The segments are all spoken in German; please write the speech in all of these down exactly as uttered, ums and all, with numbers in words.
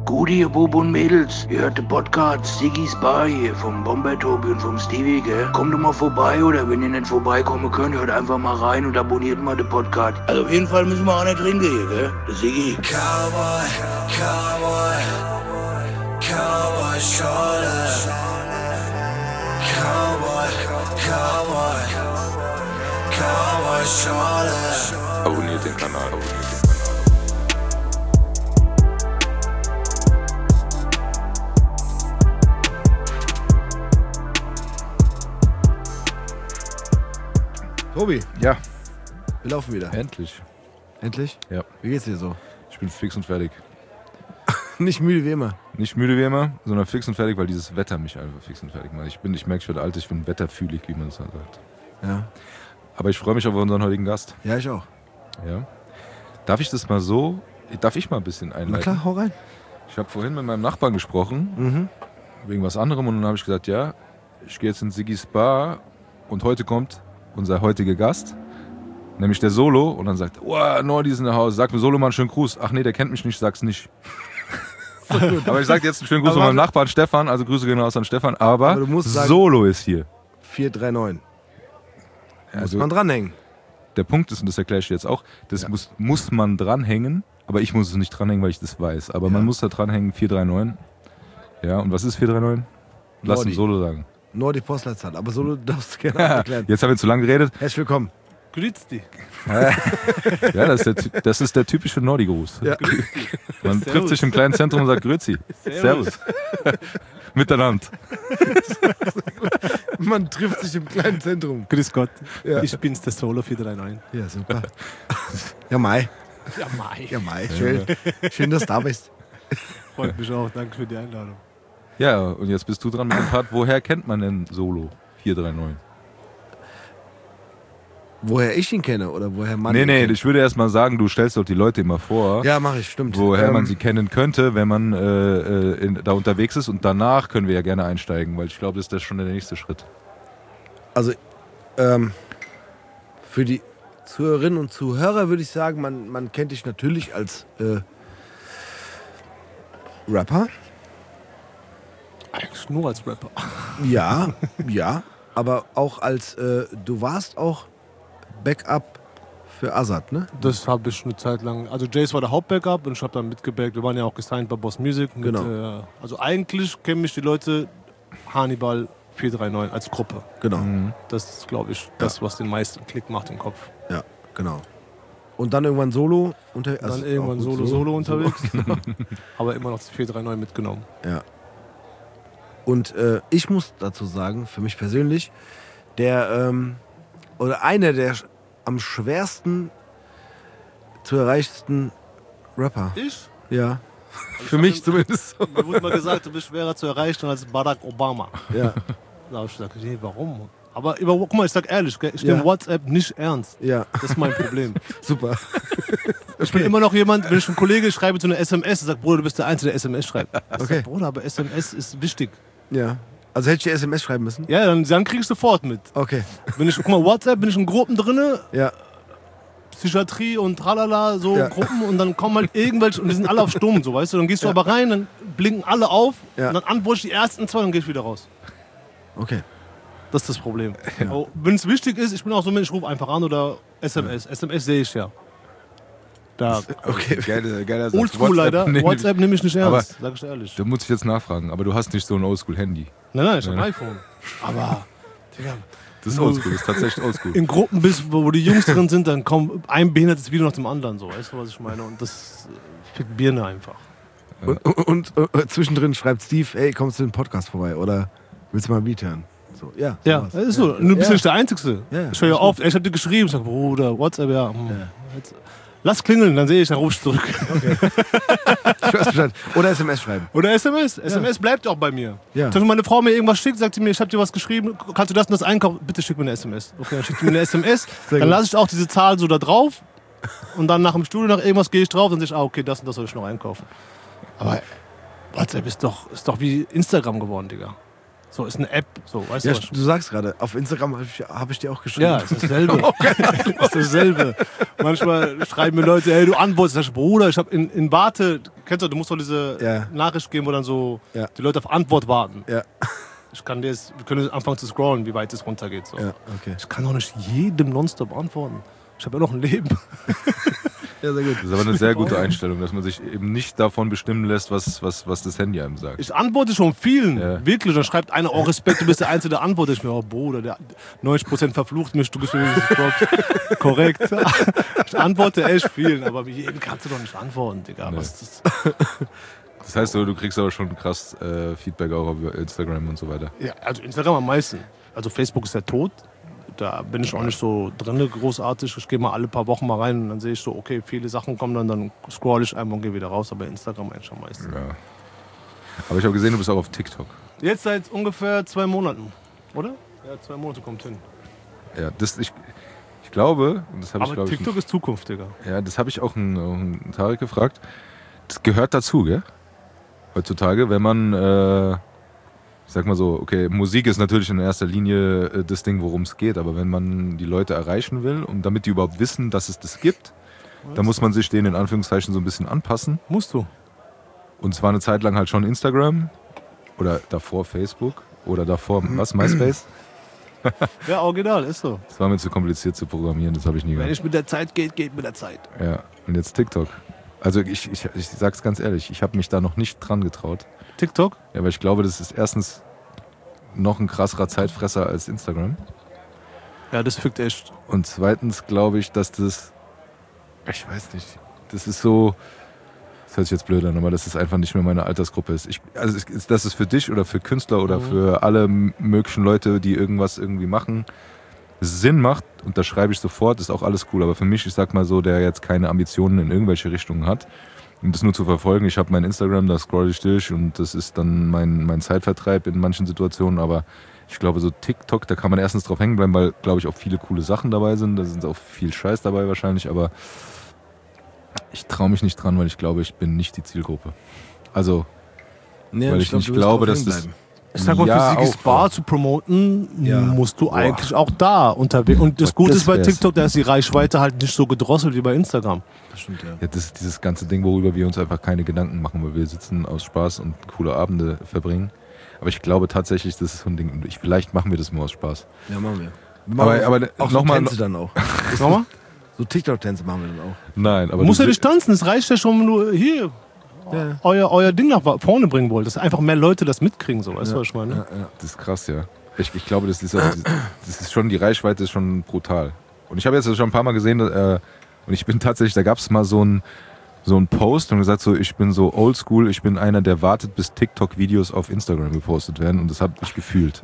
Gute, ihr Bub und Mädels, ihr hört den Podcast Siggy's Bar hier vom Bomber Tobi und vom Stevie, gell? Kommt doch mal vorbei, oder wenn ihr nicht vorbeikommen könnt, hört einfach mal rein und abonniert mal den Podcast. Also auf jeden Fall müssen wir auch nicht trinken hier, gell? Der Siggy. Cowboy, Cowboy, Cowboy Schorle. Cowboy, Cowboy, Cowboy Schorle. Abonniert den Kanal, abonniert den Kanal. Tobi, Ja, wir laufen wieder. endlich. Endlich? Ja, Wie geht's dir so? ich bin fix und fertig. Nicht müde wie immer. Nicht müde wie immer, sondern fix und fertig, weil dieses Wetter mich einfach fix und fertig macht. Ich bin, ich merke, ich werde alt, ich bin wetterfühlig, wie man es halt sagt. Ja. Aber ich freue mich auf unseren heutigen Gast. Ja, ich auch. Ja. Darf ich das mal so, darf ich mal ein bisschen einleiten? Na klar, hau rein. Ich habe vorhin mit meinem Nachbarn gesprochen, Mhm. wegen was anderem, und dann habe ich gesagt, ja, ich gehe jetzt in Siggy's Bar und heute kommt unser heutiger Gast, nämlich der Solo, und dann sagt, oh, Nordi ist in der Haus, sag mir Solo mal einen schönen Gruß. Ach nee, der kennt mich nicht, sag's nicht. Aber ich sag jetzt einen schönen Gruß Aber von meinem warte. Nachbarn Stefan, also Grüße gehen raus an Stefan, aber, Aber du musst sagen- Solo ist hier. vier drei neun. Muss Also man dranhängen. der Punkt ist, und das erkläre ich dir jetzt auch, das Ja. muss, muss man dranhängen, aber ich muss es nicht dranhängen, weil ich das weiß. Aber Ja. man muss da dranhängen, vier drei neun. Ja, und was ist vier drei neun? Lass Nordi. den Solo sagen. Nur die Postleitzahl. Aber so darfst du gerne erklären. Jetzt haben wir zu lange geredet. Herzlich willkommen. Grüß dich. Ja, das ist der, ty- das ist der typische Nordi-Gruß. Ja. Man trifft sich im kleinen Zentrum und sagt Grüezi. Servus. Miteinander. Man trifft sich im kleinen Zentrum. Grüß Gott. Ja. Ich bin's, der Solo vier drei neun. Ja, super. Ja, Mai. Ja, Mai. Ja, Mai. Schön. Schön, dass du da bist. Freut mich auch. Danke für die Einladung. Ja, und jetzt bist du dran mit dem Part. Woher kennt man denn Solo vier drei neun? Woher ich ihn kenne oder woher man Nee, ihn nee, kennt. ich würde erst mal sagen, du stellst doch die Leute immer vor, Ja, mache ich, stimmt. woher Ähm, man sie kennen könnte, wenn man äh, äh, in, da unterwegs ist. Und danach können wir ja gerne einsteigen, weil ich glaube, das ist das schon der nächste Schritt. Also, ähm, für die Zuhörerinnen und Zuhörer würde ich sagen, man, man kennt dich natürlich als äh, Rapper. Eigentlich nur als Rapper. Ja, ja. Aber auch als, äh, du warst auch Backup für Azad, ne? Das habe ich eine Zeit lang. Also Jace war der Hauptbackup und ich habe dann mitgebackt. Wir waren ja auch gesigned bei Boss Music. Mit, Genau. äh, also eigentlich kennen mich die Leute Hannibal vier drei neun als Gruppe. Genau. Das ist, glaube ich, das, was den meisten Klick macht im Kopf. Ja, genau. Und dann irgendwann Solo unterwegs. Dann irgendwann Solo, Solo unterwegs. Aber immer noch das vier drei neun mitgenommen. Ja. Und äh, ich muss dazu sagen, für mich persönlich, der ähm, oder einer der sch- am schwersten zu erreichsten Rapper. Ich? Ja. Für mich zumindest. So. Mir wurde mal gesagt, du bist schwerer zu erreichen als Barack Obama. Ja, Da habe ich gesagt, nee, warum? Aber über, guck mal, ich sag ehrlich, gell, ich Ja. nehme WhatsApp nicht ernst. ja, Das ist mein Problem. super. Ich bin immer noch jemand, wenn ich einen Kollege schreibe zu einer S M S, der sagt, Bruder, du bist der Einzige, der S M S schreibt. Ich Okay. sag, Bruder, aber S M S ist wichtig. Ja. Also hätte ich dir S M S schreiben müssen? Ja, dann, dann krieg ich sofort mit. Okay. Wenn ich, guck mal, WhatsApp, bin ich in Gruppen drinne, Ja, Psychiatrie und tralala, so Ja. Gruppen und dann kommen halt irgendwelche und die sind alle auf Stumm, so, weißt du. Dann gehst du Ja. aber rein, dann blinken alle auf Ja. und dann antworte ich die ersten zwei und dann gehe ich wieder raus. okay. Das ist das Problem. Wenn es wichtig ist, ich bin auch so, Mensch, ich rufe einfach an oder S M S. S M S sehe ich ja. Da. Okay. Geiler, geiler Satz. Oldschool leider. nehm ich- WhatsApp nehme ich nicht Aber- ernst, sag ich dir ehrlich. Da muss ich jetzt nachfragen, aber du hast nicht so ein Oldschool-Handy. Nein, nein, ich habe ein Ja. iPhone. Aber, Digga, Das ist Null. oldschool, das ist tatsächlich oldschool. in Gruppen bist, wo die Jungs drin sind, dann kommt ein behindertes Video nach dem anderen, so, weißt du, was ich meine? Und das äh, fickt Birne einfach. Und, und, und äh, zwischendrin schreibt Steve, hey, kommst du in den Podcast vorbei oder willst du mal ein Beat hören? So, ja, Ja, sowas. das ist so. Ja. Du bist Ja. nicht der Einzige. Ja, ich höre ja das oft, ey, ich hab dir geschrieben, ich sag, Bruder, WhatsApp, ja. hm, Jetzt, lass klingeln, dann sehe ich, dann ruf ich zurück. Ich weiß Bescheid. Oder S M S schreiben. Oder S M S. S M S bleibt auch bei mir. Ja. Wenn meine Frau mir irgendwas schickt, sagt sie mir, ich habe dir was geschrieben, kannst du das und das einkaufen? Bitte schick mir eine S M S. Okay, dann schickt sie mir eine S M S, Sehr dann gut. lasse ich auch diese Zahl so da drauf und dann nach dem Studio nach irgendwas gehe ich drauf und sehe ich, ah, okay, das und das soll ich noch einkaufen. Aber WhatsApp ist doch, ist doch wie Instagram geworden, Digga. So, ist eine App, so, weißt Ja, du was? du sagst gerade, auf Instagram habe ich, hab ich dir auch geschrieben. Ja, es ist dasselbe. Es ist dasselbe. Manchmal schreiben mir Leute, ey, du antwortest, sag ich, Bruder, ich habe in, in Warte, Kennst du, du musst doch diese Ja. Nachricht geben, wo dann so Ja. die Leute auf Antwort warten. Ja. Ich kann dir jetzt, wir können anfangen zu scrollen, wie weit es runtergeht. So. Ja, okay. Ich kann doch nicht jedem nonstop antworten. Ich habe ja noch ein Leben. Ja, sehr gut. Das ist aber eine sehr gute Einstellung, dass man sich eben nicht davon bestimmen lässt, was, was, was das Handy einem sagt. Ich antworte schon vielen, Ja. wirklich. Dann schreibt einer, oh Respekt, du bist der Einzige, der antwortet. Ich mir, oh Bruder, der neunzig Prozent verflucht mich, du bist mir nicht korrekt. Ich antworte echt vielen, aber jedem kannst du doch nicht antworten, Digga. Nee. Was ist das? Das heißt, du kriegst aber schon krass äh, Feedback auch auf Instagram und so weiter. Ja, also Instagram am meisten. Also Facebook ist ja tot. Da bin ich auch nicht so drin großartig. Ich gehe mal alle paar Wochen mal rein und dann sehe ich so, okay, viele Sachen kommen dann, dann scroll ich einmal und gehe wieder raus. Aber Instagram eigentlich am meisten. Ja. Aber ich habe gesehen, du bist auch auf TikTok. Jetzt seit ungefähr zwei Monaten, oder? Ja, zwei Monate kommt hin. Ja, das, ich, ich glaube, und das habe ich, Aber glaube ich, TikTok ist Zukunft, Digga. ja, das habe ich auch einen, einen Tarek gefragt. Das gehört dazu, gell? Heutzutage, wenn man, äh, ich sag mal so, okay, Musik ist natürlich in erster Linie äh, das Ding, worum es geht, aber wenn man die Leute erreichen will und damit die überhaupt wissen, dass es das gibt, dann muss man sich denen in Anführungszeichen so ein bisschen anpassen. Musst du. Und zwar eine Zeit lang halt schon Instagram oder davor Facebook oder davor, was, MySpace? Ja, original, ist so. Das war mir zu kompliziert zu programmieren, das habe ich nie Wenn gemacht. ich mit der Zeit geht, geht mit der Zeit. Ja, und jetzt TikTok. Also ich, ich, ich sag's ganz ehrlich, ich habe mich da noch nicht dran getraut. TikTok? Ja, weil ich glaube, das ist erstens noch ein krasserer Zeitfresser als Instagram. Ja, das fickt echt. Und zweitens glaube ich, dass das, ich weiß nicht, das ist so, das hört sich jetzt blöd an, aber dass es einfach nicht mehr meine Altersgruppe ist. Ich, also es- dass es für dich oder für Künstler oder Mhm. für alle m- möglichen Leute, die irgendwas irgendwie machen, Sinn macht, unterschreibe ich sofort, ist auch alles cool. Aber für mich, ich sag mal so, der jetzt keine Ambitionen in irgendwelche Richtungen hat, um das nur zu verfolgen, ich habe mein Instagram, da scroll ich durch und das ist dann mein, mein Zeitvertreib in manchen Situationen, aber ich glaube so TikTok, da kann man erstens drauf hängen bleiben, weil, glaube ich, auch viele coole Sachen dabei sind, da sind auch viel Scheiß dabei wahrscheinlich, aber ich traue mich nicht dran, weil ich glaube, ich bin nicht die Zielgruppe. Also, Nee, weil ich glaub, nicht du wirst glaube, drauf dass das... hängen bleiben. Ich sag mal, Ja, für Sigis auch, Bar auch. zu promoten, Ja. musst du Boah. eigentlich auch da unterwegs. Und das Boah, Gute das ist bei wär's. TikTok, da ist die Reichweite halt nicht so gedrosselt wie bei Instagram. Das stimmt, ja. Ja, das ist dieses ganze Ding, worüber wir uns einfach keine Gedanken machen, weil wir sitzen aus Spaß und coole Abende verbringen. Aber ich glaube tatsächlich, das ist so ein Ding. Ich, vielleicht machen wir das nur aus Spaß. Ja, machen wir. Wir Aber- machen aber auch noch so mal- Tänze dann auch. Nochmal? So TikTok-Tänze machen wir dann auch. Nein, aber Du musst du ja nicht tanzen, es reicht ja schon, wenn du hier Ja. euer, euer Ding nach vorne bringen wollt. Dass einfach mehr Leute das mitkriegen, so, weißt du, was ich meine? Ja, ja. das ist krass, ja. Ich, ich glaube, das ist, also, das ist schon, die Reichweite ist schon brutal. Und ich habe jetzt schon ein paar Mal gesehen, äh, und ich bin tatsächlich, da gab es mal so ein so ein Post und gesagt so, ich bin so oldschool, ich bin einer, der wartet, bis TikTok-Videos auf Instagram gepostet werden und das habe ich gefühlt.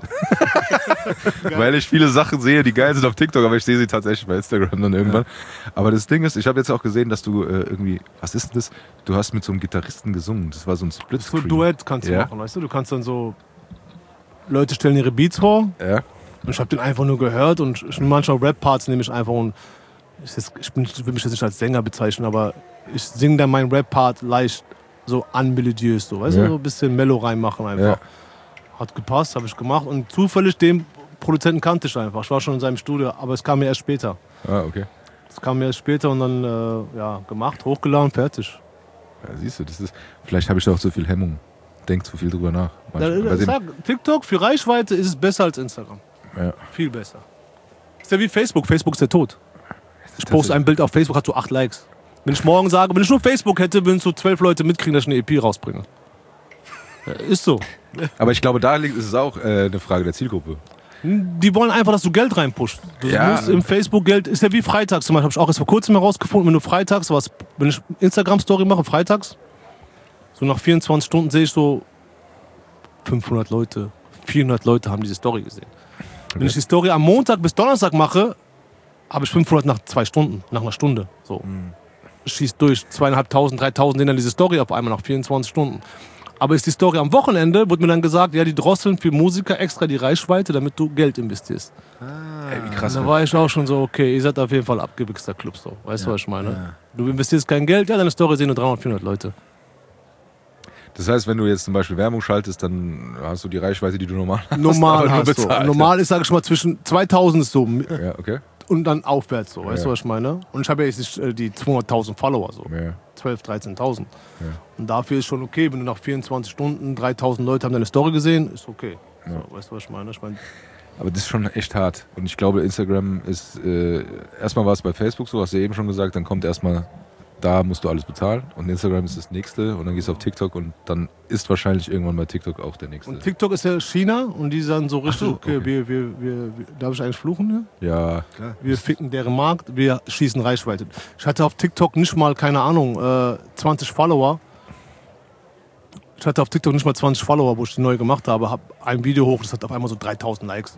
Weil ich viele Sachen sehe, die geil sind auf TikTok, aber ich sehe sie tatsächlich bei Instagram dann irgendwann. Aber das Ding ist, ich habe jetzt auch gesehen, dass du äh, irgendwie, was ist denn das? Du hast mit so einem Gitarristen gesungen, das war so ein So Splitscreen. ein Duett kannst du Ja. machen, weißt du? Du kannst dann so, Leute stellen ihre Beats vor Ja, und ich habe den einfach nur gehört und ich, manchmal Rap-Parts nehme ich einfach und ich, jetzt- ich, bin, ich will mich jetzt nicht als Sänger bezeichnen, aber ich singe dann meinen Rap-Part leicht so unmelodiös, so, weißt Ja. du? So ein bisschen Mellow reinmachen einfach. ja. Hat gepasst, habe ich gemacht und zufällig den Produzenten kannte ich einfach. Ich war schon in seinem Studio, aber es kam mir erst später. Ah, okay. Es kam mir erst später und dann äh, ja, gemacht, hochgeladen, fertig. Ja, siehst du, das ist, vielleicht habe ich da auch zu viel Hemmung. Denk zu viel drüber nach. Ja, Manchmal. Bei ich dem- sag, TikTok für Reichweite ist es besser als Instagram. ja. Viel besser. Ist ja wie Facebook. Facebook ist ja tot. Ich poste ein Bild auf Facebook, hat so acht Likes. Wenn ich morgen sage, wenn ich nur Facebook hätte, würden so zwölf Leute mitkriegen, dass ich eine E P rausbringe. Ja, ist so. Aber ich glaube, da liegt, ist es auch äh, eine Frage der Zielgruppe. Die wollen einfach, dass du Geld reinpusht. Du Ja. musst im Facebook Geld, ist ja wie freitags. Zum Beispiel habe ich auch erst vor kurzem herausgefunden, wenn du freitags was, wenn ich Instagram-Story mache, freitags, so nach vierundzwanzig Stunden sehe ich so fünfhundert Leute, vierhundert Leute haben diese Story gesehen. Wenn ich die Story am Montag bis Donnerstag mache, habe ich fünfhundert nach zwei Stunden, nach einer Stunde. So. Schießt durch, zweieinhalbtausend, dreitausend sehen dann diese Story auf einmal nach vierundzwanzig Stunden. Aber ist die Story am Wochenende, wird mir dann gesagt, ja, die drosseln für Musiker extra die Reichweite, damit du Geld investierst. Ey, wie krass. Da war ich auch schon so, okay, ihr seid auf jeden Fall abgewichster Club. So. Weißt du, was ich meine? ja. Du investierst kein Geld, ja, deine Story sehen nur dreihundert, vierhundert Leute. Das heißt, wenn du jetzt zum Beispiel Werbung schaltest, dann hast du die Reichweite, die du normal hast. aber Normal nur hast du. bezahlt. Normal ist, sag ich mal, zwischen zweitausend ist so. Ja, okay. und dann aufwärts, so, weißt Ja. du, was ich meine? Und ich habe ja jetzt nicht äh, die zweihunderttausend Follower, so. Ja. zwölftausend, dreizehntausend. Ja. Und dafür ist schon okay, wenn du nach vierundzwanzig Stunden dreitausend Leute haben deine Story gesehen, ist okay. So, weißt du, was ich meine? Ich meine, Aber das ist schon echt hart. Und ich glaube, Instagram ist, äh, erstmal war es bei Facebook so, hast du ja eben schon gesagt, dann kommt erstmal, da musst du alles bezahlen. Und Instagram ist das nächste und dann gehst du auf TikTok und dann ist wahrscheinlich irgendwann bei TikTok auch der nächste. und TikTok ist ja China und die sagen so richtig, so, okay, okay. Wir, wir, wir, wir, darf ich eigentlich fluchen, ne? Ja, Wir ficken deren Markt, wir schießen Reichweite. Ich hatte auf TikTok nicht mal, keine Ahnung, äh, zwanzig Follower. Ich hatte auf TikTok nicht mal zwanzig Follower, wo ich die neu gemacht habe. Habe ein Video hoch, das hat auf einmal so dreitausend Likes.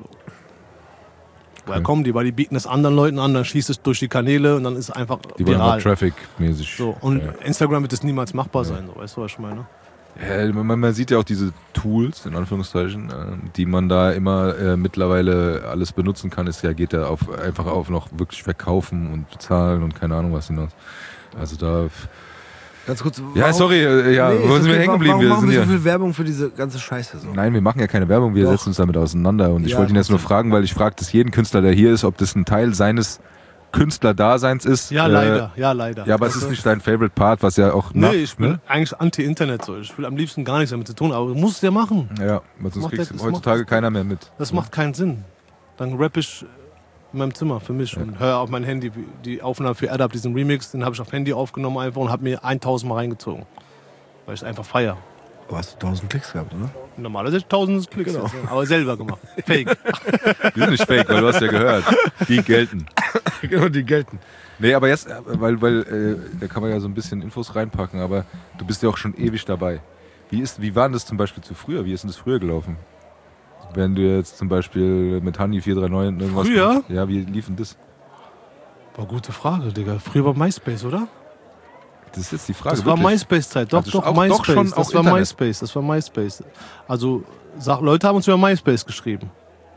Woher Okay. kommen die? Weil die bieten es anderen Leuten an, dann schießt es durch die Kanäle und dann ist es einfach die wollen viral. auch Traffic-mäßig. So, und ja. Instagram wird es niemals machbar sein, so, weißt du, was ich meine? Ja, man, man sieht ja auch diese Tools, in Anführungszeichen, äh, die man da immer äh, mittlerweile alles benutzen kann. Es ja, geht ja auf, einfach auf noch wirklich verkaufen und bezahlen und keine Ahnung was hinaus. Also da. Ganz kurz. Ja, warum- sorry, äh, ja, Nee, wo ist sind wir okay. hängen geblieben? Warum Wir machen sind wir so ja. viel Werbung für diese ganze Scheiße? So? Nein, wir machen ja keine Werbung, wir Doch. setzen uns damit auseinander. Und ich Ja, wollte ihn jetzt nur trotzdem. fragen, weil ich frage das jeden Künstler, der hier ist, ob das ein Teil seines Künstlerdaseins ist. Ja, Äh, leider, ja, leider. Ja, aber es ist nicht dein Favorite Part, was ja auch. Nee, nach- ich bin ne? eigentlich anti-Internet so. Ich will am liebsten gar nichts damit zu tun, aber du musst es ja machen. Ja, weil sonst Macht kriegst das- du das heutzutage macht- keiner mehr mit. Das macht keinen Sinn. Dann rapp ich in meinem Zimmer für mich und höre auf mein Handy die Aufnahme für Adap, diesen Remix, den habe ich auf Handy aufgenommen einfach und habe mir tausend Mal reingezogen. Weil ich einfach feier. Du hast tausend Klicks gehabt, oder? Normalerweise tausend Klicks, Genau. jetzt, ja. aber selber gemacht. Fake. Die sind nicht fake, weil du hast ja gehört. Die gelten. Genau, die gelten. Nee, aber jetzt, äh, weil, weil äh, da kann man ja so ein bisschen Infos reinpacken, aber du bist ja auch schon ewig dabei. Wie, ist, wie war denn das zum Beispiel zu früher? Wie ist denn das früher gelaufen? Wenn du jetzt zum Beispiel mit Honey vier drei neun irgendwas... Früher? Ja, wie lief denn das? War gute Frage, Digga. Früher war MySpace, oder? Das ist jetzt die Frage. Das war wirklich. MySpace-Zeit. Doch, Also doch, auch- doch MySpace. schon das auch war Internet. MySpace. Das war MySpace. Also, sag, Leute haben uns über MySpace geschrieben.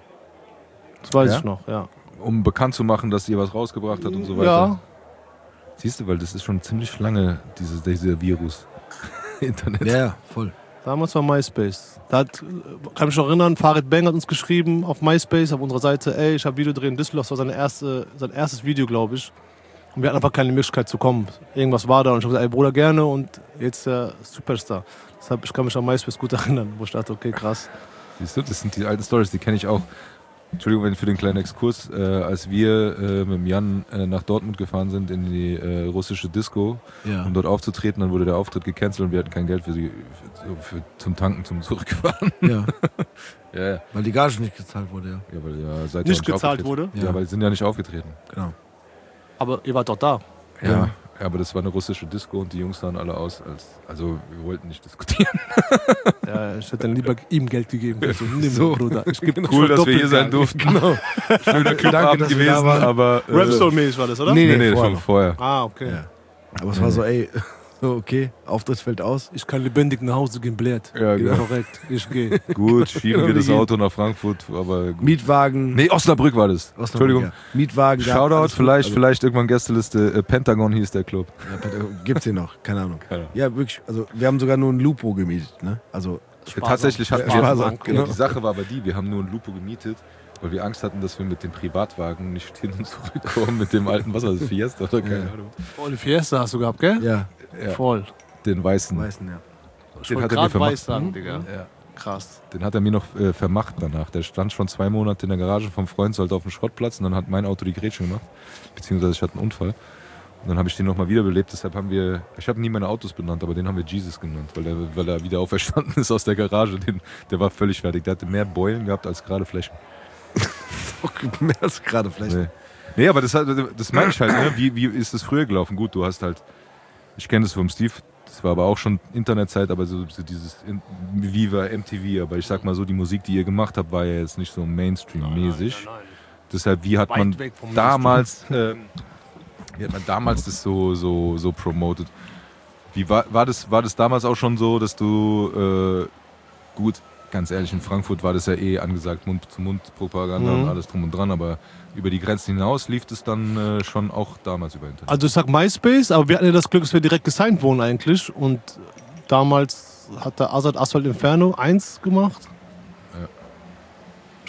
Das weiß Ja? ich noch, ja. Um bekannt zu machen, dass ihr was rausgebracht hat und so weiter. Ja, Siehst du, weil das ist schon ziemlich lange, dieses, dieser Virus. Internet. Ja, ja, voll. damals war MySpace. Da hat, kann mich noch erinnern, Farid Bang hat uns geschrieben auf MySpace, auf unserer Seite, ey, ich habe Video drehen in Düsseldorf, das war seine erste, sein erstes Video, glaube ich. Und wir hatten einfach keine Möglichkeit zu kommen. Irgendwas war da und ich habe gesagt, ey Bruder, gerne und jetzt der Superstar. Deshalb, ich kann mich an MySpace gut erinnern, wo ich dachte, okay, krass. Siehst du, das sind die alten Stories, die kenne ich auch. Entschuldigung wenn für den kleinen Exkurs. Äh, als wir äh, mit dem Jan äh, nach Dortmund gefahren sind in die äh, russische Disco, Ja. um dort aufzutreten, dann wurde der Auftritt gecancelt und wir hatten kein Geld für sie für, für, zum Tanken, zum Zurückfahren. ja. ja, ja. Weil die Gage nicht gezahlt wurde, ja. Ja, weil ja seid Nicht ihr auch gezahlt aufgetreten. wurde? Ja, Ja. weil sie sind ja nicht aufgetreten. Genau. Aber ihr wart doch da. Ja. Ja. ja, aber das war eine russische Disco und die Jungs sahen alle aus, als also wir wollten nicht diskutieren. Ja, ich hätte dann lieber ihm Geld gegeben. Also, nimm, So. Bruder. Ich geb Cool, dass wir hier doppelt sein gern. durften. Genau. Schöner Clubabend dass wir da gewesen, waren. aber äh, Rapsoul-mäßig war das, oder? Nee, nee, nee, vorher schon noch. vorher. Ah, okay. Ja. Aber es war so, ey, so, okay, Auftritt fällt aus. Ich kann lebendig nach Hause gehen, blärt. Ja, genau. Korrekt, ich gehe. Gut, schieben wir Genau, das wie Auto nach Frankfurt, aber gut. Mietwagen. Nee, Osnabrück war das. Osnabrück, Entschuldigung. Ja. Mietwagen. gehabt, Shoutout, alles gut. vielleicht, Also, vielleicht irgendwann Gästeliste. Äh, Pentagon hieß der Club. Ja, Pentagon gibt's hier noch, keine Ahnung. Keine Ahnung. Ja, wirklich, also wir haben sogar nur ein Lupo gemietet, ne? Also, Sparsam. Tatsächlich hatten Ja, wir, sparsam, ja, genau. die Sache war aber die, wir haben nur ein Lupo gemietet, weil wir Angst hatten, dass wir mit dem Privatwagen nicht hin und zurückkommen mit dem alten, was war das, Fiesta oder keine Ja. Ahnung. Volle Fiesta hast du gehabt, gell? ja, Ja, Voll. den weißen. weißen, ja. Ich Den wollte hat er mir gerade vermacht. weiß sagen, Mhm. Digga. Ja. Krass. Den hat er mir noch äh, vermacht danach. Der stand schon zwei Monate in der Garage vom Freund, sollte auf dem Schrottplatz und dann hat mein Auto die Grätsche gemacht. Beziehungsweise ich hatte einen Unfall. Und dann habe ich den nochmal wiederbelebt. Deshalb haben wir, ich habe nie meine Autos benannt, aber den haben wir Jesus genannt, weil er, weil er wieder auferstanden ist aus der Garage. Den, der war völlig fertig. Der hatte mehr Beulen gehabt als gerade Flächen. Mehr als gerade vielleicht. Nee. nee, aber das, hat- das meine ich halt. Ne? Wie, wie ist das früher gelaufen? Gut, du hast halt, ich kenne das vom Steve, das war aber auch schon Internetzeit, aber so, so dieses in, Viva, M T V. Aber ich sag mal so, die Musik, die ihr gemacht habt, war ja jetzt nicht so Mainstream-mäßig. Deshalb, wie hat Weit man weg vom damals, ähm, wie hat man damals das so, so, so promoted? Wie war, war, das, war das damals auch schon so, dass du, äh, gut, ganz ehrlich, in Frankfurt war das ja eh angesagt, Mund-zu-Mund-Propaganda Mhm. und alles drum und dran, aber über die Grenzen hinaus lief das dann äh, schon auch damals über Internet. Also ich sag MySpace, aber wir hatten ja das Glück, dass wir direkt gesigned wurden eigentlich. Und damals hat der Azad Asphalt Inferno eins gemacht. Ja. Ich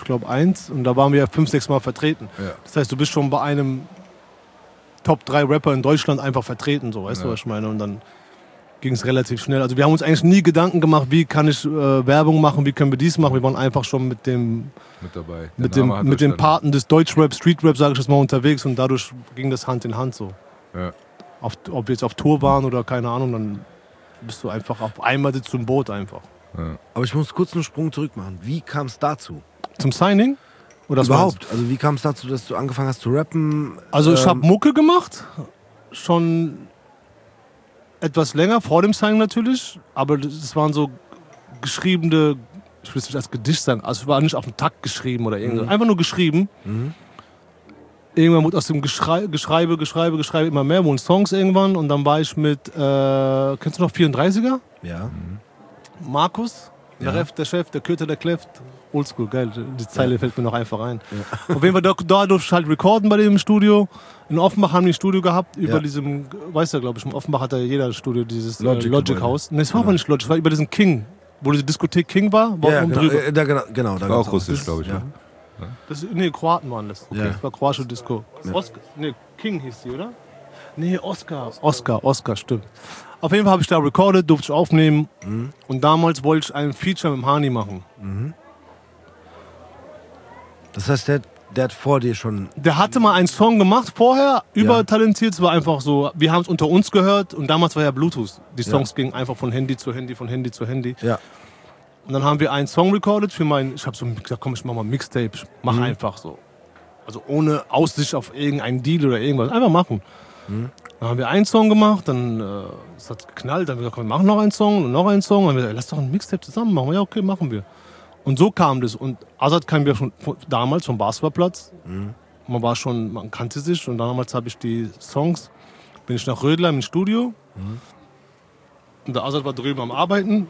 ich glaube eins. Und da waren wir ja fünf, sechs Mal vertreten. Ja. Das heißt, du bist schon bei einem Top drei Rapper in Deutschland einfach vertreten, so, weißt Ja. du, was ich meine? Und dann ging es relativ schnell. Also wir haben uns eigentlich nie Gedanken gemacht, wie kann ich äh, Werbung machen, wie können wir dies machen. Wir waren einfach schon mit dem, Mit dabei. Der mit dem, Name hat mit dem durchstanden. Paten des Deutschrap, Streetrap, sage ich jetzt mal, unterwegs. Und dadurch ging das Hand in Hand so. Ja. Auf, ob wir jetzt auf Tour waren oder keine Ahnung, dann bist du einfach auf einmal sitzt du im Boot einfach. Ja. Aber ich muss kurz einen Sprung zurück machen. Wie kam es dazu? Zum Signing? Oder was Überhaupt? Also wie kam es dazu, dass du angefangen hast zu rappen? Also ich Ähm, habe Mucke gemacht, schon etwas länger, vor dem Signing natürlich, aber das waren so geschriebene, ich will es nicht als Gedicht sagen, also es war nicht auf den Takt geschrieben oder irgendwas, Mhm. einfach nur geschrieben. Mhm. Irgendwann wurde aus dem Geschrei, Geschreibe, Geschreibe, Geschreibe immer mehr, wurden Songs irgendwann und dann war ich mit, äh, kennst du noch vierunddreißiger? Ja. Markus, der, Ja. Ref, der Chef, der Köter, der Kleft. Oldschool, geil. Die Zeile fällt mir noch einfach ein. Auf jeden Fall, da, da durfte ich halt recorden bei dem im Studio. In Offenbach haben die ein Studio gehabt, über Ja. diesem, weißt du, glaube ich, in Offenbach hat ja jeder ein Studio, dieses äh, Logic Logic, Gebäude. House. Ne, es war Genau. aber nicht Logic, es war über diesen King, wo diese Diskothek King war, war Ja, oben genau, drüber. äh, da, genau, genau, da War gab's auch russisch, das- glaube ich. Ja. ne? Das, nee, Kroaten waren das. Ja. Das war kroatische Disco. Oscar, nee, King hieß sie, oder? Nee, Oscar. Oscar, Oscar, stimmt. Auf jeden Fall habe ich da recorded, durfte ich aufnehmen. Mhm. Und damals wollte ich ein Feature mit dem Hani machen. Das heißt, der, der hat vor dir schon. Der hatte mal einen Song gemacht vorher, übertalentiert. Es war einfach so, wir haben es unter uns gehört und damals war ja Bluetooth. Die Songs Ja. gingen einfach von Handy zu Handy, von Handy zu Handy. Ja. Und dann haben wir einen Song recorded für meinen, ich habe so gesagt, komm, ich mach mal ein Mixtape, ich mach Mhm. einfach so. Also ohne Aussicht auf irgendeinen Deal oder irgendwas, einfach machen. Mhm. Dann haben wir einen Song gemacht, dann äh, es hat geknallt, dann haben wir gesagt, komm, wir machen noch einen Song und noch einen Song. Dann haben wir gesagt, lass doch ein Mixtape zusammen machen. Ja, okay, machen wir. Und so kam das. Und Azad kam ja schon von, damals vom Basketballplatz. Man war schon, man kannte sich. Und damals habe ich die Songs, bin ich nach Rödlheim ins Studio. Und der Azad war drüben am Arbeiten.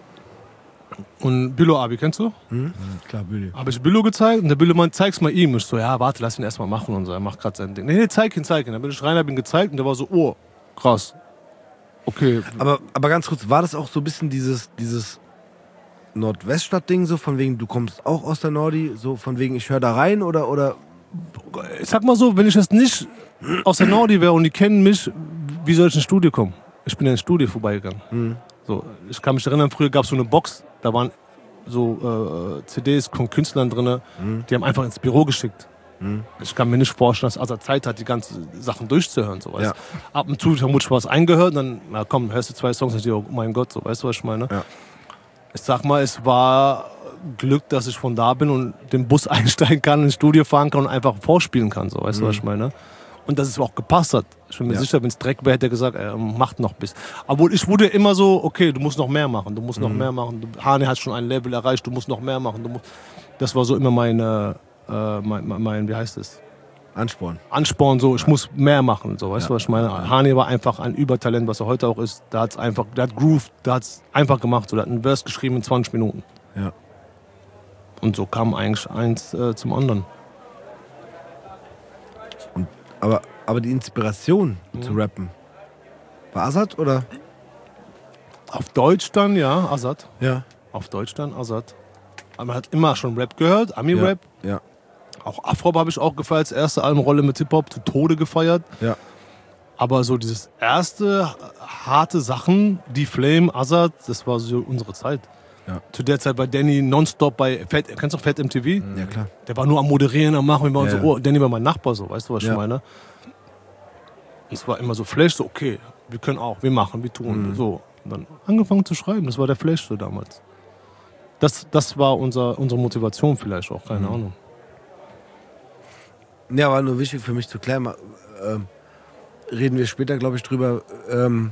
Und Billo Abi, kennst du? Klar, Billy. Habe ich Billo gezeigt und der Billo meint, zeig's mal ihm. Ich so, ja, warte, lass ihn erstmal machen und so. Er macht gerade sein Ding. Nee, nee, zeig ihn, zeig ihn. Dann bin ich rein, hab ihn gezeigt und der war so, oh, krass. Okay. Aber, aber ganz kurz, war das auch so ein bisschen dieses, dieses Nordweststadt-Ding, so von wegen, du kommst auch aus der Nordi, so von wegen, ich höre da rein oder, oder Ich sag mal so, wenn ich jetzt nicht aus der Nordi wäre und die kennen mich, wie soll ich ins Studio kommen? Ich bin ja ins Studio vorbeigegangen. So, ich kann mich erinnern, früher gab es so eine Box, da waren so äh, C Ds von Künstlern drin, die haben einfach ins Büro geschickt. Ich kann mir nicht vorstellen, dass Azad Zeit hat, die ganzen Sachen durchzuhören. So, weißt? Ja. du. Ab und zu vermutlich was eingehört und dann, na komm, hörst du zwei Songs und dir, oh mein Gott, so, weißt du, was ich meine? Ja. Ich sag mal, es war Glück, dass ich von da bin und den Bus einsteigen kann, ins Studio fahren kann und einfach vorspielen kann, so, weißt du, was ich meine? Und dass es auch gepasst hat. Ich bin mir Ja. sicher, wenn es Dreck wäre, hätte er gesagt, er macht noch bis. Obwohl ich wurde immer so, okay, du musst noch mehr machen, du musst noch mehr machen. Du, Hane hat schon ein Level erreicht, du musst noch mehr machen. Du musst, das war so immer meine, äh, mein, mein, mein, wie heißt es? Ansporn? Ansporn, so, ich muss mehr machen, so, weißt du, Ja. was ich meine? Hani war einfach ein Übertalent, was er heute auch ist. Der hat's einfach, der hat Groove, der hat's einfach gemacht, so, der hat einen Verse geschrieben in zwanzig Minuten. Ja. Und so kam eigentlich eins äh, zum anderen. Und, aber, aber die Inspiration zu rappen, war Azad oder? Auf Deutsch dann, ja, Azad. Ja. Auf Deutsch dann, Azad. Aber man hat immer schon Rap gehört, Ami-Rap. Ja. Auch Afro habe ich auch gefeiert, das erste Album Rolle mit Hip-Hop, zu Tode gefeiert. Ja. Aber so dieses erste, harte Sachen, die Flame, Azad, das war so unsere Zeit. Ja. Zu der Zeit bei Danny nonstop bei Fat, kennst du noch Fat M T V? Ja, klar. Der war nur am Moderieren, am Machen. Wir waren Ja. so, oh, Danny war mein Nachbar, so, weißt du, was ich Ja. meine? Es war immer so Flash, so, okay, wir können auch, wir machen, wir tun, Mhm. so. Und dann angefangen zu schreiben, das war der Flash so damals. Das, das war unser, unsere Motivation vielleicht auch, keine Mhm. Ahnung. Ja, war nur wichtig für mich zu klären. mal, Ähm, reden wir später, glaube ich, drüber. Ähm,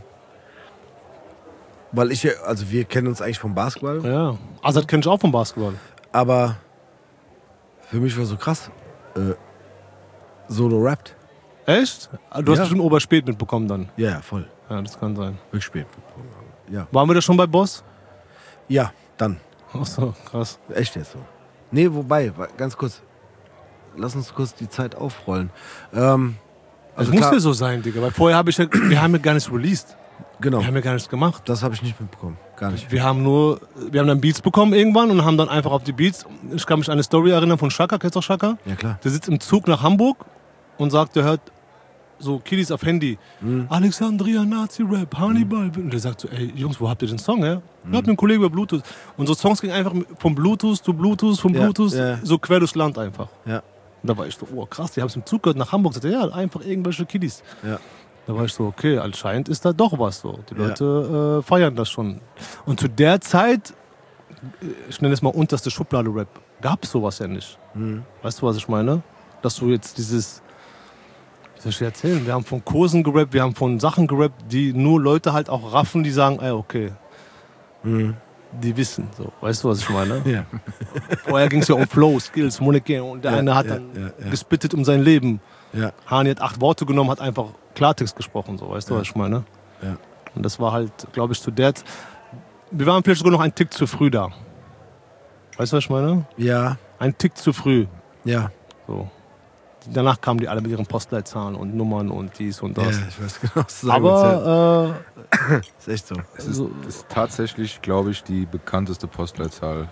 weil ich, ja- also wir kennen uns eigentlich vom Basketball, Ja, Azad kenn ich auch vom Basketball. aber für mich war so krass. Äh, Solo rappt. Echt? Du hast Ja. bestimmt Oberspät mitbekommen dann. Ja, ja, voll. Ja, das kann sein. Wirklich spät. Ja. Waren wir da schon bei Boss? Ja, dann. Ach so, krass. Echt jetzt so. Nee, wobei, wa- ganz kurz. Lass uns kurz die Zeit aufrollen. Ähm, Also also muss klar, ja so sein, Digga, weil vorher habe ich ja, wir haben ja gar nicht released. Genau. Wir haben ja gar nichts gemacht. Das habe ich nicht mitbekommen. Gar nicht. Wir haben nur, wir haben dann Beats bekommen irgendwann und haben dann einfach auf die Beats, ich kann mich an eine Story erinnern von Shaka, kennst du auch Shaka? Ja, klar. Der sitzt im Zug nach Hamburg und sagt, der hört so Kiddies auf Handy. Mhm. Alexandria, Nazi-Rap, Hannibal. Mhm. Und der sagt so, ey Jungs, wo habt ihr den Song, ja? Mhm. Wir hatten einen Kollegen über Bluetooth. Unsere Songs gingen einfach von Bluetooth zu Bluetooth, von Ja, Bluetooth, ja. so quer durchs Land einfach. Ja. Und da war ich so, oh krass, die haben es im Zug gehört nach Hamburg. Sagt er, ja, einfach irgendwelche Kiddies. Ja. Da war ich so, okay, anscheinend ist da doch was so. Die Ja. Leute äh, feiern das schon. Und zu der Zeit, ich nenne es mal unterste Schublade-Rap, gab es sowas ja nicht. Mhm. Weißt du, was ich meine? Dass du jetzt dieses, wie soll ich dir erzählen? Wir haben von Kursen gerappt, wir haben von Sachen gerappt, die nur Leute halt auch raffen, die sagen, ey, okay, Mhm. die wissen. So. Weißt du, was ich meine? Ja. Vorher ging es ja um Flow, Skills, Monike und der Ja, eine hat ja, dann ja, ja. gespittet um sein Leben. Ja. Hani hat acht Worte genommen, hat einfach Klartext gesprochen, so, weißt du, Ja. was ich meine? Ja. Und das war halt, glaube ich, zu der Zeit, wir waren vielleicht sogar noch einen Tick zu früh da. Weißt du, was ich meine? Ja. Ein Tick zu früh. Ja. So. Danach kamen die alle mit ihren Postleitzahlen und Nummern und dies und Ja, das. ich weiß genau, was du sagen willst, ja. Aber Ist echt so. Es ist, ist tatsächlich, glaube ich, die bekannteste Postleitzahl.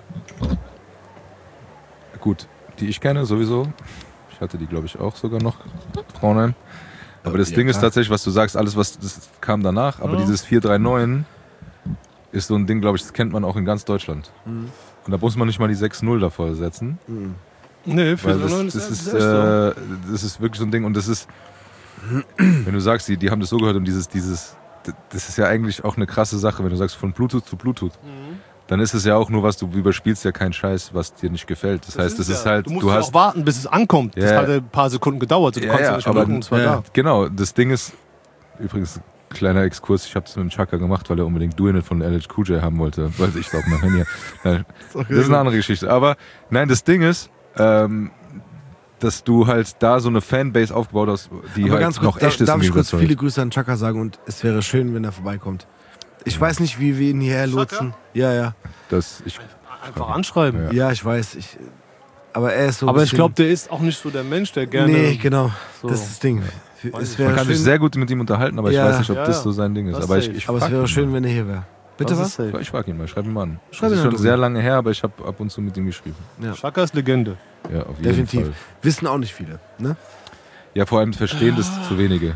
Gut, die ich kenne sowieso. Ich hatte die, glaube ich, auch sogar noch. Frauenheim. Aber das Ja, Ding ist klar. tatsächlich, was du sagst, alles, was das kam danach. Aber Ja. dieses vier drei neun ist so ein Ding, glaube ich, das kennt man auch in ganz Deutschland. Mhm. Und da muss man nicht mal die sechs null davor setzen. Mhm. nee, Weil für das, so das, ist, echt so. äh, das ist wirklich so ein Ding. Und das ist, wenn du sagst, die, die haben das so gehört und dieses, dieses, das ist ja eigentlich auch eine krasse Sache, wenn du sagst von Bluetooth zu Bluetooth. Mhm. Dann ist es ja auch nur was, du überspielst ja keinen Scheiß, was dir nicht gefällt. Das, heißt, das ist ja. halt, Du musst du ja hast, auch warten, bis es ankommt. Das Ja. hat ein paar Sekunden gedauert. Du Ja, kannst ja ja, nicht aber- drücken, es war ja. da. genau, das Ding ist, übrigens, kleiner Exkurs, ich habe das mit dem Chaka gemacht, weil er unbedingt Doing It von L H Cool J haben wollte, weil ich glaube, mein Handy, Nein, das ist eine andere Geschichte. Aber nein, das Ding ist, ähm, dass du halt da so eine Fanbase aufgebaut hast, die Aber halt ganz kurz, noch echt da, ist. darf im ich kurz Gegensatz zu viele heute. Grüße an Chaka sagen und es wäre schön, wenn er vorbeikommt. Ich weiß nicht, wie wir ihn hierher lotsen. Ja, ja. Das, ich, Einfach anschreiben. Ja. Ja, ich weiß. Ich, aber er ist so ein Aber ich bisschen- glaube, der ist auch nicht so der Mensch, der gerne. Nee, genau. so. Das ist das Ding. Weiß Es ich. wäre man kann schön, sich sehr gut mit ihm unterhalten, aber Ja. ich weiß nicht, ob Ja, das ja. so sein Ding ist. Das Aber ich, safe. ich aber es frag wäre ihn schön, mal. wenn er hier wäre. Bitte Das was? ist safe. Ich frage ihn mal, schreib ihn mal an. Schreib das ihn ist an, schon du. sehr lange her, aber ich habe ab und zu mit ihm geschrieben. Ja. Shaka ist Legende. Ja, auf jeden Definitiv. Fall. Wissen auch nicht viele. Ne? Ja, vor allem verstehen das zu wenige.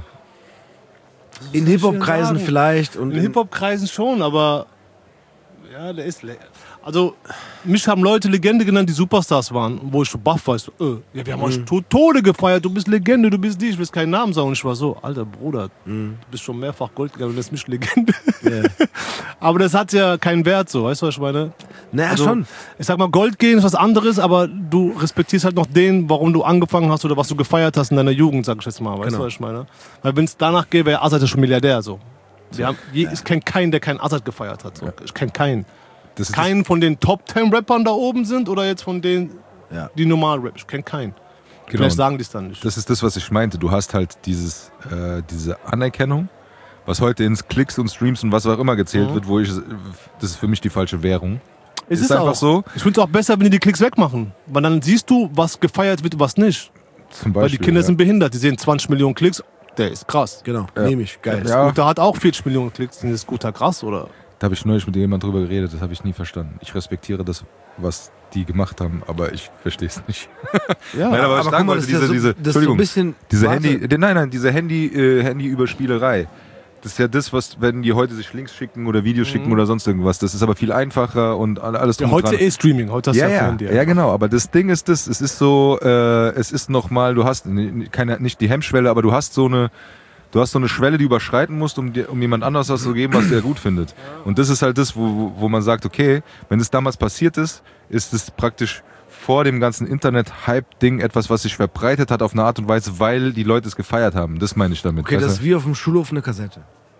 In ich Hip-Hop-Kreisen sagen? vielleicht. Und In Hip-Hop-Kreisen schon, aber ja, der ist. Le also, mich haben Leute Legende genannt, die Superstars waren, wo ich so baff war. Ich so, äh, ja, wir haben euch to Tode gefeiert, du bist Legende, du bist die, ich will keinen Namen sagen. Und ich war so, alter Bruder, du bist schon mehrfach Gold gegangen, du lässt mich Legende. Ja. Aber das hat ja keinen Wert, so, weißt du, was ich meine? Naja, Also, schon. Ich sag mal, Gold gehen ist was anderes, aber du respektierst halt noch den, warum du angefangen hast oder was du gefeiert hast in deiner Jugend, sag ich jetzt mal. Weißt Genau. du, was ich meine? Weil wenn es danach geht, wäre Azad ja schon Milliardär. So. Wir haben, je, ich kenne keinen, der keinen Azad gefeiert hat. So. Ich kenne keinen. Das ist Keinen von den Top zehn Rappern da oben sind oder jetzt von denen, Ja. die normal rappen. Ich kenne keinen. Genau. Vielleicht sagen die es dann nicht. Das ist das, was ich meinte. Du hast halt dieses, äh, diese Anerkennung, was heute ins Klicks und Streams und was auch immer gezählt Mhm. wird, wo ich, das ist für mich die falsche Währung. es ist einfach so. Ich finde es auch besser, wenn die die Klicks wegmachen. Weil dann siehst du, was gefeiert wird und was nicht. Zum Beispiel, Weil die Kinder ja. sind behindert. Die sehen zwanzig Millionen Klicks. Der ist krass. Genau. Ja. Nehme ich. Geil. Ja. Scooter hat auch vierzig Millionen Klicks. Ist Scooter krass, oder? Da habe ich neulich mit jemandem drüber geredet, das habe ich nie verstanden. Ich respektiere das, was die gemacht haben, aber ich verstehe es nicht. Ja. Nein, aber, was ich Aber guck sagen mal, wollte, das ist ja diese, so, diese, das ist so ein Entschuldigung, bisschen. diese warte. Handy, nein, nein, diese Handy, äh, Handy-Überspielerei. Das ist ja das, was, wenn die heute sich Links schicken oder Videos schicken oder sonst irgendwas, das ist aber viel einfacher und alles Ja, drum und heute dran. eh Streaming. Heute hast Ja, du ja, ja, Handy. ja, genau. Aber das Ding ist das, es ist so, äh, es ist nochmal, du hast n- keine, nicht die Hemmschwelle, aber du hast so eine, du hast so eine Schwelle, die du überschreiten musst, um, dir, um jemand anderes was zu geben, was der gut findet. Und das ist halt das, wo, wo- wo man sagt, okay, wenn das damals passiert ist, ist es praktisch vor dem ganzen Internet-Hype-Ding etwas, was sich verbreitet hat auf eine Art und Weise, weil die Leute es gefeiert haben. Das meine ich damit. Okay, weißt das du? ist wie auf dem Schulhof eine Kassette.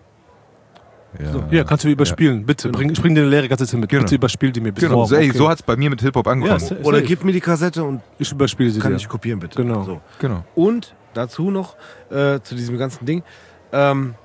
ja. So, hier, kannst du überspielen. Bitte, Genau. bring, ich bring dir eine leere Kassette mit. Genau. Bitte überspiel die mir bis Genau, morgen. so, ey, okay. so hat es bei mir mit Hip-Hop angefangen. Ja, Oder safe. gib mir die Kassette und Ich überspiele sie kann dir. ich kopieren, bitte. Genau. So. Genau. Und dazu noch äh, zu diesem ganzen Ding. Ähm,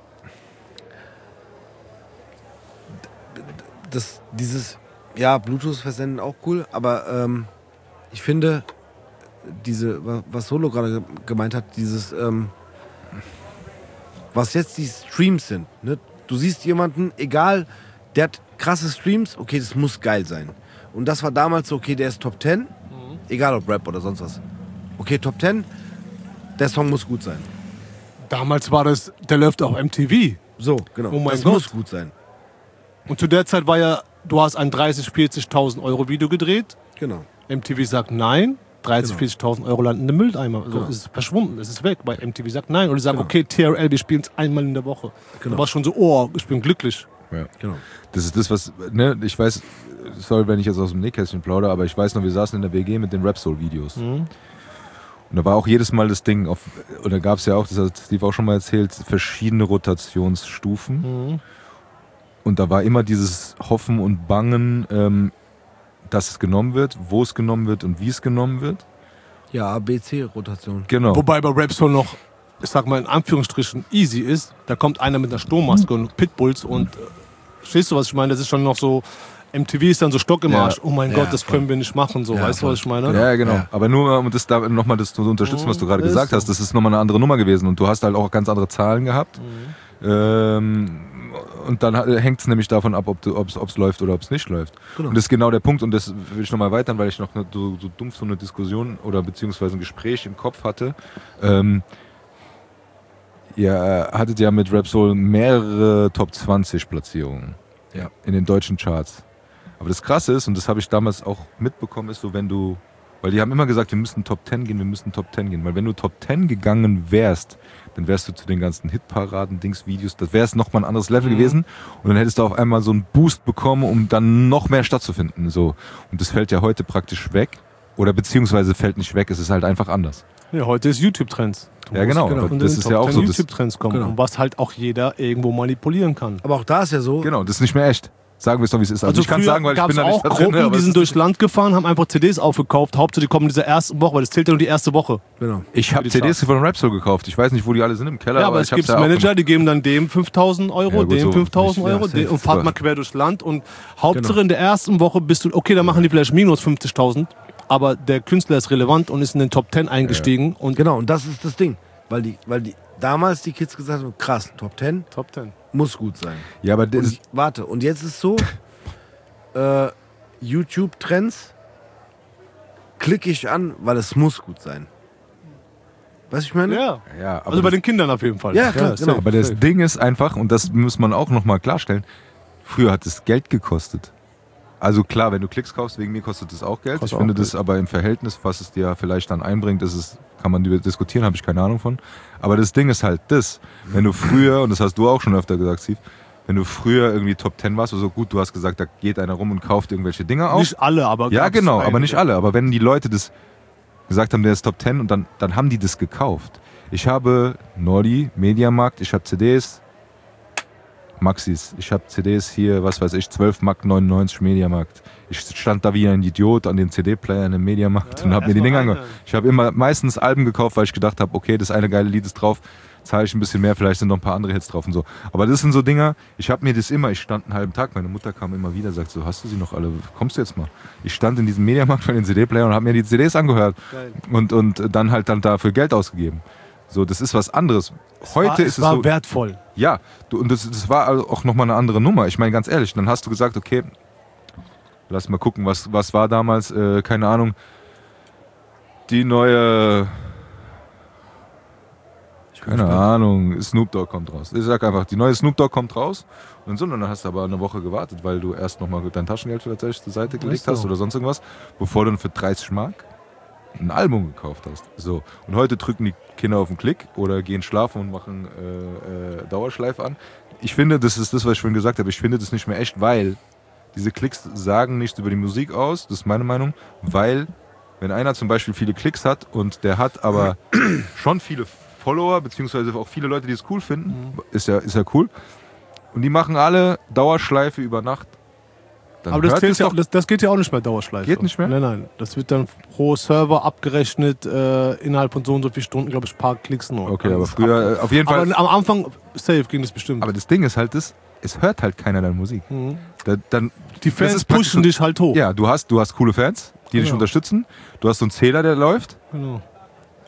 das, dieses, ja, Bluetooth-Versenden auch cool, aber ähm, ich finde, diese, wa- was Solo gerade ge- gemeint hat, dieses, ähm, was jetzt die Streams sind, ne? du siehst jemanden, egal, der hat krasse Streams, okay, das muss geil sein. Und das war damals so, okay, der ist Top zehn, mhm. egal ob Rap oder sonst was. Okay, Top zehn, der Song muss gut sein. Damals war das, der läuft auf M T V. So, genau. Oh mein das Gott. muss gut sein. Und zu der Zeit war ja, du hast ein dreißig-, vierzigtausend Euro Video gedreht. Genau. M T V sagt nein. dreißig-, Genau. vierzigtausend Euro landen im Mülleimer. So, Genau. es ist verschwunden, es ist weg. Bei M T V sagt nein. Und die sagen, Genau. okay, T R L, wir spielen es einmal in der Woche. Genau. Du warst schon so, oh, ich bin glücklich. Ja. Genau. Das ist das, was, ne, ich weiß, sorry, wenn ich jetzt aus dem Nähkästchen plaudere, aber ich weiß noch, wir saßen in der W G mit den Rap-Soul-Videos. Mhm. Und da war auch jedes Mal das Ding, auf, und da gab es ja auch, das hat Steve auch schon mal erzählt, verschiedene Rotationsstufen. Mhm. Und da war immer dieses Hoffen und Bangen, ähm, dass es genommen wird, wo es genommen wird und wie es genommen wird. Ja, A B C-Rotation. Genau. Wobei bei Rap Soul noch, ich sag mal in Anführungsstrichen, easy ist. Da kommt einer mit einer Sturmmaske und Pitbulls und äh, verstehst du, was ich meine? Das ist schon noch so, M T V ist dann so Stock im Ja. Arsch. Oh mein Ja, Gott, das voll. können wir nicht machen. So, Ja, weißt du, voll. was ich meine? Ja, genau. Ja. Aber nur um das da nochmal das zu unterstützen, was du gerade Mhm, ist gesagt so. hast, das ist nochmal eine andere Nummer gewesen und du hast halt auch ganz andere Zahlen gehabt. Mhm. Ähm, und dann hängt es nämlich davon ab, ob es läuft oder ob es nicht läuft. Genau. Und das ist genau der Punkt und das will ich nochmal erweitern, weil ich noch eine, so, so dumpf so eine Diskussion oder beziehungsweise ein Gespräch im Kopf hatte. Ähm, ihr hattet ja mit Rap Soul mehrere Top zwanzig Platzierungen Ja. in den deutschen Charts. Aber das Krasse ist, und das habe ich damals auch mitbekommen, ist so, wenn du, weil die haben immer gesagt, wir müssen Top zehn gehen, wir müssen Top zehn gehen. Weil wenn du Top zehn gegangen wärst, dann wärst du zu den ganzen Hitparaden, Dings, Videos, das wäre es nochmal ein anderes Level Mhm. gewesen. Und dann hättest du auf einmal so einen Boost bekommen, um dann noch mehr stattzufinden. So. Und das fällt ja heute praktisch weg. Oder beziehungsweise fällt nicht weg, es ist halt einfach anders. Ja, heute ist YouTube-Trends. Du Ja, musst genau, unter aber den das ist Top ja auch zehn so, das- YouTube-Trends kommen. Genau. Und was halt auch jeder irgendwo manipulieren kann. Aber auch da ist ja so, Genau, das ist nicht mehr echt. Sagen wir es doch, wie es ist. Also, ich kann früher sagen, weil ich gab's bin da nicht auch da Gruppen, drin. aber die es sind ist durchs nicht- Land gefahren, haben einfach C Ds aufgekauft. Hauptsache, die kommen in dieser ersten Woche, weil das zählt ja nur die erste Woche. genau. Ich habe die C Ds Charts. von Rap Soul gekauft. Ich weiß nicht, wo die alle sind im Keller. Ja, aber aber es ich gibt hab's ja auch Manager, die geben dann dem fünftausend Euro, Ja, gut, dem so fünftausend nicht, Euro ja, dem, safe. und fahrt mal quer durchs Land. Und Hauptsache in der ersten Woche bist du, okay, dann machen die vielleicht minus fünfzigtausend, aber der Künstler ist relevant und ist in den Top zehn eingestiegen. Und Genau, und das ist das Ding. Weil die, weil die damals die Kids gesagt haben, krass, Top zehn Top zehn. muss gut sein. Ja, aber das, Und, warte, und jetzt ist so, äh, YouTube-Trends klicke ich an, weil es muss gut sein. Weißt du, ich meine? Ja. ja, aber Also bei das, den Kindern auf jeden Fall. Ja, klar, safe, genau. aber das safe. Ding ist einfach, und das muss man auch nochmal klarstellen, früher hat es Geld gekostet. Also klar, wenn du Klicks kaufst, wegen mir kostet es auch Geld. Kostet ich finde auch das aber im Verhältnis, was es dir vielleicht dann einbringt, ist es, kann man diskutieren, habe ich keine Ahnung von. Aber das Ding ist halt das, wenn du früher, und das hast du auch schon öfter gesagt, Steve, wenn du früher irgendwie Top zehn warst, also gut, du hast gesagt, da geht einer rum und kauft irgendwelche Dinge auf. Nicht alle, aber Ja, gab's genau, aber einige. nicht alle. Aber wenn die Leute das gesagt haben, der ist Top zehn und dann, dann haben die das gekauft. Ich habe Nordi, Mediamarkt, ich habe C Ds, Maxis. Ich habe C Ds hier, was weiß ich, zwölf Mark neunundneunzig Mediamarkt. Ich stand da wie ein Idiot an den C D-Playern im Mediamarkt Ja, und habe mir die erst mal Dinger rein, angehört. Ich habe immer meistens Alben gekauft, weil ich gedacht habe, okay, das eine geile Lied ist drauf, zahle ich ein bisschen mehr, vielleicht sind noch ein paar andere Hits drauf und so. Aber das sind so Dinger, ich habe mir das immer, ich stand einen halben Tag, meine Mutter kam immer wieder, sagt so, hast du sie noch alle, kommst du jetzt mal? Ich stand in diesem Mediamarkt bei den C D-Playern und habe mir die C Ds angehört Geil. und, und dann halt dann dafür Geld ausgegeben. So, das ist was anderes. Heute war, ist es es war so, wertvoll. ja, du, und das, das war also auch nochmal eine andere Nummer. Ich meine, ganz ehrlich, dann hast du gesagt, okay, lass mal gucken, was, was war damals, äh, keine Ahnung, die neue, keine Ahnung, Snoop Dogg kommt raus. Ich sag einfach, die neue Snoop Dogg kommt raus und so, und dann hast du aber eine Woche gewartet, weil du erst nochmal dein Taschengeld vielleicht zur Seite gelegt Ist so. hast oder sonst irgendwas, bevor du dann für dreißig Mark ein Album gekauft hast. So. Und heute drücken die Kinder auf den Klick oder gehen schlafen und machen äh, äh, Dauerschleife an. Ich finde, das ist das, was ich vorhin gesagt habe, ich finde das nicht mehr echt, weil diese Klicks sagen nichts über die Musik aus, das ist meine Meinung, weil wenn einer zum Beispiel viele Klicks hat und der hat aber schon viele Follower, beziehungsweise auch viele Leute, die es cool finden, ist ja, ist ja cool, und die machen alle Dauerschleife über Nacht, dann Aber das, hört zählt es ja, doch. das, das geht ja auch nicht mehr Dauerschleife. Geht nicht mehr? Nein, nein. Das wird dann pro Server abgerechnet, äh, innerhalb von so und so vielen Stunden, glaube ich, ein paar Klicks nur. Okay, Dann aber ist es früher, äh, auf jeden Fall. Aber am Anfang, safe, ging das bestimmt. Aber das Ding ist halt das, es hört halt keiner deine Musik. Mhm. Da, dann, Die das Fans ist praktisch pushen so- dich halt hoch. Ja, du hast, du hast coole Fans, die dich Genau. unterstützen. Du hast so einen Zähler, der läuft. Genau.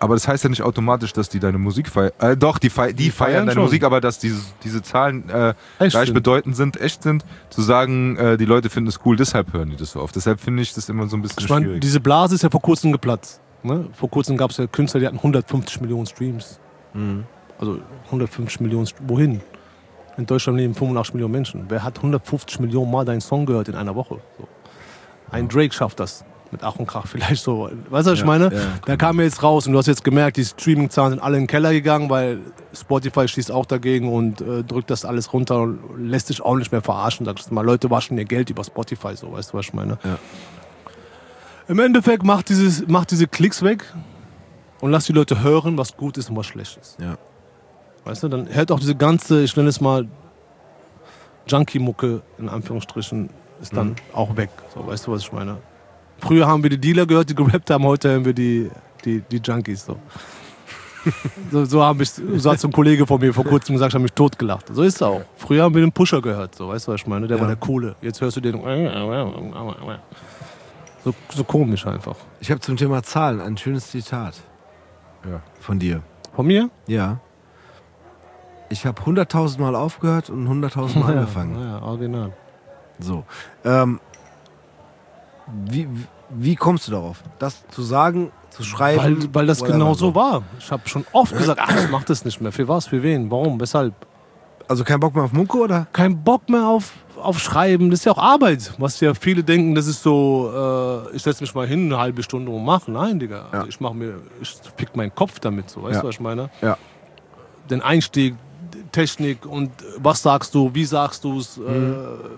Aber das heißt ja nicht automatisch, dass die deine Musik feiern. Äh, doch, die, fei die, die feiern, feiern deine schon. Musik, aber dass diese, diese Zahlen äh, gleichbedeutend sind, echt sind, zu sagen, äh, die Leute finden es cool, deshalb hören die das so oft. Deshalb finde ich das immer so ein bisschen ich mein, schwierig. Diese Blase ist ja vor kurzem geplatzt. Ne? Vor kurzem gab es ja Künstler, die hatten hundertfünfzig Millionen Streams. Mhm. Also hundertfünfzig Millionen, wohin? In Deutschland leben fünfundachtzig Millionen Menschen. Wer hat hundertfünfzig Millionen Mal deinen Song gehört in einer Woche? So. Ein Drake schafft das. Mit Ach und Krach vielleicht so. Weißt du, was ich ja, meine? Ja, da kam mir jetzt raus und du hast jetzt gemerkt, die Streaming-Zahlen sind alle in den Keller gegangen, weil Spotify schießt auch dagegen und äh, drückt das alles runter und lässt sich auch nicht mehr verarschen. Sagst du mal, Leute waschen ihr Geld über Spotify, so, weißt du, was ich meine? Ja. Im Endeffekt macht, dieses, macht diese Klicks weg und lass die Leute hören, was gut ist und was schlecht ist. Ja. Weißt du, dann hört auch diese ganze, ich nenne es mal Junkie-Mucke, in Anführungsstrichen, ist dann mhm. auch weg. So, weißt du, was ich meine? Früher haben wir die Dealer gehört, die gerappt haben, heute hören wir die, die, die Junkies. So. so, so, hab ich, so hat so ein Kollege von mir vor kurzem gesagt, ich habe mich totgelacht. So ist es auch. Früher haben wir den Pusher gehört, so, weißt du, was ich meine? Der ja. war der Coole. Jetzt hörst du den. So, so komisch einfach. Ich habe zum Thema Zahlen ein schönes Zitat ja. von dir. Von mir? Ja. Ich habe hunderttausend Mal aufgehört und hunderttausend Mal ja, angefangen. Ja, original. So. Ähm, wie, wie kommst du darauf, das zu sagen, zu schreiben? Weil, weil das genau so war. Ich habe schon oft gesagt, ach, ich mach das nicht mehr. Für was, für wen, warum, weshalb? Also kein Bock mehr auf Mucke, oder? Kein Bock mehr auf, auf Schreiben. Das ist ja auch Arbeit. Was ja viele denken, das ist so, äh, ich setze mich mal hin, eine halbe Stunde und mache. Nein, Digga. Ja. Ich mache mir, ich fick meinen Kopf damit, so. Weißt ja. du, was ich meine? Ja. Den Einstieg, Technik und was sagst du, wie sagst du es, mhm. äh,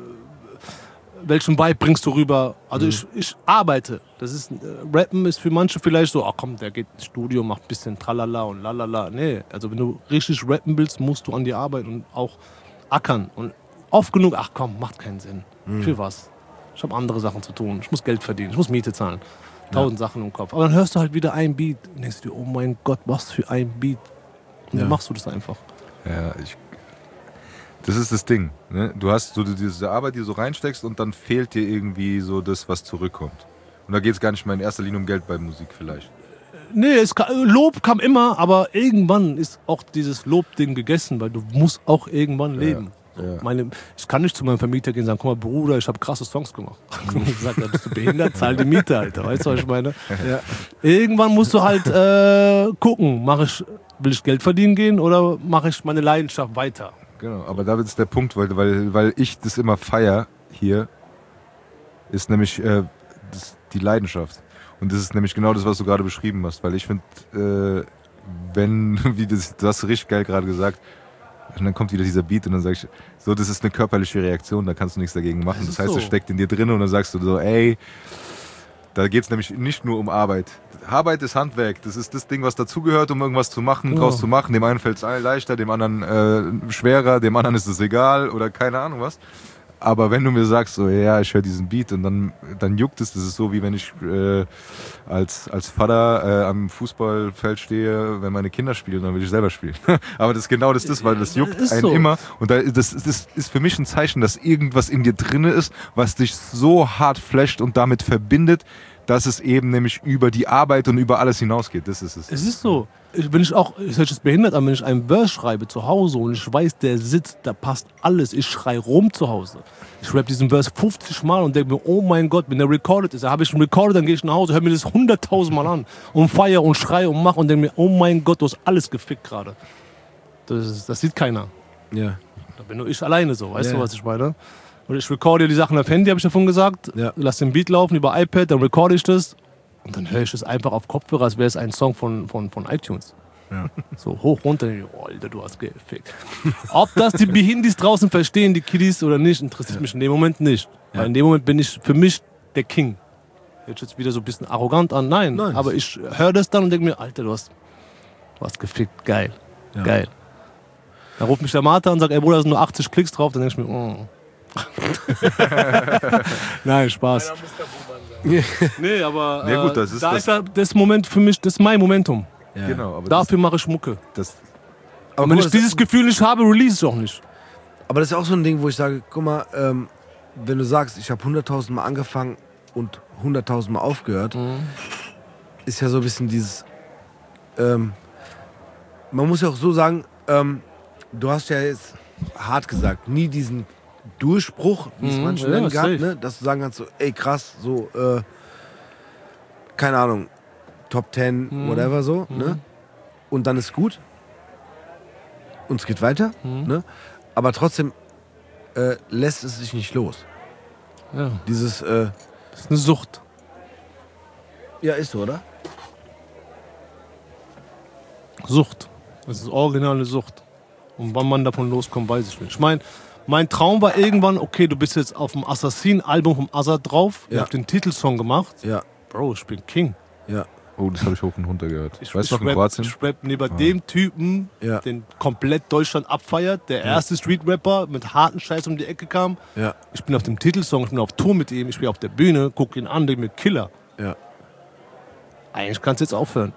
welchen Vibe bringst du rüber? Also mhm. ich, ich arbeite. Das ist, äh, Rappen ist für manche vielleicht so, ach komm, der geht ins Studio, macht ein bisschen Tralala und Lalala. Nee, also wenn du richtig rappen willst, musst du an die Arbeit und auch ackern. Und oft genug, ach komm, macht keinen Sinn. Mhm. Für was? Ich habe andere Sachen zu tun. Ich muss Geld verdienen, ich muss Miete zahlen. Tausend ja. Sachen im Kopf. Aber dann hörst du halt wieder einen Beat und denkst dir, oh mein Gott, was für ein Beat. Und ja. dann machst du das einfach. Ja, ich Das ist das Ding. Ne? Du hast so diese Arbeit, die du so reinsteckst und dann fehlt dir irgendwie so das, was zurückkommt. Und da geht es gar nicht mal in erster Linie um Geld bei Musik vielleicht. Nee, es kam, Lob kam immer, aber irgendwann ist auch dieses Lob-Ding gegessen, weil du musst auch irgendwann leben. Ja, ja. Meine, ich kann nicht zu meinem Vermieter gehen und sagen, guck mal Bruder, ich habe krasse Songs gemacht. Ich sage, da bist du behindert, zahl die Miete, Alter. Weißt du, was ich meine? Ja. Irgendwann musst du halt äh, gucken, mach ich, will ich Geld verdienen gehen oder mache ich meine Leidenschaft weiter? Genau, aber da ist der Punkt, weil, weil, weil ich das immer feier hier, ist nämlich äh, das, die Leidenschaft. Und das ist nämlich genau das, was du gerade beschrieben hast. Weil ich finde, äh, wenn, wie das, du hast richtig geil gerade gesagt, und dann kommt wieder dieser Beat und dann sag ich, so, das ist eine körperliche Reaktion, da kannst du nichts dagegen machen. Das, das heißt, es so. steckt in dir drin und dann sagst du so, ey, da geht es nämlich nicht nur um Arbeit. Arbeit ist Handwerk. Das ist das Ding, was dazugehört, um irgendwas zu machen, ja. draus zu machen. Dem einen fällt es leichter, dem anderen äh, schwerer, dem anderen ist es egal oder keine Ahnung was. Aber wenn du mir sagst, so, ja, ich höre diesen Beat und dann, dann juckt es, das ist so, wie wenn ich äh, als, als Vater äh, am Fußballfeld stehe, wenn meine Kinder spielen, dann will ich selber spielen. Aber das ist genau das, ist, weil das juckt einen so. immer. Und da, das, das ist für mich ein Zeichen, dass irgendwas in dir drinne ist, was dich so hart flasht und damit verbindet, dass es eben nämlich über die Arbeit und über alles hinausgeht. Das ist es. Es ist so. Ich, wenn ich auch, ich höre jetzt behindert an, wenn ich einen Verse schreibe zu Hause und ich weiß, der sitzt, da passt alles. Ich schrei rum zu Hause. Ich rappe diesen Verse fünfzig Mal und denke mir, oh mein Gott, wenn der recorded ist, da habe ich einen recorded, dann gehe ich nach Hause, höre mir das hunderttausend Mal an und feiere und schreie und mache und denke mir, oh mein Gott, du hast alles gefickt gerade. Das, das sieht keiner. Ja. Da bin nur ich alleine so, weißt ja. du, was ich meine? Und ich recorde die Sachen auf Handy, habe ich davon gesagt. Ja. Lass den Beat laufen über iPad, dann recorde ich das. Und dann höre ich das einfach auf Kopfhörer, als wäre es ein Song von, von, von iTunes. Ja. So hoch, runter. Oh, Alter, du hast gefickt. Ob das die Behindis draußen verstehen, die Kiddies oder nicht, interessiert ja. mich in dem Moment nicht. Ja. Weil in dem Moment bin ich für mich der King. Hört jetzt wieder so ein bisschen arrogant an. Nein, Nein. aber ich höre das dann und denke mir, Alter, du hast, du hast gefickt. Geil. Ja. Geil. Dann ruft mich der Martha und sagt, ey Bruder, da sind nur achtzig Klicks drauf. Dann denke ich mir, oh. Nein, Spaß. Nee, aber äh, ja, gut, das ist da das ist das Moment für mich, das ist mein Momentum. Ja. Genau, aber dafür mache ich Mucke. Das, aber wenn ich dieses Gefühl nicht habe, release ich auch nicht. Aber das ist auch so ein Ding, wo ich sage, guck mal, ähm, wenn du sagst, ich habe hunderttausend Mal angefangen und hunderttausend Mal aufgehört, mhm. ist ja so ein bisschen dieses, ähm, man muss ja auch so sagen, ähm, du hast ja jetzt hart gesagt, nie diesen Durchbruch, wie es Mhm, manche ja, nennen, gehabt, safe. ne? Dass du sagen kannst, so, ey krass, so, äh, keine Ahnung, Top Ten, Mhm. whatever so, ne? Und dann ist gut. Und es geht weiter, Mhm. ne? Aber trotzdem äh, lässt es sich nicht los. Ja, Dieses, äh, das ist eine Sucht. ja, ist so, oder? Sucht. Das ist originale Sucht. Und wann man davon loskommt, weiß ich nicht. Ich meine, mein Traum war irgendwann, okay, du bist jetzt auf dem Assassin-Album vom Azad drauf. Ich Ja. hab den Titelsong gemacht. Ja, Bro, ich bin King. ja, Oh, das habe ich hoch und runter gehört. Ich, weißt du ich noch, in rap, Kroatien? ich rap neben dem Typen, Ja. den komplett Deutschland abfeiert, der erste Street-Rapper mit harten Scheiß um die Ecke kam. ja, Ich bin auf dem Titelsong, ich bin auf Tour mit ihm, ich bin auf der Bühne, guck ihn an, denk mir Killer. ja. Eigentlich kannst du jetzt aufhören.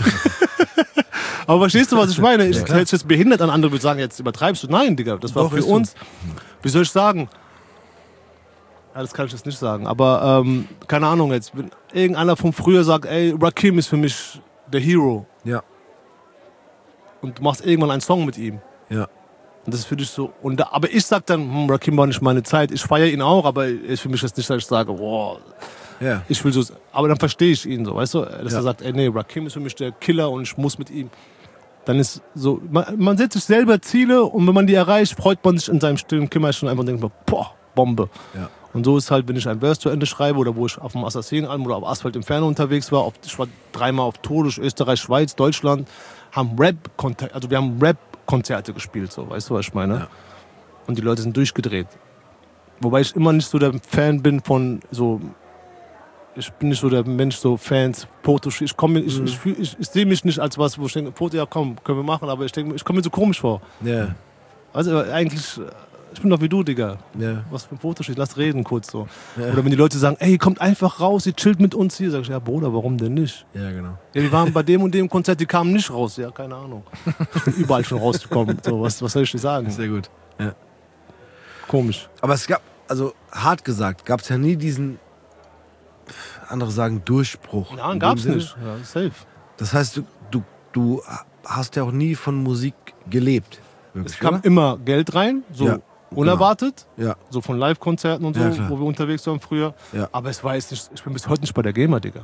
Aber verstehst du, was ich meine? Ich hätte es jetzt behindert an, andere würden sagen, jetzt übertreibst du. Nein, Digga, das war Doch, für ist so. uns. Wie soll ich sagen? Ja, das kann ich jetzt nicht sagen. Aber ähm, keine Ahnung jetzt. Wenn irgendeiner von früher sagt, ey, Rakim ist für mich der Hero. Ja, Und du machst irgendwann einen Song mit ihm. ja, Und das ist für dich so. Und da, aber ich sag dann, hm, Rakim war nicht meine Zeit. Ich feiere ihn auch, aber ist für mich jetzt nicht, dass ich sage, boah, ja. ich will so. Aber dann verstehe ich ihn so, weißt du? Dass Ja. er sagt, ey, nee, Rakim ist für mich der Killer und ich muss mit ihm. Dann ist so, man, man setzt sich selber Ziele und wenn man die erreicht, freut man sich in seinem stillen Kämmerchen einfach und denkt, man, boah, Bombe. Ja. Und so ist halt, wenn ich ein Verse zu Ende schreibe oder wo ich auf dem Assassin-Album oder auf Asphalt Inferno unterwegs war, auf, ich war dreimal auf Tour durch Österreich, Schweiz, Deutschland, haben Rap-Konzerte, also wir haben Rap-Konzerte gespielt, so, weißt du, was ich meine? Ja. Und die Leute sind durchgedreht. Wobei ich immer nicht so der Fan bin von so, ich bin nicht so der Mensch, so Fans, Fotos, ich komme, ich, ich, fühl- ich, ich sehe mich nicht als was, wo ich denke, Foto, ja komm, können wir machen, aber ich denke, ich komme mir so komisch vor. Ja, Also eigentlich, äh, ich bin doch wie du, Digga. ja, Was für ein Fotoschild, lass reden kurz so. Oder wenn die Leute sagen, ey, kommt einfach raus, ihr chillt mit uns hier, sag ich, ja Bruder, warum denn nicht? ja, genau. Ja, die waren bei dem und dem Konzert, die kamen nicht raus, ja, keine Ahnung. Ich bin überall schon rausgekommen, so, was, was soll ich dir sagen? Sehr gut. Ja. Komisch. Aber es gab, also hart gesagt, gab es ja nie diesen, andere sagen, Durchbruch. Ja, In gab's dem Sinne. nicht. Ja, safe. Das heißt, du, du, du hast ja auch nie von Musik gelebt. Wirklich, Es kam oder? immer Geld rein, so Ja, unerwartet, Ja, so von Live-Konzerten und so, Ja, klar. wo wir unterwegs waren früher. Ja. Aber es war jetzt nicht, ich bin bis heute nicht bei der GEMA, Digga.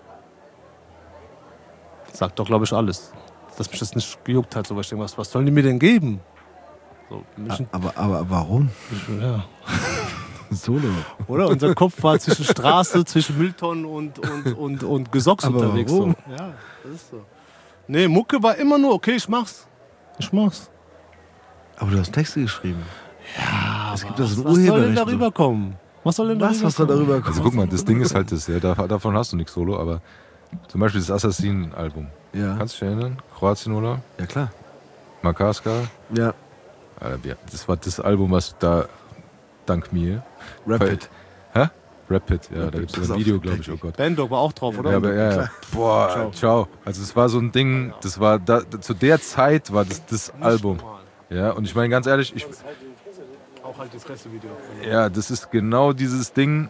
Sagt doch, glaube ich, alles. Dass mich das nicht gejuckt hat, so was ich denke, was, was sollen die mir denn geben? So, mich, aber, aber warum? ja. Solo. Oder? Unser Kopf war zwischen Straße, zwischen Mülltonnen und, und, und, und Gesocks Aber unterwegs. So. warum? Ja, das ist so. Nee, Mucke war immer nur, okay, ich mach's. Ich mach's. Aber du hast Texte geschrieben. Ja, Es gibt das was, was soll denn Urheberrecht. darüber kommen? Was soll denn Was, darüber was da kommen? darüber kommt? Also guck mal, das Ding ist halt das, ja, da, davon hast du nichts Solo, aber zum Beispiel das Assassin-Album. Ja, Kannst du dich erinnern? Kroatien, oder? ja klar. Makarska. Ja, Alter, ja, das war das Album, was da, dank mir. Rapid. Hä? Rapid, ja, da Rapid, gibt es pass ein auf, Video, glaube ich, oh Gott. Bandog war auch drauf, oder? Ja, aber ja, ja. Boah, ciao. Ciao. Also es war so ein Ding, das war da, zu der Zeit war das das Album. Ja, und ich meine ganz ehrlich, ich, Auch halt das Pressevideo. ja, das ist genau dieses Ding.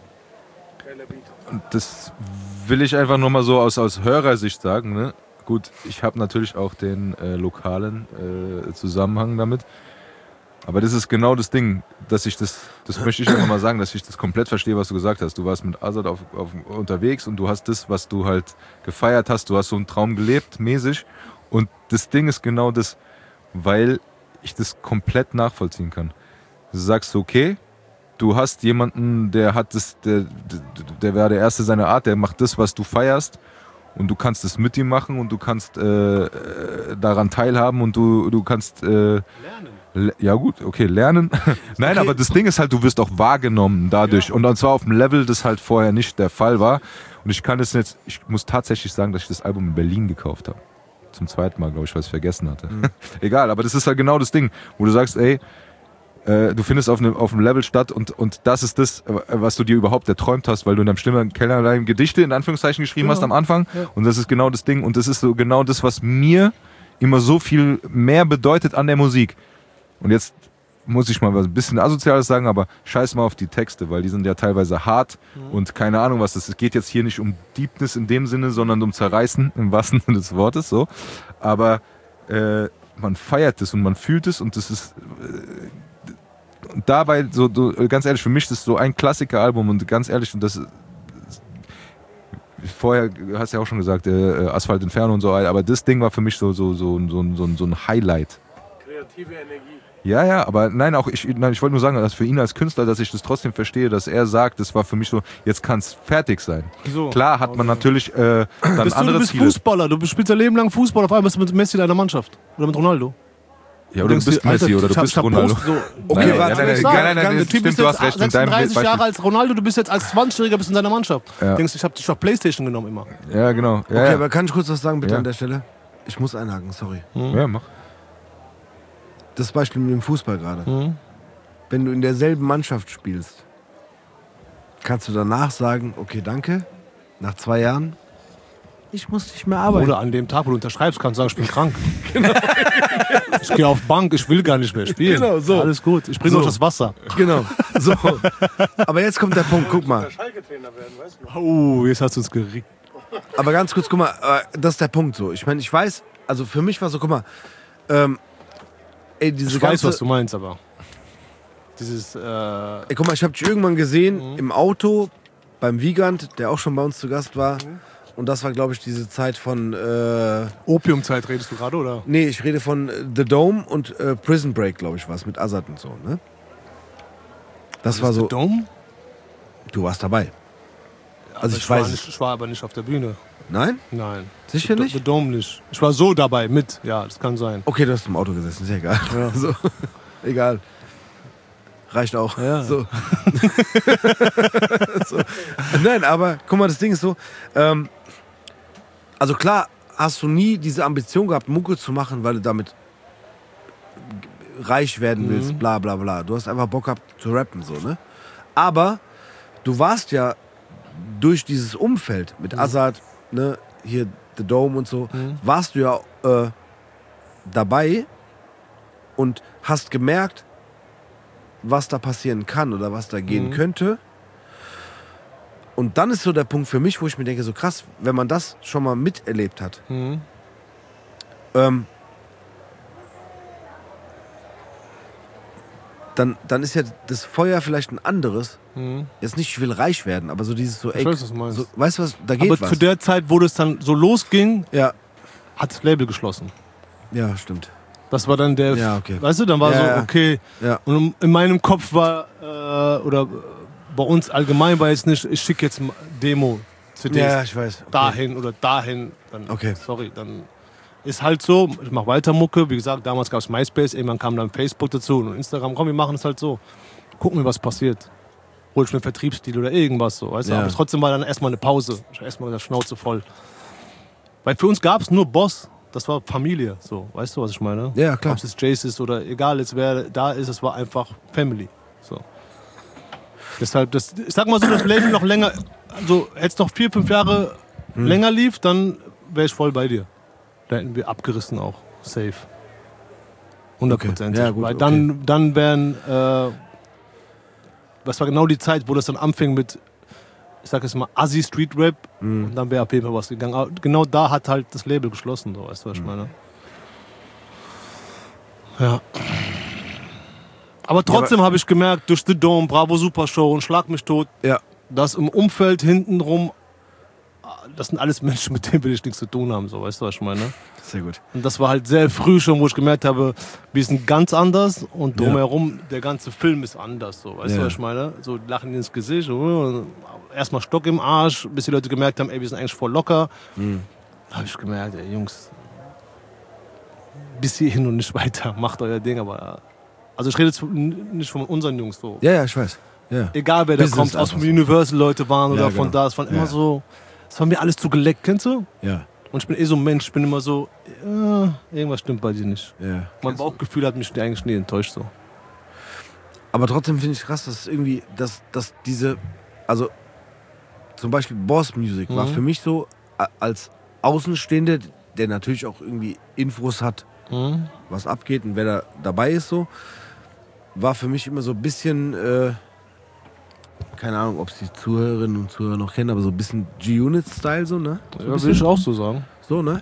Und das will ich einfach nur mal so aus, aus Hörersicht sagen. Ne? Gut, ich habe natürlich auch den äh, lokalen äh, Zusammenhang damit. Aber das ist genau das Ding, dass ich das, das möchte ich einfach mal sagen, dass ich das komplett verstehe, was du gesagt hast. Du warst mit Azad auf, auf, unterwegs und du hast das, was du halt gefeiert hast, du hast so einen Traum gelebt, mäßig. Und das Ding ist genau das, weil ich das komplett nachvollziehen kann. Du sagst, okay, du hast jemanden, der hat das, der, der, der wäre der Erste seiner Art, der macht das, was du feierst. Und du kannst es mit ihm machen und du kannst äh, äh, daran teilhaben und du, du kannst... Äh, Lernen. Le- Ja gut, okay, lernen. Nein, Okay. aber das Ding ist halt, du wirst auch wahrgenommen dadurch. Und zwar auf einem Level, das halt vorher nicht der Fall war. Und ich kann es jetzt, ich muss tatsächlich sagen, dass ich das Album in Berlin gekauft habe. Zum zweiten Mal, glaube ich, weil ich es vergessen hatte. Egal, aber das ist halt genau das Ding, wo du sagst, ey, äh, du findest auf einem auf einem Level statt und, und das ist das, äh, was du dir überhaupt erträumt hast, weil du in deinem stillen Kellerlein Gedichte in Anführungszeichen geschrieben Genau. hast am Anfang. Ja. Und das ist genau das Ding. Und das ist so genau das, was mir immer so viel mehr bedeutet an der Musik. Und jetzt muss ich mal was ein bisschen Asoziales sagen, aber scheiß mal auf die Texte, weil die sind ja teilweise hart mhm. und keine Ahnung was. Es geht jetzt hier nicht um Deepness in dem Sinne, sondern um Zerreißen im wahrsten Sinne des Wortes. So. Aber äh, man feiert es und man fühlt es und das ist äh, und dabei, so, so ganz ehrlich, für mich ist das so ein Klassiker-Album und ganz ehrlich, und das vorher hast du ja auch schon gesagt, äh, Asphalt Inferno und so, aber das Ding war für mich so, so, so, so, so, so ein Highlight. Kreative Energie. Ja, ja, aber nein, auch ich, nein, ich wollte nur sagen, dass für ihn als Künstler, dass ich das trotzdem verstehe, dass er sagt, das war für mich so, jetzt kann es fertig sein. So, Klar hat man natürlich äh, dann bist andere du, du bist Ziele. Fußballer, du spielst dein Leben lang Fußball, auf einmal bist du mit Messi in einer Mannschaft. Oder mit Ronaldo. Ja, oder du, du bist dir, Messi Alter, oder du bist Ronaldo. So, okay, nein, warte, nein, nein, nein, nein, nein, nein, stimmt, du hast recht. sechsunddreißig Jahre als Ronaldo, du bist jetzt als zwanzigjähriger bist in deiner Mannschaft. Ja. Denkst du, ich habe dich auf Playstation genommen immer. Ja, genau. Ja, okay, ja. aber kann ich kurz was sagen bitte ja. an der Stelle? Ich muss einhaken, sorry. Hm. Ja, mach. Das Beispiel mit dem Fußball gerade. Hm. Wenn du in derselben Mannschaft spielst, kannst du danach sagen, okay, danke, nach zwei Jahren, ich muss nicht mehr arbeiten. Oder an dem Tag, wo du unterschreibst, kannst du sagen, ich bin krank. Genau. Ich gehe auf Bank, ich will gar nicht mehr spielen. Genau, so. Alles gut, ich bringe so. Noch das Wasser. Genau, so. Aber jetzt kommt der Punkt, guck mal. Oh, jetzt hast du uns gerickt. Aber ganz kurz, guck mal, das ist der Punkt so. Ich meine, ich weiß, also für mich war so, guck mal, ähm, ey, diese ich ganze... weiß, was du meinst, aber... Dieses, äh... Ey, guck mal, ich habe dich irgendwann gesehen mhm. im Auto beim Wiegand, der auch schon bei uns zu Gast war. Mhm. Und das war, glaube ich, diese Zeit von... Äh, Opiumzeit redest du gerade, oder? Nee, ich rede von The Dome und äh, Prison Break, glaube ich, war es, mit Azad und so, ne? Das was war so... The Dome? Du warst dabei. Ja, also ich, ich weiß war nicht, ich war aber nicht auf der Bühne. Nein? Nein. Sicher The, nicht? The Dome nicht. Ich war so dabei, mit. Ja, das kann sein. Okay, du hast im Auto gesessen, ist ja egal. Ja. So. Egal. Reicht auch. Ja. So. So. Nein, aber guck mal, das Ding ist so, ähm, also klar hast du nie diese Ambition gehabt, Mucke zu machen, weil du damit reich werden willst, mhm. bla bla bla. Du hast einfach Bock gehabt zu rappen, so, ne? Aber du warst ja durch dieses Umfeld mit mhm. Azad, ne, hier The Dome und so, mhm. warst du ja äh, dabei und hast gemerkt, was da passieren kann oder was da gehen mhm. könnte. Und dann ist so der Punkt für mich, wo ich mir denke, so krass, wenn man das schon mal miterlebt hat, mhm. ähm, dann, dann ist ja das Feuer vielleicht ein anderes. Mhm. Jetzt nicht, ich will reich werden, aber so dieses so, ey, ich weiß, was du meinst. So, weißt du was, da geht aber was. zu der Zeit, wo das dann so losging, ja. hat das Label geschlossen. Ja, stimmt. Das war dann der, ja, okay. weißt du, dann war ja, so, okay. Ja. Und in meinem Kopf war, äh, oder bei uns allgemein war jetzt nicht, ich schicke jetzt Demo-C Ds ja, ich weiß. Okay. dahin oder dahin. Dann, okay. Sorry, dann ist halt so, ich mache weiter Mucke. Wie gesagt, damals gab es MySpace, irgendwann kam dann Facebook dazu und Instagram. Komm, wir machen es halt so. Gucken wir, was passiert. Hol ich mir einen Vertriebsstil oder irgendwas so, weißt du. Ja. Aber trotzdem war dann erstmal eine Pause. Ich habe erstmal der Schnauze voll. Weil für uns gab es nur Boss. Das war Familie, so, weißt du, was ich meine? Ja, klar. Ob es jetzt Jace ist oder egal jetzt wer da ist, es war einfach Family. So. Deshalb, das, ich sag mal so, das Label noch länger, also hätte es noch vier, fünf Jahre hm. länger lief, dann wäre ich voll bei dir. Da hätten wir abgerissen auch, safe. Hundertprozentig. Okay. Ja, gut, Weil okay. dann, dann wären, äh, das war genau die Zeit, wo das dann anfing mit, ich sag jetzt mal, Assi Street Rap, mhm. und dann wäre auf jeden Fall was gegangen. Aber genau da hat halt das Label geschlossen, so, weißt du, was ich meine? Ja. Aber trotzdem ja, habe ich gemerkt, durch The Dome, Bravo Super Show und Schlag mich tot, ja. dass im Umfeld hintenrum, das sind alles Menschen, mit denen will ich nichts zu tun haben, so, weißt du, was ich meine? Sehr gut. Und das war halt sehr früh schon, wo ich gemerkt habe, wir sind ganz anders und drumherum, ja. der ganze Film ist anders, so, weißt ja. du, was ich meine? So lachen ins Gesicht, erstmal Stock im Arsch, bis die Leute gemerkt haben, ey, wir sind eigentlich voll locker. Mhm. Da habe ich gemerkt, ey, Jungs, bis hierhin und nicht weiter, macht euer Ding, aber... Also ich rede jetzt nicht von unseren Jungs so. Ja, ja, ich weiß. Ja. Egal wer da kommt, aus dem Universal-Leute waren oder ja, genau. von da, es war immer ja. so... Es war mir alles zu geleckt, kennst du? Ja. Und ich bin eh so ein Mensch, ich bin immer so, ja, irgendwas stimmt bei dir nicht. Ja. Mein Bauchgefühl hat mich eigentlich nie enttäuscht so. Aber trotzdem finde ich krass, dass irgendwie, dass, dass diese, also zum Beispiel Boss Music mhm. war für mich so als Außenstehende, der natürlich auch irgendwie Infos hat, mhm. was abgeht und wer da dabei ist so, war für mich immer so ein bisschen, äh, keine Ahnung, ob es die Zuhörerinnen und Zuhörer noch kennen, aber so ein bisschen G-Unit-Style, so, ne? So Ja, will ich auch so sagen. So, ne?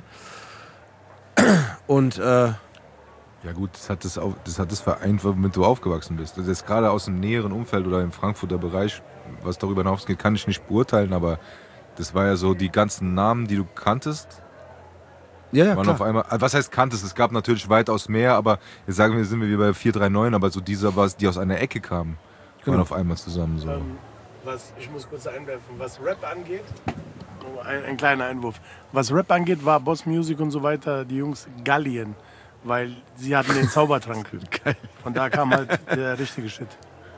Und, äh, Ja gut, das hat das, auch, das hat das vereint, womit du aufgewachsen bist. Das ist gerade aus dem näheren Umfeld oder im Frankfurter Bereich, was darüber hinausgeht, kann ich nicht beurteilen, aber das war ja so die ganzen Namen, die du kanntest, ja, ja, waren klar. auf einmal, was heißt kanntest? Es gab natürlich weitaus mehr, aber jetzt sagen wir, sind wir wie bei vier drei neun, aber so dieser, was, die aus einer Ecke kamen, Genau. waren auf einmal zusammen so. Ähm, was, ich muss kurz einwerfen, was Rap angeht, nur ein, ein kleiner Einwurf. Was Rap angeht, war Boss Music und so weiter, die Jungs Gallien, weil sie hatten den Zaubertrank. Von da kam halt der richtige Shit.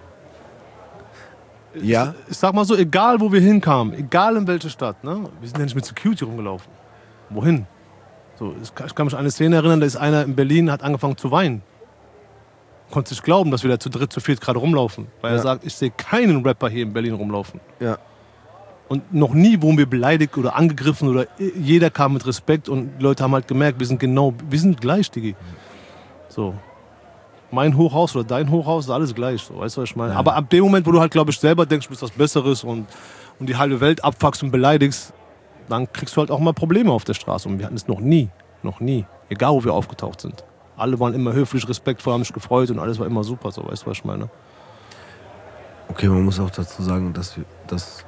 Ja, Ich sag mal so, egal wo wir hinkamen, egal in welche Stadt, ne? Wir sind ja nicht mit Security rumgelaufen. Wohin? So, ich kann- ich kann mich an eine Szene erinnern, da ist einer in Berlin, hat angefangen zu weinen. Konnte nicht glauben, dass wir da zu dritt, zu viert gerade rumlaufen. Weil Ja. er sagt, ich sehe keinen Rapper hier in Berlin rumlaufen. ja. Und noch nie wurden wir beleidigt oder angegriffen oder jeder kam mit Respekt und die Leute haben halt gemerkt, wir sind genau, wir sind gleich, Digi. So. Mein Hochhaus oder dein Hochhaus ist alles gleich, so, weißt du, was ich meine? Aber ab dem Moment, wo du halt, glaube ich, selber denkst, du bist was Besseres und, und die halbe Welt abfuckst und beleidigst, dann kriegst du halt auch mal Probleme auf der Straße. Und wir hatten es noch nie, noch nie, egal wo wir aufgetaucht sind. Alle waren immer höflich, respektvoll, haben sich gefreut und alles war immer super, so, weißt du, was ich meine? Okay, man muss auch dazu sagen, dass, wir, dass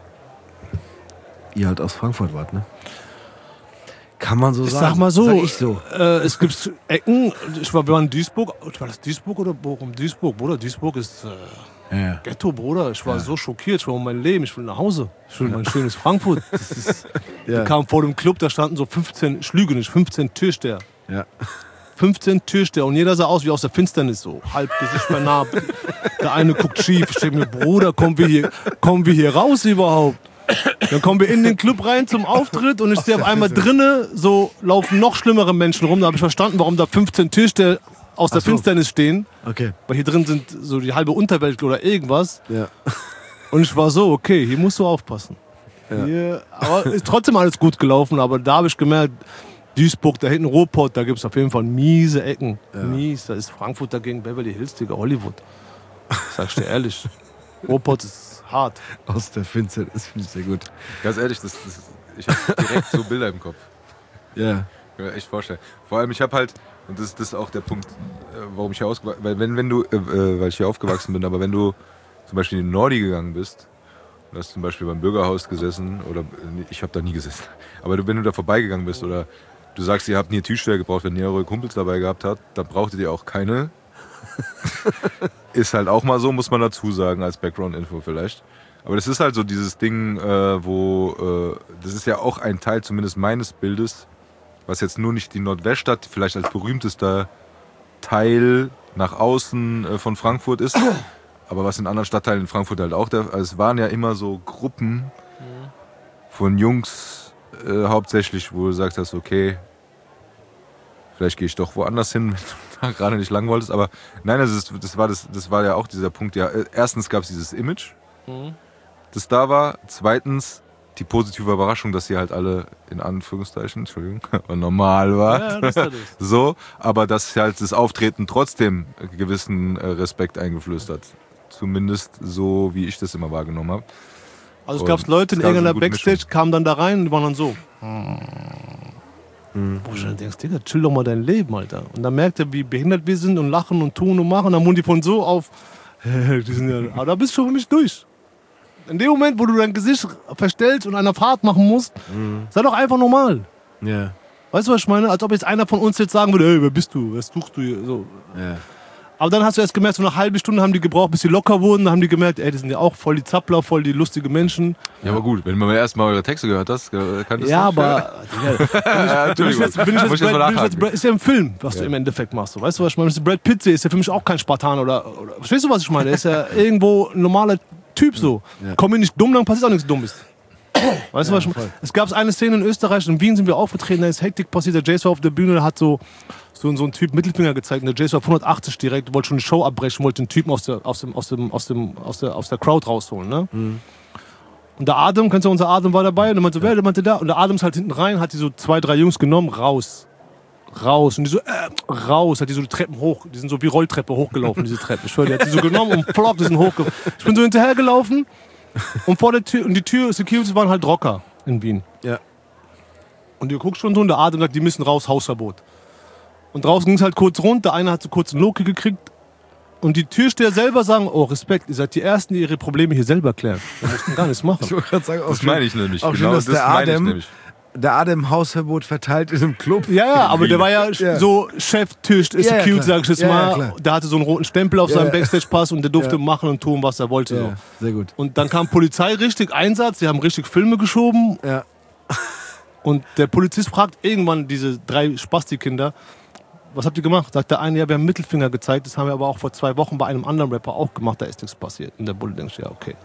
ihr halt aus Frankfurt wart, ne? Kann man so Ich sagen. sag mal so, Sag ich so. Äh, es gibt Ecken, ich war, wir waren in Duisburg, war das Duisburg oder Bochum? Duisburg, Bruder, Duisburg ist äh, Ja. Ghetto, Bruder. Ich war so schockiert, ich war um mein Leben, ich will nach Hause. Ich will mein schönes Frankfurt. Das ist, Ja. Wir kamen vor dem Club, da standen so fünfzehn, ich lüge nicht, fünfzehn Türsteher. Ja. fünfzehn Türsteher und jeder sah aus wie aus der Finsternis, so halb Gesicht vernarbt. Der eine guckt schief, ich denke mir, Bruder, kommen wir, hier, kommen wir hier raus überhaupt? Dann kommen wir in den Club rein zum Auftritt und ich sehe auf einmal drinnen, so laufen noch schlimmere Menschen rum. Da habe ich verstanden, warum da fünfzehn Türsteher aus der Ach so. Finsternis stehen. Okay. Weil hier drin sind so die halbe Unterwelt oder irgendwas. Ja. Und ich war so, okay, hier musst du aufpassen. Hier, aber ist trotzdem alles gut gelaufen, aber da habe ich gemerkt, Duisburg, da hinten Ruhrpott, da gibt es auf jeden Fall miese Ecken. Mies, da ist Frankfurt dagegen Beverly Hills, Digga, Hollywood. Sag ich dir ehrlich. Ruhrpott ist hart. Aus der Finsternis, das finde ich sehr gut. Ganz ehrlich, das, das, ich habe direkt so Bilder im Kopf. Ja. Kann mir echt vorstellen. Vor allem, ich habe halt, und das, das ist auch der Punkt, äh, warum ich hier ausgewachsen bin, weil wenn, wenn du, äh, äh, weil ich hier aufgewachsen bin, aber wenn du zum Beispiel in den Nordi gegangen bist, du hast zum Beispiel beim Bürgerhaus gesessen, oder äh, ich habe da nie gesessen, aber du, wenn du da vorbeigegangen bist, oder du sagst, ihr habt nie Türsteher gebraucht, wenn ihr eure Kumpels dabei gehabt habt, dann brauchtet ihr auch keine. Ist halt auch mal so, muss man dazu sagen, als Background-Info vielleicht. Aber das ist halt so dieses Ding, äh, wo, äh, das ist ja auch ein Teil zumindest meines Bildes, was jetzt nur nicht die Nordweststadt vielleicht als berühmtester Teil nach außen äh, von Frankfurt ist, aber was in anderen Stadtteilen in Frankfurt halt auch, der, also es waren ja immer so Gruppen von Jungs äh, hauptsächlich, wo du sagst hast, okay, vielleicht gehe ich doch woanders hin, wenn du da gerade nicht lang wolltest. Aber nein, das, ist, das, war das, das war ja auch dieser Punkt. Ja, erstens gab es dieses Image, das da war. Zweitens die positive Überraschung, dass sie halt alle in Anführungszeichen, Entschuldigung, normal war. Ja, das ist ja das. So, aber dass halt das Auftreten trotzdem gewissen äh, Respekt eingeflößt hat. Zumindest so, wie ich das immer wahrgenommen habe. Also es gab Und Leute in es gab so eine irgendeiner gute Backstage, Mischung. kamen dann da rein und die waren dann so. Wo du dann denkst, Digga, chill doch mal dein Leben, Alter. Und dann merkt er, wie behindert wir sind und lachen und tun und machen. Und dann wurden die von so auf, die sind ja, aber da bist du schon für mich durch. In dem Moment, wo du dein Gesicht verstellst und einer Fahrt machen musst, sei doch einfach normal. Ja. Weißt du, was ich meine? Als ob jetzt einer von uns jetzt sagen würde, hey, wer bist du, was suchst du hier? So. Ja. Aber dann hast du erst gemerkt, so eine halbe Stunde haben die gebraucht, bis sie locker wurden. Dann haben die gemerkt, ey, die sind ja auch voll die Zappler, voll die lustige Menschen. Ja, aber gut, wenn man erstmal eure Texte gehört hast, äh, kann das Ja, nicht, aber Ja, bin ich Entschuldigung. jetzt, bin ich jetzt, Muss ich jetzt mal Brad, bin ich jetzt nachhaken. Brad, ist ja ein Film, was du im Endeffekt machst. So. Weißt du, was ich meine? Brad Pitt ist ja für mich auch kein Spartaner oder, oder verstehst du, was ich meine? Er ist ja irgendwo ein normaler Typ so. Ja. Komm mir nicht dumm, dann passiert auch nichts Dummes. Weißt du, was ich meine? Es gab eine Szene in Österreich, in Wien sind wir aufgetreten, da ist Hektik passiert, der Jace war auf der Bühne, der hat so, so, so einen Typ Mittelfinger gezeigt und der Jace war auf hundertachtzig direkt, wollte schon die Show abbrechen, wollte den Typen aus der, aus dem, aus dem, aus dem, aus der, aus der Crowd rausholen, ne? Und der Adam, kennst du, unser Adam war dabei und der meinte, wer, der meinte da, und der Adam ist halt hinten rein, hat die so zwei, drei Jungs genommen, raus. raus. Und die so, äh, raus. Hat die so die Treppen hoch. Die sind so wie Rolltreppe hochgelaufen, diese Treppen. Ich schwör, die hat die so genommen und plock, die sind hochgelaufen. Ich bin so hinterhergelaufen und vor der Tür, und die Tür, Securities waren halt Rocker in Wien. Ja. Und ihr guckt schon so und der Adem sagt, die müssen raus, Hausverbot. Und draußen ging es halt kurz runter, einer hat so kurz einen Loki gekriegt. Und die Türsteher selber sagen, oh Respekt, ihr seid die Ersten, die ihre Probleme hier selber klären. Wir mussten gar nichts machen. Ich wollte gerade sagen, auch Das schön- meine ich nämlich. Auch Genau schön, dass das der meine ich Adem, nämlich. der Adem Hausverbot verteilt in einem Club. Ja, ja, aber der war ja, Ja. so Chef-Tisch, Ja, ja, Security, klar. sag ich jetzt Ja, ja, mal. klar. Der hatte so einen roten Stempel auf Ja, seinem ja. Backstage-Pass und der durfte Ja. machen und tun, was er wollte. Ja, So. sehr gut. Und dann kam Polizei, richtig Einsatz, die haben richtig Filme geschoben. Ja. Und der Polizist fragt irgendwann diese drei Spasti-Kinder, was habt ihr gemacht? Sagt der eine, ja, wir haben Mittelfinger gezeigt, das haben wir aber auch vor zwei Wochen bei einem anderen Rapper auch gemacht, da ist nichts passiert. Und der Bulle denkt, ja, okay.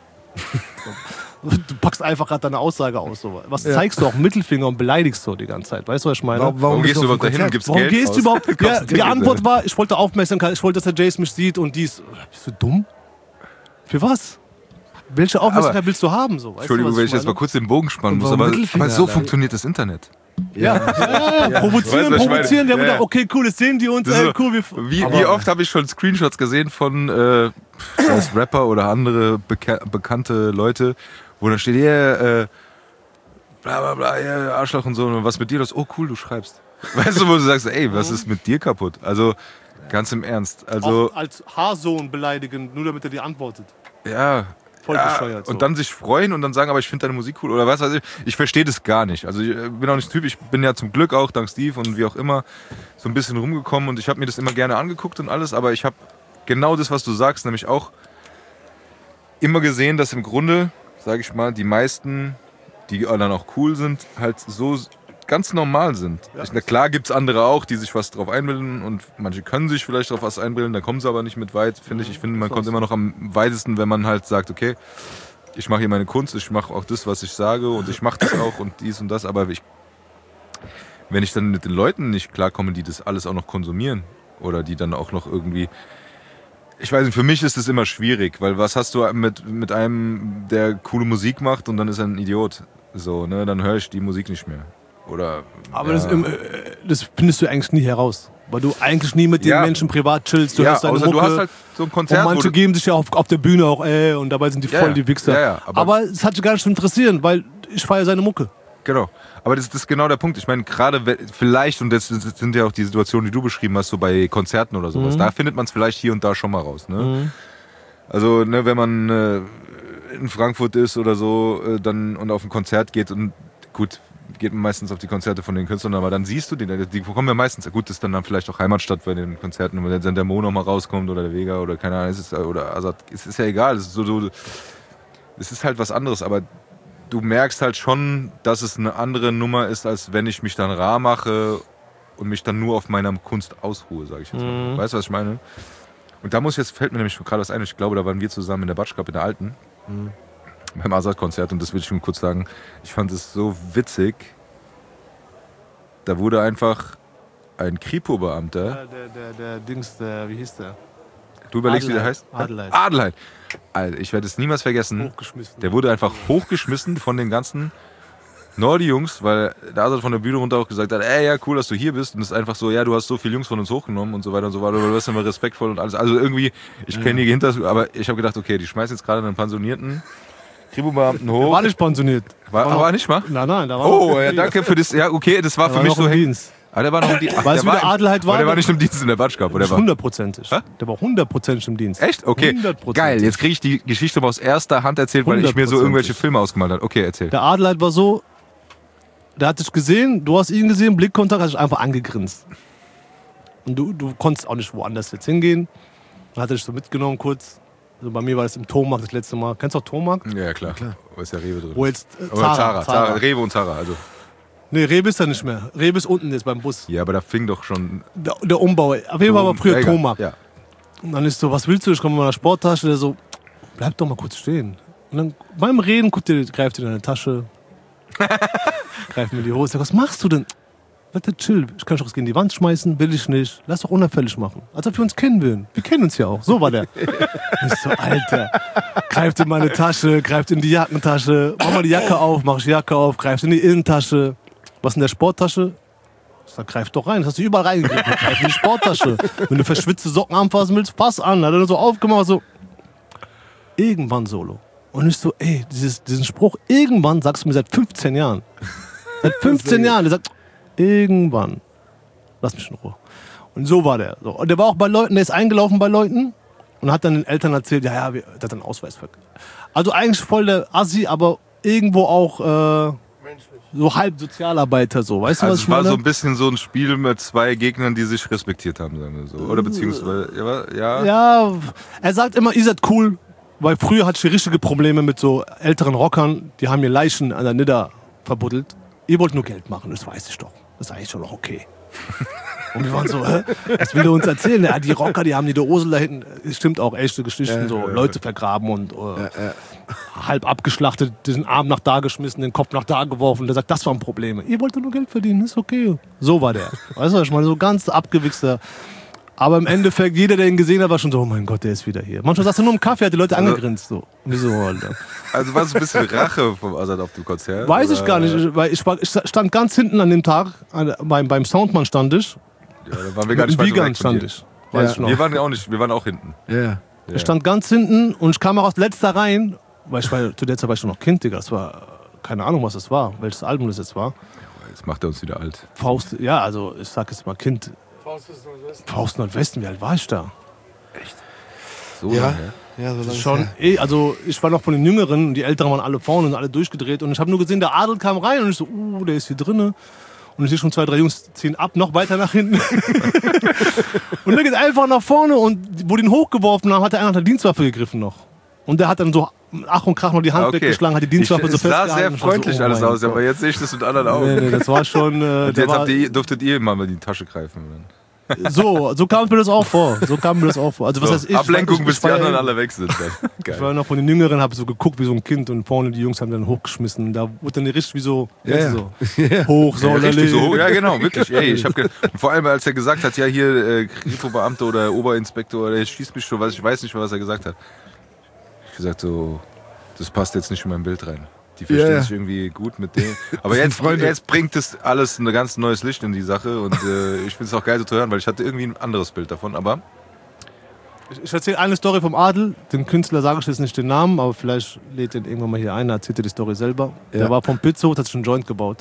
Du packst einfach gerade deine Aussage aus. So. Was Ja. zeigst du auch Mittelfinger und beleidigst so die ganze Zeit? Weißt du, was ich meine? Warum, Warum bist gehst du auf überhaupt dem dahin und Konzert? gibst Warum Geld gehst aus? du überhaupt? Kaufst Ja, ein die Ticket, Antwort ey. war, ich wollte Aufmerksamkeit, ich wollte, dass der Jace mich sieht und dies. Bist du dumm? Für was? Welche Aufmerksamkeit Aber- willst du haben? So? Weißt Entschuldigung, du, was wenn ich jetzt mal meine? kurz den Bogen spannen Und muss, warum aber, Mittelfinger, aber so Alter? funktioniert das Internet. Ja, ja, ja, provozieren, Weißt du, was ich meine? provozieren. Der Ja, ja, ja. okay, cool, jetzt sehen die uns, Das ey, ist cool. Wir Wie, wie oft habe ich schon Screenshots gesehen von äh, sei es Rapper oder andere beka bekannte Leute, wo dann steht, yeah, äh, bla bla bla, yeah, Arschloch und so, und was mit dir los? Oh cool, du schreibst. Weißt du, wo du sagst, ey, was ist mit dir kaputt? Also ganz im Ernst. Also auch als Haarsohn beleidigen, nur damit er dir antwortet. ja. Voll Ja, bescheuert. So. und dann sich freuen und dann sagen, aber ich finde deine Musik cool oder was weiß ich. Ich verstehe das gar nicht. Also ich äh, bin auch nicht Typ, ich bin ja zum Glück auch, dank Steve und wie auch immer, so ein bisschen rumgekommen und ich habe mir das immer gerne angeguckt und alles, aber ich habe genau das, was du sagst, nämlich auch immer gesehen, dass im Grunde, sage ich mal, die meisten, die dann auch cool sind, halt so ganz normal sind. Ich, na klar gibt es andere auch, die sich was drauf einbilden und manche können sich vielleicht drauf was einbilden, dann kommen sie aber nicht mit weit, finde ich. Ich finde, man kommt immer noch am weitesten, wenn man halt sagt, okay, ich mache hier meine Kunst, ich mache auch das, was ich sage und ich mache das auch und dies und das, aber ich, wenn ich dann mit den Leuten nicht klarkomme, die das alles auch noch konsumieren oder die dann auch noch irgendwie, ich weiß nicht, für mich ist es immer schwierig, weil was hast du mit, mit einem, der coole Musik macht und dann ist er ein Idiot, so, ne, dann höre ich die Musik nicht mehr. Oder, Aber ja. das, ähm, äh, das findest du eigentlich nie heraus. Weil du eigentlich nie mit den Ja. Menschen privat chillst. Du ja, hörst deine außer Mucke. du hast halt so ein Konzert, Und wo manche du, geben sich ja auf, auf der Bühne auch, ey, und dabei sind die Ja, voll ja. die Wichser. Ja, ja, aber- aber es hat dich gar nicht zu interessieren, weil ich feiere seine Mucke. genau. Aber das, das ist genau der Punkt. Ich meine, gerade we- vielleicht, und das, das sind ja auch die Situationen, die du beschrieben hast, so bei Konzerten oder sowas, Mhm. da findet man es vielleicht hier und da schon mal raus. Ne? Also, ne, wenn man äh, in Frankfurt ist oder so äh, dann und auf ein Konzert geht und gut, geht man meistens auf die Konzerte von den Künstlern, aber dann siehst du die, die kommen ja meistens, gut, das ist dann, dann vielleicht auch Heimatstadt bei den Konzerten, wenn dann der Mo noch mal rauskommt oder der Vega oder keine Ahnung, es ist, oder Azad, es ist ja egal, es ist so, so, es ist halt was anderes, aber du merkst halt schon, dass es eine andere Nummer ist, als wenn ich mich dann rar mache und mich dann nur auf meiner Kunst ausruhe, sage ich jetzt mal. Mhm. Weißt du, was ich meine? Und da muss ich jetzt, fällt mir nämlich gerade was ein, ich glaube, da waren wir zusammen in der Batsch Cup in der Alten, Mhm. beim Azad-Konzert, und das will ich schon kurz sagen, ich fand es so witzig, da wurde einfach ein Kripo-Beamter, Der, der, der Dings, der, wie hieß der? du überlegst, wie der Adelheid. heißt? Adelheid. Adelheid. Alter, ich werde es niemals vergessen. Hochgeschmissen. Der wurde einfach hochgeschmissen von den ganzen Nordi-Jungs, weil der Azad von der Bühne runter auch gesagt hat, ey, ja, cool, dass du hier bist. Und es ist einfach so, ja, du hast so viele Jungs von uns hochgenommen und so weiter und so weiter. Du bist immer respektvoll und alles. Also irgendwie, ich kenne die hinter, aber ich habe gedacht, okay, die schmeißen jetzt gerade einen pensionierten Kripo-Beamten hoch. War nicht pensioniert. War, noch- war nicht mal? Nein, nein, da war Oh, noch, ja, danke für das. Ja, okay, das war da für war mich noch so im hängen. Dienst. Ah, der war noch im Dienst. Ach, Weißt du, der wie der Adelheid aber war? der war nicht im Dienst in der Batsch Cup, oder Das war? hundertprozentig. Hä? Der war hundertprozentig im Dienst. Echt? Okay. hundertprozentig. Geil, jetzt kriege ich die Geschichte mal aus erster Hand erzählt, weil ich mir so hundertprozentig. irgendwelche Filme ausgemalt habe. Okay, erzähl. Der Adelheid war so, der hat dich gesehen, du hast ihn gesehen, Blickkontakt, hat dich einfach angegrinst. Und du, du konntest auch nicht woanders jetzt hingehen. Dann hat er dich so mitgenommen kurz. Also bei mir war das im Tomarkt das letzte Mal. Kennst du auch Tomarkt? Ja, klar. Wo ist der Rewe drin? Wo jetzt äh, Oder Zara, Zara, Zara. Zara, Rewe und Zara. Also. Nee, Rewe ist da nicht mehr. Rewe ist unten jetzt beim Bus. Ja, aber da fing doch schon. Der, der Umbau. Auf jeden Fall war früher Egal. Tomarkt. Ja. Und dann ist so, was willst du? Ich komme mit meiner Sporttasche. Der so, bleib doch mal kurz stehen. Und dann beim Reden guckt er, greift in deine Tasche. Greift mir die Hose. Sagt, was machst du denn? Leute, chill. Ich kann dich auch gegen die Wand schmeißen. Will ich nicht. Lass doch unauffällig machen. Als ob wir uns kennen würden. Wir kennen uns ja auch. So war der. Ich so, Alter. Greift in meine Tasche, greift in die Jackentasche. Mach mal die Jacke auf, mach ich die Jacke auf, greift in die Innentasche. Was in der Sporttasche? Ich sag, greif doch rein. Das hast du überall reingegriffen. Greif in die Sporttasche. Wenn du verschwitzte Socken anfassen willst, pass an. Hat er so aufgemacht, so. Irgendwann Solo. Und ich so, ey, dieses, diesen Spruch, irgendwann sagst du mir seit fünfzehn Jahren. Seit fünfzehn Jahren. Der sagt, irgendwann. Lass mich in Ruhe. Und so war der. So. Und der war auch bei Leuten, der ist eingelaufen bei Leuten und hat dann den Eltern erzählt, ja, ja, der hat einen Ausweis verkauft. Also eigentlich voll der Assi, aber irgendwo auch äh, so halb Sozialarbeiter, so. Weißt du, Also was es ich war meine? so ein bisschen so ein Spiel mit zwei Gegnern, die sich respektiert haben. Sagen wir so. Oder beziehungsweise, ja, ja. Ja, er sagt immer, ihr seid cool, weil früher hatte ich richtige Probleme mit so älteren Rockern, die haben mir Leichen an der Nidda verbuddelt. Ihr wollt nur Geld machen, das weiß ich doch. Das ist eigentlich schon noch okay. Und wir waren so, hä? Was will er uns erzählen? Ja, die Rocker, die haben die Dose da hinten. Es stimmt auch, echte Geschichten, Ja, so ja, Leute vergraben und äh, Ja, ja. halb abgeschlachtet, den Arm nach da geschmissen, den Kopf nach da geworfen. Der sagt, das waren Probleme. Ihr wollt nur Geld verdienen, ist okay. So war der. Weißt du, ich meine, so ganz abgewichster. Aber im Endeffekt, jeder, der ihn gesehen hat, war schon so, oh mein Gott, der ist wieder hier. Manchmal saß er nur im Kaffee, hat die Leute angegrinst. So. Und ich so, Alter. Also war es ein bisschen Rache vom Azad auf dem Konzert? Weiß ich oder? gar nicht, weil ich, war, ich stand ganz hinten an dem Tag, an, beim, beim Soundmann stand ich. Ja, da waren wir gar nicht Mit weit dem Wiegand weg von stand dir. ich. Weiß Ja. ich noch. Wir waren ja auch nicht, wir waren auch hinten. Ja. Ja. Ich stand ganz hinten und ich kam auch aus letzter rein, weil ich war, zu der Zeit war ich schon noch Kind, Digga. Das war, keine Ahnung, was das war, welches Album das jetzt war. Jetzt macht er uns wieder alt. Faust, ja, also ich sag jetzt mal Kind. Faust ist Nordwesten. Faust Nordwesten, wie alt war ich da? So Ja. lange. Ja, so Das lange ist schon, eh, also ich war noch von den Jüngeren, die Älteren waren alle vorne und alle durchgedreht und ich habe nur gesehen, der Adel kam rein und ich so, uh, der ist hier drinne. Und ich sehe schon zwei, drei Jungs ziehen ab, noch weiter nach hinten. Und der geht einfach nach vorne und wo die ihn hochgeworfen haben, hat er einer nach der Dienstwaffe gegriffen noch. Und der hat dann so Ach und Krach noch die Hand Okay. weggeschlagen, hat die Dienstwaffe ich, so es sah festgehalten. sehr Und ich war freundlich so, oh alles mein aus, aber Gott. jetzt sehe ich das mit anderen Augen. Nee, nee, das war schon... Äh, Und der jetzt war, habt ihr, durftet ihr mal in die Tasche greifen. so, so kam mir das auch vor. So kam mir das auch vor. Also was So, heißt ich? Ablenkung, ich, bis ich, die war- anderen alle weg sind. Dann. Ich Geil. war noch von den Jüngeren, habe so geguckt wie so ein Kind und vorne die Jungs haben dann hochgeschmissen. Da wurde dann richtig wie so, Ja, kennst du ja. so hoch, so Ja, richtig so. lale. Ja, genau, wirklich. Ey, ich hab ge und vor allem, als er gesagt hat, ja, hier, äh, Kripo-Beamte oder Oberinspektor, der schießt mich schon, was ich weiß nicht mehr, was er gesagt hat. Ich gesagt so, das passt jetzt nicht in mein Bild rein. Die verstehen Ja, ja. sich irgendwie gut mit denen. Aber sind jetzt, Freunde. jetzt bringt es alles ein ganz neues Licht in die Sache und äh, ich finde es auch geil so zu hören, weil ich hatte irgendwie ein anderes Bild davon, aber Ich, ich erzähle eine Story vom Adel. Den Künstler sage ich jetzt nicht den Namen, aber vielleicht lädt den irgendwann mal hier ein, erzählt er die Story selber. Ja. Der war vom Pizzo, hat sich einen Joint gebaut.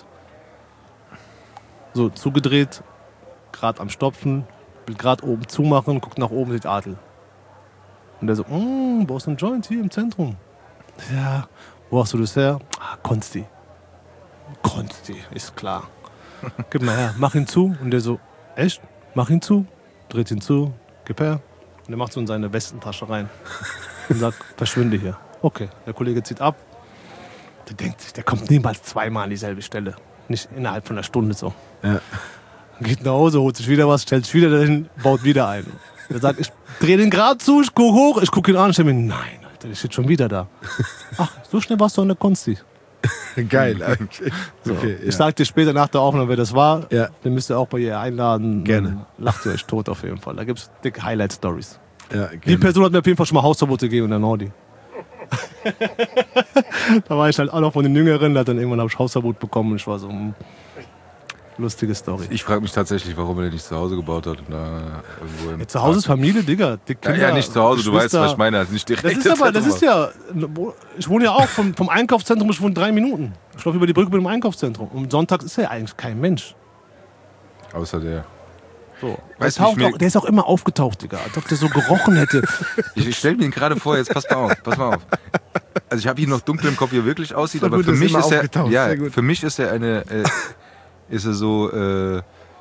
So, zugedreht, gerade am Stopfen, will gerade oben zumachen, guckt nach oben, sieht Adel. Und der so, mm, baust du einen Joint hier im Zentrum? Ja, wo hast du das her? Ah, Konsti. Konsti, ist klar. Gib mal her, mach ihn zu. Und der so, echt? Mach ihn zu. Dreht ihn zu, gib her. Und er macht so in seine Westentasche rein. Und sagt, verschwinde hier. Okay, der Kollege zieht ab. Der denkt sich, der kommt niemals zweimal an dieselbe Stelle. Nicht innerhalb von einer Stunde so. Ja. Geht nach Hause, holt sich wieder was, stellt sich wieder dahin, baut wieder ein. Er sagt, ich drehe den gerade zu, ich gucke hoch, ich gucke ihn an, ich denke mir, nein, Alter, der steht schon wieder da. Ach, so schnell warst du an der Konsti. Geil. Okay. So. Okay, Ich ja. sag dir später nach der Aufnahme, wer das war. Ja. Den müsst ihr auch bei ihr einladen. Gerne. Dann lacht ihr euch tot auf jeden Fall. Da gibt's dicke Highlight-Stories. Ja, Die gerne. Person hat mir auf jeden Fall schon mal Hausverbote gegeben in der Nordi. Da war ich halt auch noch von den Jüngeren, da hat dann irgendwann habe ich Hausverbot bekommen und ich war so, hm, lustige Story. ich frage mich tatsächlich, warum er den nicht zu Hause gebaut hat. Und da irgendwo im Ja, zu Hause ist Familie, Digga. Die Ja, Kinder, ja, nicht zu Hause, du weißt, Geschwister. was ich meine. Also nicht direkt Das ist aber, das ist ja, ich wohne ja auch vom, vom Einkaufszentrum, ich wohne drei Minuten. Ich laufe über die Brücke mit dem Einkaufszentrum. Und sonntags ist ja eigentlich kein Mensch. Außer der. So. Weißt der, du, taucht wie ich auch, mir- der ist auch immer aufgetaucht, Digga. Als ob der so gerochen hätte. Ich, ich stelle mir ihn gerade vor, jetzt pass mal auf, pass mal auf. Also ich habe ihn noch dunkel im Kopf, wie er wirklich aussieht, So aber gut, für ist mich immer ist er, aufgetaucht, ja, sehr gut. für mich ist er eine, äh, ist er so äh,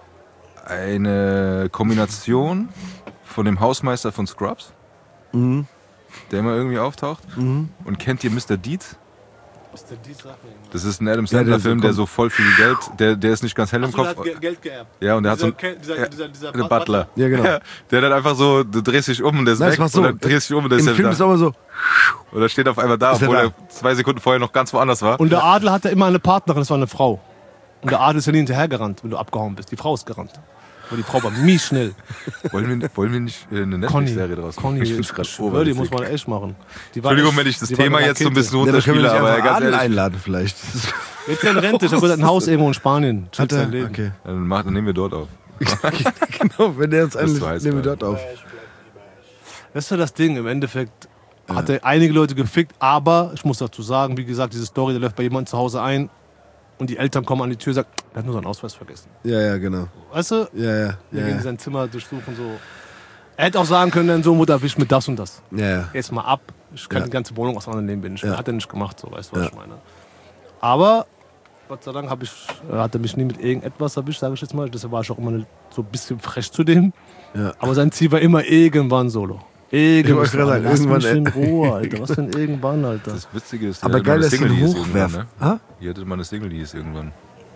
eine Kombination von dem Hausmeister von Scrubs, Mhm. der immer irgendwie auftaucht. Mhm. Und kennt ihr Mister Deed? Was ist denn die Sache? Das ist ein Adam Ja, der Sandler-Film, so der kommt. so voll viel Geld, der, der ist nicht ganz hell im Kopf. Geld geerbt. Ja, und der hat so Dieser, einen, dieser, ja, dieser, dieser einen Butler. Ja, genau. Ja, der dann einfach so, du drehst dich um und der ist Nein, weg, es war so. und dann drehst dich um und der ist Im ja Film ist da. auch immer so, Oder steht auf einmal da, Ist er obwohl da? er zwei Sekunden vorher noch ganz woanders war. Und der Adel hatte immer eine Partnerin, das war eine Frau. Und der Adel ist ja nie hinterhergerannt, wenn du abgehauen bist. Die Frau ist gerannt. Aber die Frau war mies schnell. Wollen wir, wollen wir nicht äh, eine Conny, Netflix-Serie draus machen? Conny, Ich ich, find's grad ich schwöre, die muss man echt machen. Die war Entschuldigung, echt- wenn ich das die war Thema eine jetzt so ein Rakete. bisschen ja, da können wir runterspiele, nicht aber einfach ganz Adel ehrlich, einladen vielleicht. Jetzt ist er in Rente, ich habe gesagt, ein Haus irgendwo in Spanien. Hat er? Sein Leben. Okay. Dann, mach, dann nehmen wir dort auf. Genau, wenn der uns Das eigentlich weiß nehmen wir man. dort auf. Das ist ja das Ding. Im Endeffekt hat er einige Leute gefickt, aber ich muss dazu sagen, wie gesagt, diese Story, der läuft bei jemandem zu Hause ein und die Eltern kommen an die Tür und sagen, er hat nur seinen Ausweis vergessen. Ja, ja, genau. Weißt du? Ja, ja, Wir ja. gehen Ja, sein Zimmer durchsuchen so. Er hätte auch sagen können, dein Sohn wurde erwischt mit das und das. ja. ja. Jetzt mal ab. Ich kann Ja. die ganze Wohnung auseinandernehmen, bin ich. Ja. Hat er nicht gemacht, so, weißt du, was Ja. ich meine. Aber Gott sei Dank hab ich, äh, hat er mich nie mit irgendetwas erwischt, sage ich jetzt mal. Deshalb war ich auch immer so ein bisschen frech zu dem. Ja. Aber sein Ziel war immer irgendwann Solo. Irgendwann. wollte gerade sagen, Lass irgendwann, mich in Ruhe, Alter. Was für ein irgendwann, Alter. Das Witzige ist, Aber hier hatte geil, mal eine dass Single, sie die ihn hieß irgendwann, hochwerfen. ne? Ha? Hier hatte mal eine Single, die hieß irgendwann.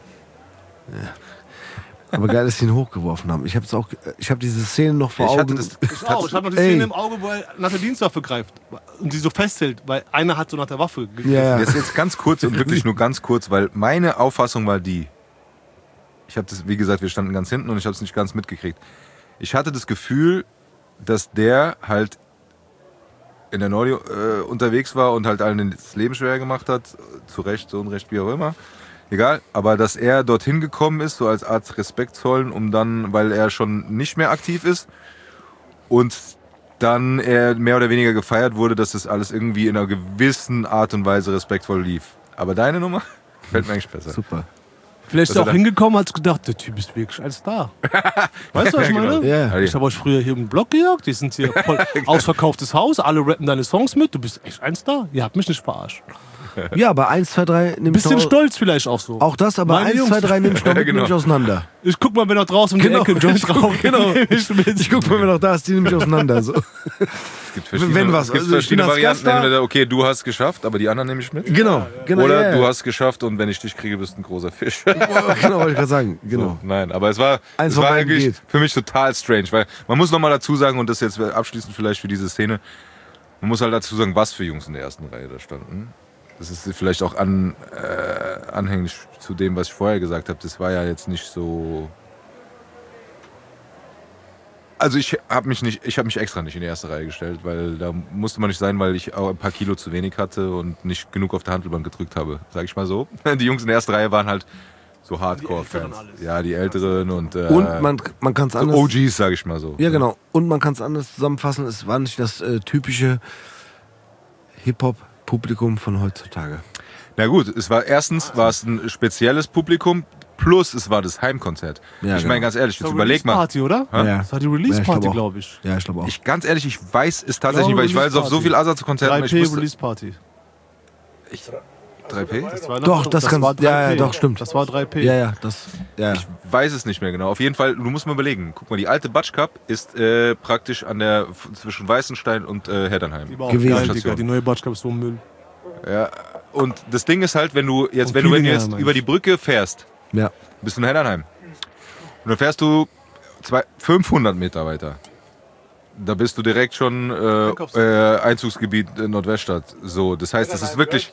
Aber geil, dass sie ihn hochgeworfen haben. Ich habe auch, ich habe diese Szene noch vor Ich Augen. hatte das, Ich auch. Ich habe noch die Ey. Szene im Auge, wo er nach der Dienstwaffe greift und sie so festhält, weil einer hat so nach der Waffe gegriffen. Ja, ja. Jetzt, jetzt ganz kurz und wirklich nur ganz kurz, weil meine Auffassung war die. Ich habe das, wie gesagt, wir standen ganz hinten und ich habe es nicht ganz mitgekriegt. Ich hatte das Gefühl, dass der halt in der Nordi äh, unterwegs war und halt allen das Leben schwer gemacht hat, zu Recht, zu Unrecht, wie auch immer. Egal, aber dass er dorthin gekommen ist, so als Art Respekt zollen, um dann, weil er schon nicht mehr aktiv ist und dann er mehr oder weniger gefeiert wurde, dass das alles irgendwie in einer gewissen Art und Weise respektvoll lief. Aber deine Nummer gefällt mir eigentlich besser. Super. Vielleicht ist Dass er er auch da- hingekommen, hat gedacht, der Typ ist wirklich ein Star. Weißt du, was ich Ja, genau. meine? Ja. Ja, Ich habe euch früher hier im Blog gejagt, die sind hier voll ausverkauftes Haus, alle rappen deine Songs mit, du bist echt ein Star. Ihr habt mich nicht verarscht. Ja, aber eins, zwei, drei nimmt Bisschen stolz vielleicht auch so. Auch das, aber Meine eins, Jungs. zwei, drei nimmt Ja, genau. genau. nämlich auseinander. Ich guck mal, wenn er draußen um Genau. die Ecke Joint Ich guck- raucht. genau. nehm ich mit. Ich guck mal, wer noch da ist, die nimmt auseinander. So. Es gibt verschiedene, Wenn was, es gibt also ich bin verschiedene als Varianten. Gast da. Entweder, okay, du hast geschafft, aber die anderen nehme ich mit. Genau, genau. Oder ja, du ja. hast geschafft und wenn ich dich kriege, bist du ein großer Fisch. Genau, wollte ich gerade sagen. Genau. So, nein, aber es war, Eins es von war beiden eigentlich geht. für mich total strange, weil man muss nochmal dazu sagen, und das jetzt abschließend vielleicht für diese Szene, man muss halt dazu sagen, was für Jungs in der ersten Reihe da standen. Das ist vielleicht auch an, äh, anhängig zu dem, was ich vorher gesagt habe. Das war ja jetzt nicht so. Also ich habe mich nicht, ich habe mich extra nicht in die erste Reihe gestellt, weil da musste man nicht sein, weil ich auch ein paar Kilo zu wenig hatte und nicht genug auf der Handelbank gedrückt habe, sag ich mal so. Die Jungs in der ersten Reihe waren halt so Hardcore-Fans. Ja, die Älteren und, äh, Und man, man kann es so anders. O Gs, sag ich mal so. Ja, genau. Und man kann es anders zusammenfassen. Es war nicht das äh, typische Hip-Hop-Publikum von heutzutage. Na gut, es war erstens war es ein spezielles Publikum, plus es war das Heimkonzert. Ja, ich meine genau. ganz ehrlich, Das jetzt war überleg mal. Release-Party, oder? Hä? Ja. Das war die Ja, ich Release-Party, glaub auch. glaube ich. Ja, ich glaube auch. Ich ganz ehrlich, ich weiß es tatsächlich Glaube, nicht, weil ich weiß auf so viel Asatz-Konzerten, ich drei P wusste, Release-Party. drei P? Das war Doch, noch- das kann- war ja, ja, drei P. doch, stimmt. Das war drei P. ja, ja, das. Ja. Ich weiß es nicht mehr genau. Auf jeden Fall, du musst mal überlegen. Guck mal, die alte Batsch Cup ist äh, praktisch an der zwischen Weißenstein und äh, Heddernheim. Die war auch Gewesen. geil, Digga. Station. Die neue Batschka ist so Müll. Ja. Und das Ding ist halt, wenn du jetzt, Und wenn du, wenn du Fühlinger, jetzt meinst über die Brücke fährst, ja. bist du in Heddernheim. Und dann fährst du zwei, fünfhundert Meter weiter. Da bist du direkt schon äh, äh, Einzugsgebiet in Nordweststadt. So, das heißt, das ist wirklich.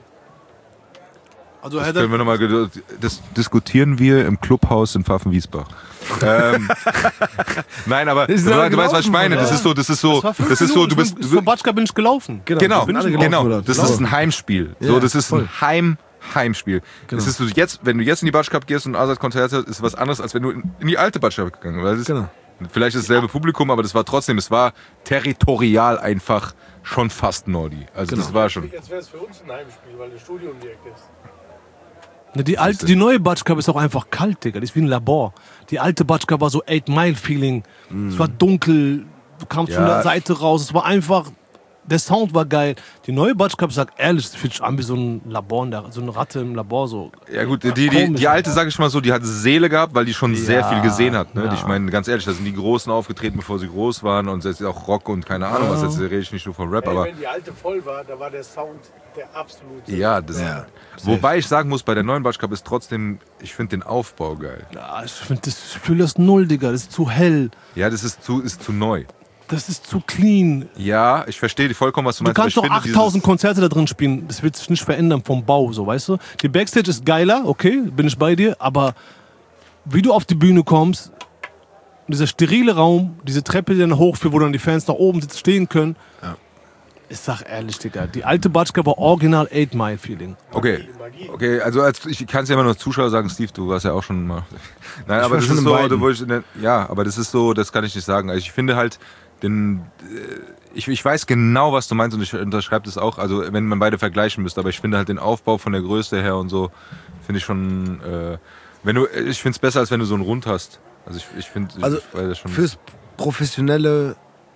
Also Das, hätte können wir noch mal, ged- das diskutieren wir im Clubhaus in Pfaffenwiesbach. ähm, nein, aber Ist du, ja du weißt, was ich gelaufen, meine. Das oder? ist so, das ist so, das war fünf das ist so, Minuten. du bist, Ich bin- du, Zur Batschka bin ich gelaufen. genau, bin alle genau, gelaufen, oder? das Genau. ist ein Heimspiel. So, Ja, das ist voll. ein Heim, Heimspiel. Genau. Das ist so jetzt, wenn du jetzt in die Batsch Cup gehst und ein Asad-Konzert hast, ist was anderes, als wenn du in, in die alte Batsch Cup gegangen bist. Genau. Vielleicht ist dasselbe Publikum, aber das war trotzdem, es war territorial einfach schon fast Nordi. Also Genau. das war schon. Jetzt wäre es für uns ein Heimspiel, weil das Studio um die Ecke ist. Ne, Die, alte, die neue Batschka ist auch einfach kalt, Digga. Die ist wie ein Labor. Die alte Batschka war so eight Mile Feeling. Es war dunkel, du kamst von Ja. der Seite raus. Es war einfach, der Sound war geil. Die neue Batschka, ich sag ehrlich, das fühlt sich an wie so ein Labor, in der, so eine Ratte im Labor. So. Ja gut, die, die, Komisch. die alte, sag ich mal so, die hatte Seele gehabt, weil die schon sehr viel gesehen hat. Ne? ja. Ich meine, ganz ehrlich, da sind die Großen aufgetreten, bevor sie groß waren und jetzt auch Rock und keine Ahnung was, jetzt rede ich nicht nur von Rap, Ey, aber wenn die alte voll war, da war der Sound der absolute. ja, das, Ja. wobei ich sagen muss, bei der neuen Batsch Cup ist trotzdem, ich finde den Aufbau geil. Ja, ich finde das, ich fühle das null, Digga. Das ist zu hell. Ja, das ist zu, ist zu neu. Das ist zu clean. Ja, ich verstehe die vollkommen, was du Du meinst. aber kannst ich doch finde achttausend dieses- Konzerte da drin spielen. Das wird sich nicht verändern vom Bau, so, weißt du? Die Backstage ist geiler, okay, bin ich bei dir, aber wie du auf die Bühne kommst, dieser sterile Raum, diese Treppe, die dann hochführt, wo dann die Fans nach oben sitzen, stehen können. Ich sag ehrlich, Digga, die alte Batschka war original eight Mile Feeling. Okay, okay, also als, ich kann es ja immer noch als Zuschauer sagen, Steve, du warst ja auch schon mal. Nein, Ich aber war das schon ist in so, beiden. du, wo ich in der, ja, aber das ist so, das kann ich nicht sagen. Also ich finde halt, den, äh, ich, ich weiß genau, was du meinst und ich unterschreibe das auch, also wenn man beide vergleichen müsste, aber ich finde halt den Aufbau von der Größe her und so, finde ich schon, äh, wenn du, ich finde es besser, als wenn du so einen Rund hast. Also ich, ich finde, Also ich weiß das schon. fürs professionelle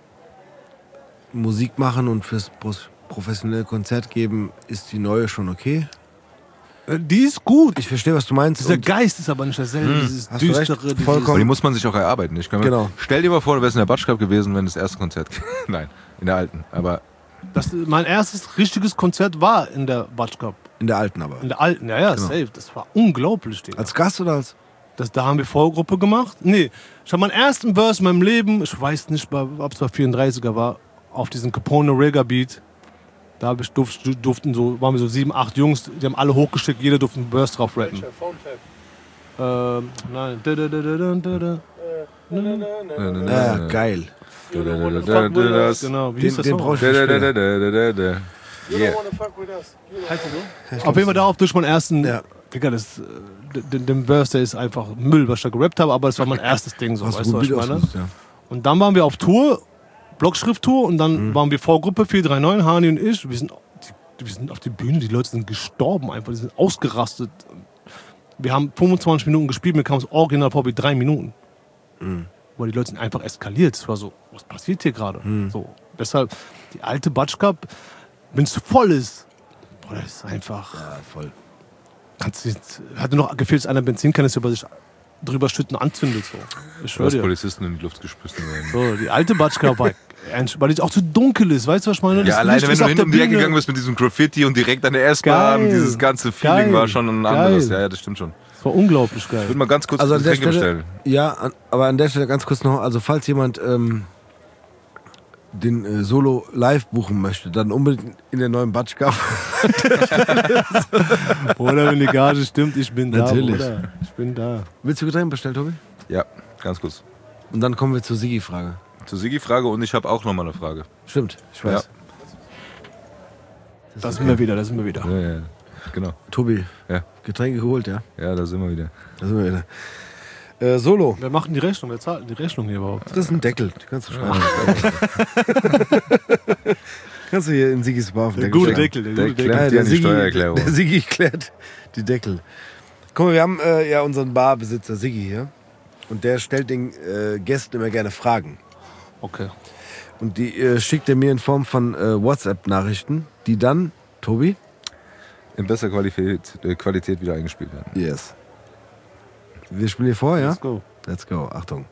Musik machen und fürs pros- professionelle Konzert geben ist die neue schon okay. Äh, Die ist gut. Ich verstehe, was du meinst. Dieser und Geist ist aber nicht dasselbe. Dieses Hast du recht, düstere, dieses vollkommen. Aber die muss man sich auch erarbeiten. Ich kann mir, Genau. Stell dir mal vor, du wärst in der Batsch Cup gewesen, wenn das erste Konzert. Nein, in der alten. Aber Das, mein erstes richtiges Konzert war in der Batsch Cup. in der alten aber. In der alten, ja, ja, Genau. safe. Das war unglaublich, Digga. Als Gast oder als? Das, da haben wir Vorgruppe gemacht. Nee, ich habe meinen ersten Verse in meinem Leben, ich weiß nicht, ob es bei vierunddreißiger war, auf diesen Capone Rega Beat. Da hab ich durft, durften so, waren wir so sieben, acht Jungs, die haben alle hochgeschickt, jeder durfte einen Verse drauf rappen. Ähm, nein. Da, da, da, da, da, da. Ja, geil. Das. Genau, wie Den, hieß das den Song? brauche ich nicht später. Yeah. Auf jeden Fall darauf durch meinen ersten. Ja. Digga, das, äh, den, den Verse, der ist einfach Müll, was ich da gerappt habe, aber das war mein erstes Ding, so, Hast weißt du du, was gut ich meine? ausgenutzt, ja. Und dann waren wir auf Tour, Blockschrift-Tour, und dann Mhm. waren wir Vorgruppe vier drei neun, Hani und ich. Wir sind, die, wir sind auf die Bühne, die Leute sind gestorben einfach, die sind ausgerastet. Wir haben fünfundzwanzig Minuten gespielt, mir kam es original vor wie drei Minuten. Mhm. Weil die Leute sind einfach eskaliert. Es war so, was passiert hier gerade? Mhm. So, deshalb, die alte Batsch Cup, wenn es voll ist, boah, das ist einfach. Ja, voll. Kannst du jetzt, hatte noch gefehlt, dass einer Benzinkanister über sich drüber schütten anzündet. So. Ich schwör Dass dir. Polizisten in die Luft gespüßt werden. So, die alte Batschka war ernst, weil die auch zu dunkel ist. Weißt du, was ich meine? Ja, Das alleine Licht wenn ist du auf hin der um die Ecke Bühne. gegangen bist mit diesem Graffiti und direkt an der S-Bahn, Geil. dieses ganze Feeling Geil. war schon ein Geil. anderes. Ja, ja, das stimmt schon. Das war unglaublich Ich geil. würde mal ganz kurz Also an das der Getränk Stelle, bestellen. ja, an, aber an der Stelle ganz kurz noch, also falls jemand ähm, den äh, Solo live buchen möchte, dann unbedingt in der neuen Batsch Cup. Oder wenn die Gage stimmt, ich bin Natürlich. da. Bruder. Ich bin da. Willst du Getränk bestellen, Tobi? Ja, ganz kurz. Und dann kommen wir zur Sigi-Frage. Zur Sigi-Frage und ich habe auch nochmal eine Frage. Stimmt, ich weiß. Da sind wir wieder, da sind wir wieder. Ja, ja, genau. Tobi, Ja. Getränke geholt, ja? Ja, da sind wir wieder. Da sind wir wieder. Äh, Solo, Wer macht denn die Rechnung? Wer zahlt denn die Rechnung hier überhaupt? das ist ein Deckel. Die kannst du schreiben. Kannst du hier in Sigis Bar auf den Der Deckel gute schreiben. Deckel, der Der gute klemmt Deckel. dir an die Steuererklärung. der Sigi klärt die Deckel. Guck mal, wir haben äh, ja unseren Barbesitzer Sigi hier. Und der stellt den äh, Gästen immer gerne Fragen. Okay. Und die äh, schickt er mir in Form von äh, WhatsApp-Nachrichten, die dann, Tobi? In besser Qualität, äh, Qualität wieder eingespielt werden. Yes. Wir spielen hier vor, ja? Let's go. Let's go, Achtung.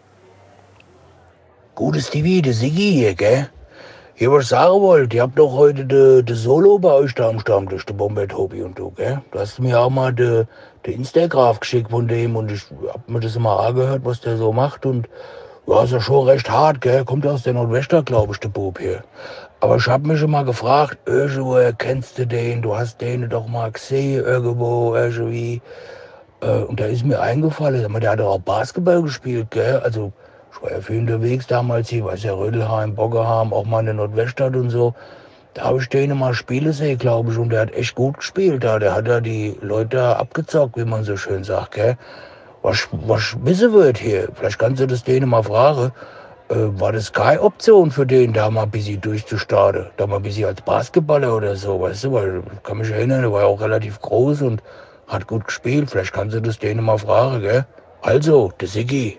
Gutes T V, der Siggi hier, gell? Hier, was ich sagen wollte, ihr habt doch heute de, de Solo bei euch da am Stammtisch, der Bomber Tobi und du, gell? Du hast mir auch mal de, de Instagraph geschickt von dem und ich hab mir das immer angehört, was der so macht und ja, ist ja schon recht hart, gell? Kommt aus der Nordwester, glaube ich, der Bub hier. Aber ich hab mich schon mal gefragt, irgendwoher kennst du den, du hast den doch mal gesehen, irgendwo, irgendwie. Äh, und da ist mir eingefallen, sag mal, der hat doch auch Basketball gespielt, gell? Also, ich war ja viel unterwegs damals hier, weiß ja, Rödelheim, Boggerheim, auch mal in der Nordweststadt und so. Da habe ich den mal spielen sehen, glaube ich, und der hat echt gut gespielt da. Der hat da die Leute abgezockt, wie man so schön sagt, gell? Was, was wissen wird hier, vielleicht kannst du das denen mal fragen, äh, war das keine Option für den, da mal ein bisschen durchzustarten? Da mal ein bisschen als Basketballer oder so, weißt du, weil ich kann mich erinnern, der war ja auch relativ groß und hat gut gespielt. Vielleicht kannst du das denen mal fragen, gell? Also, der Siggi.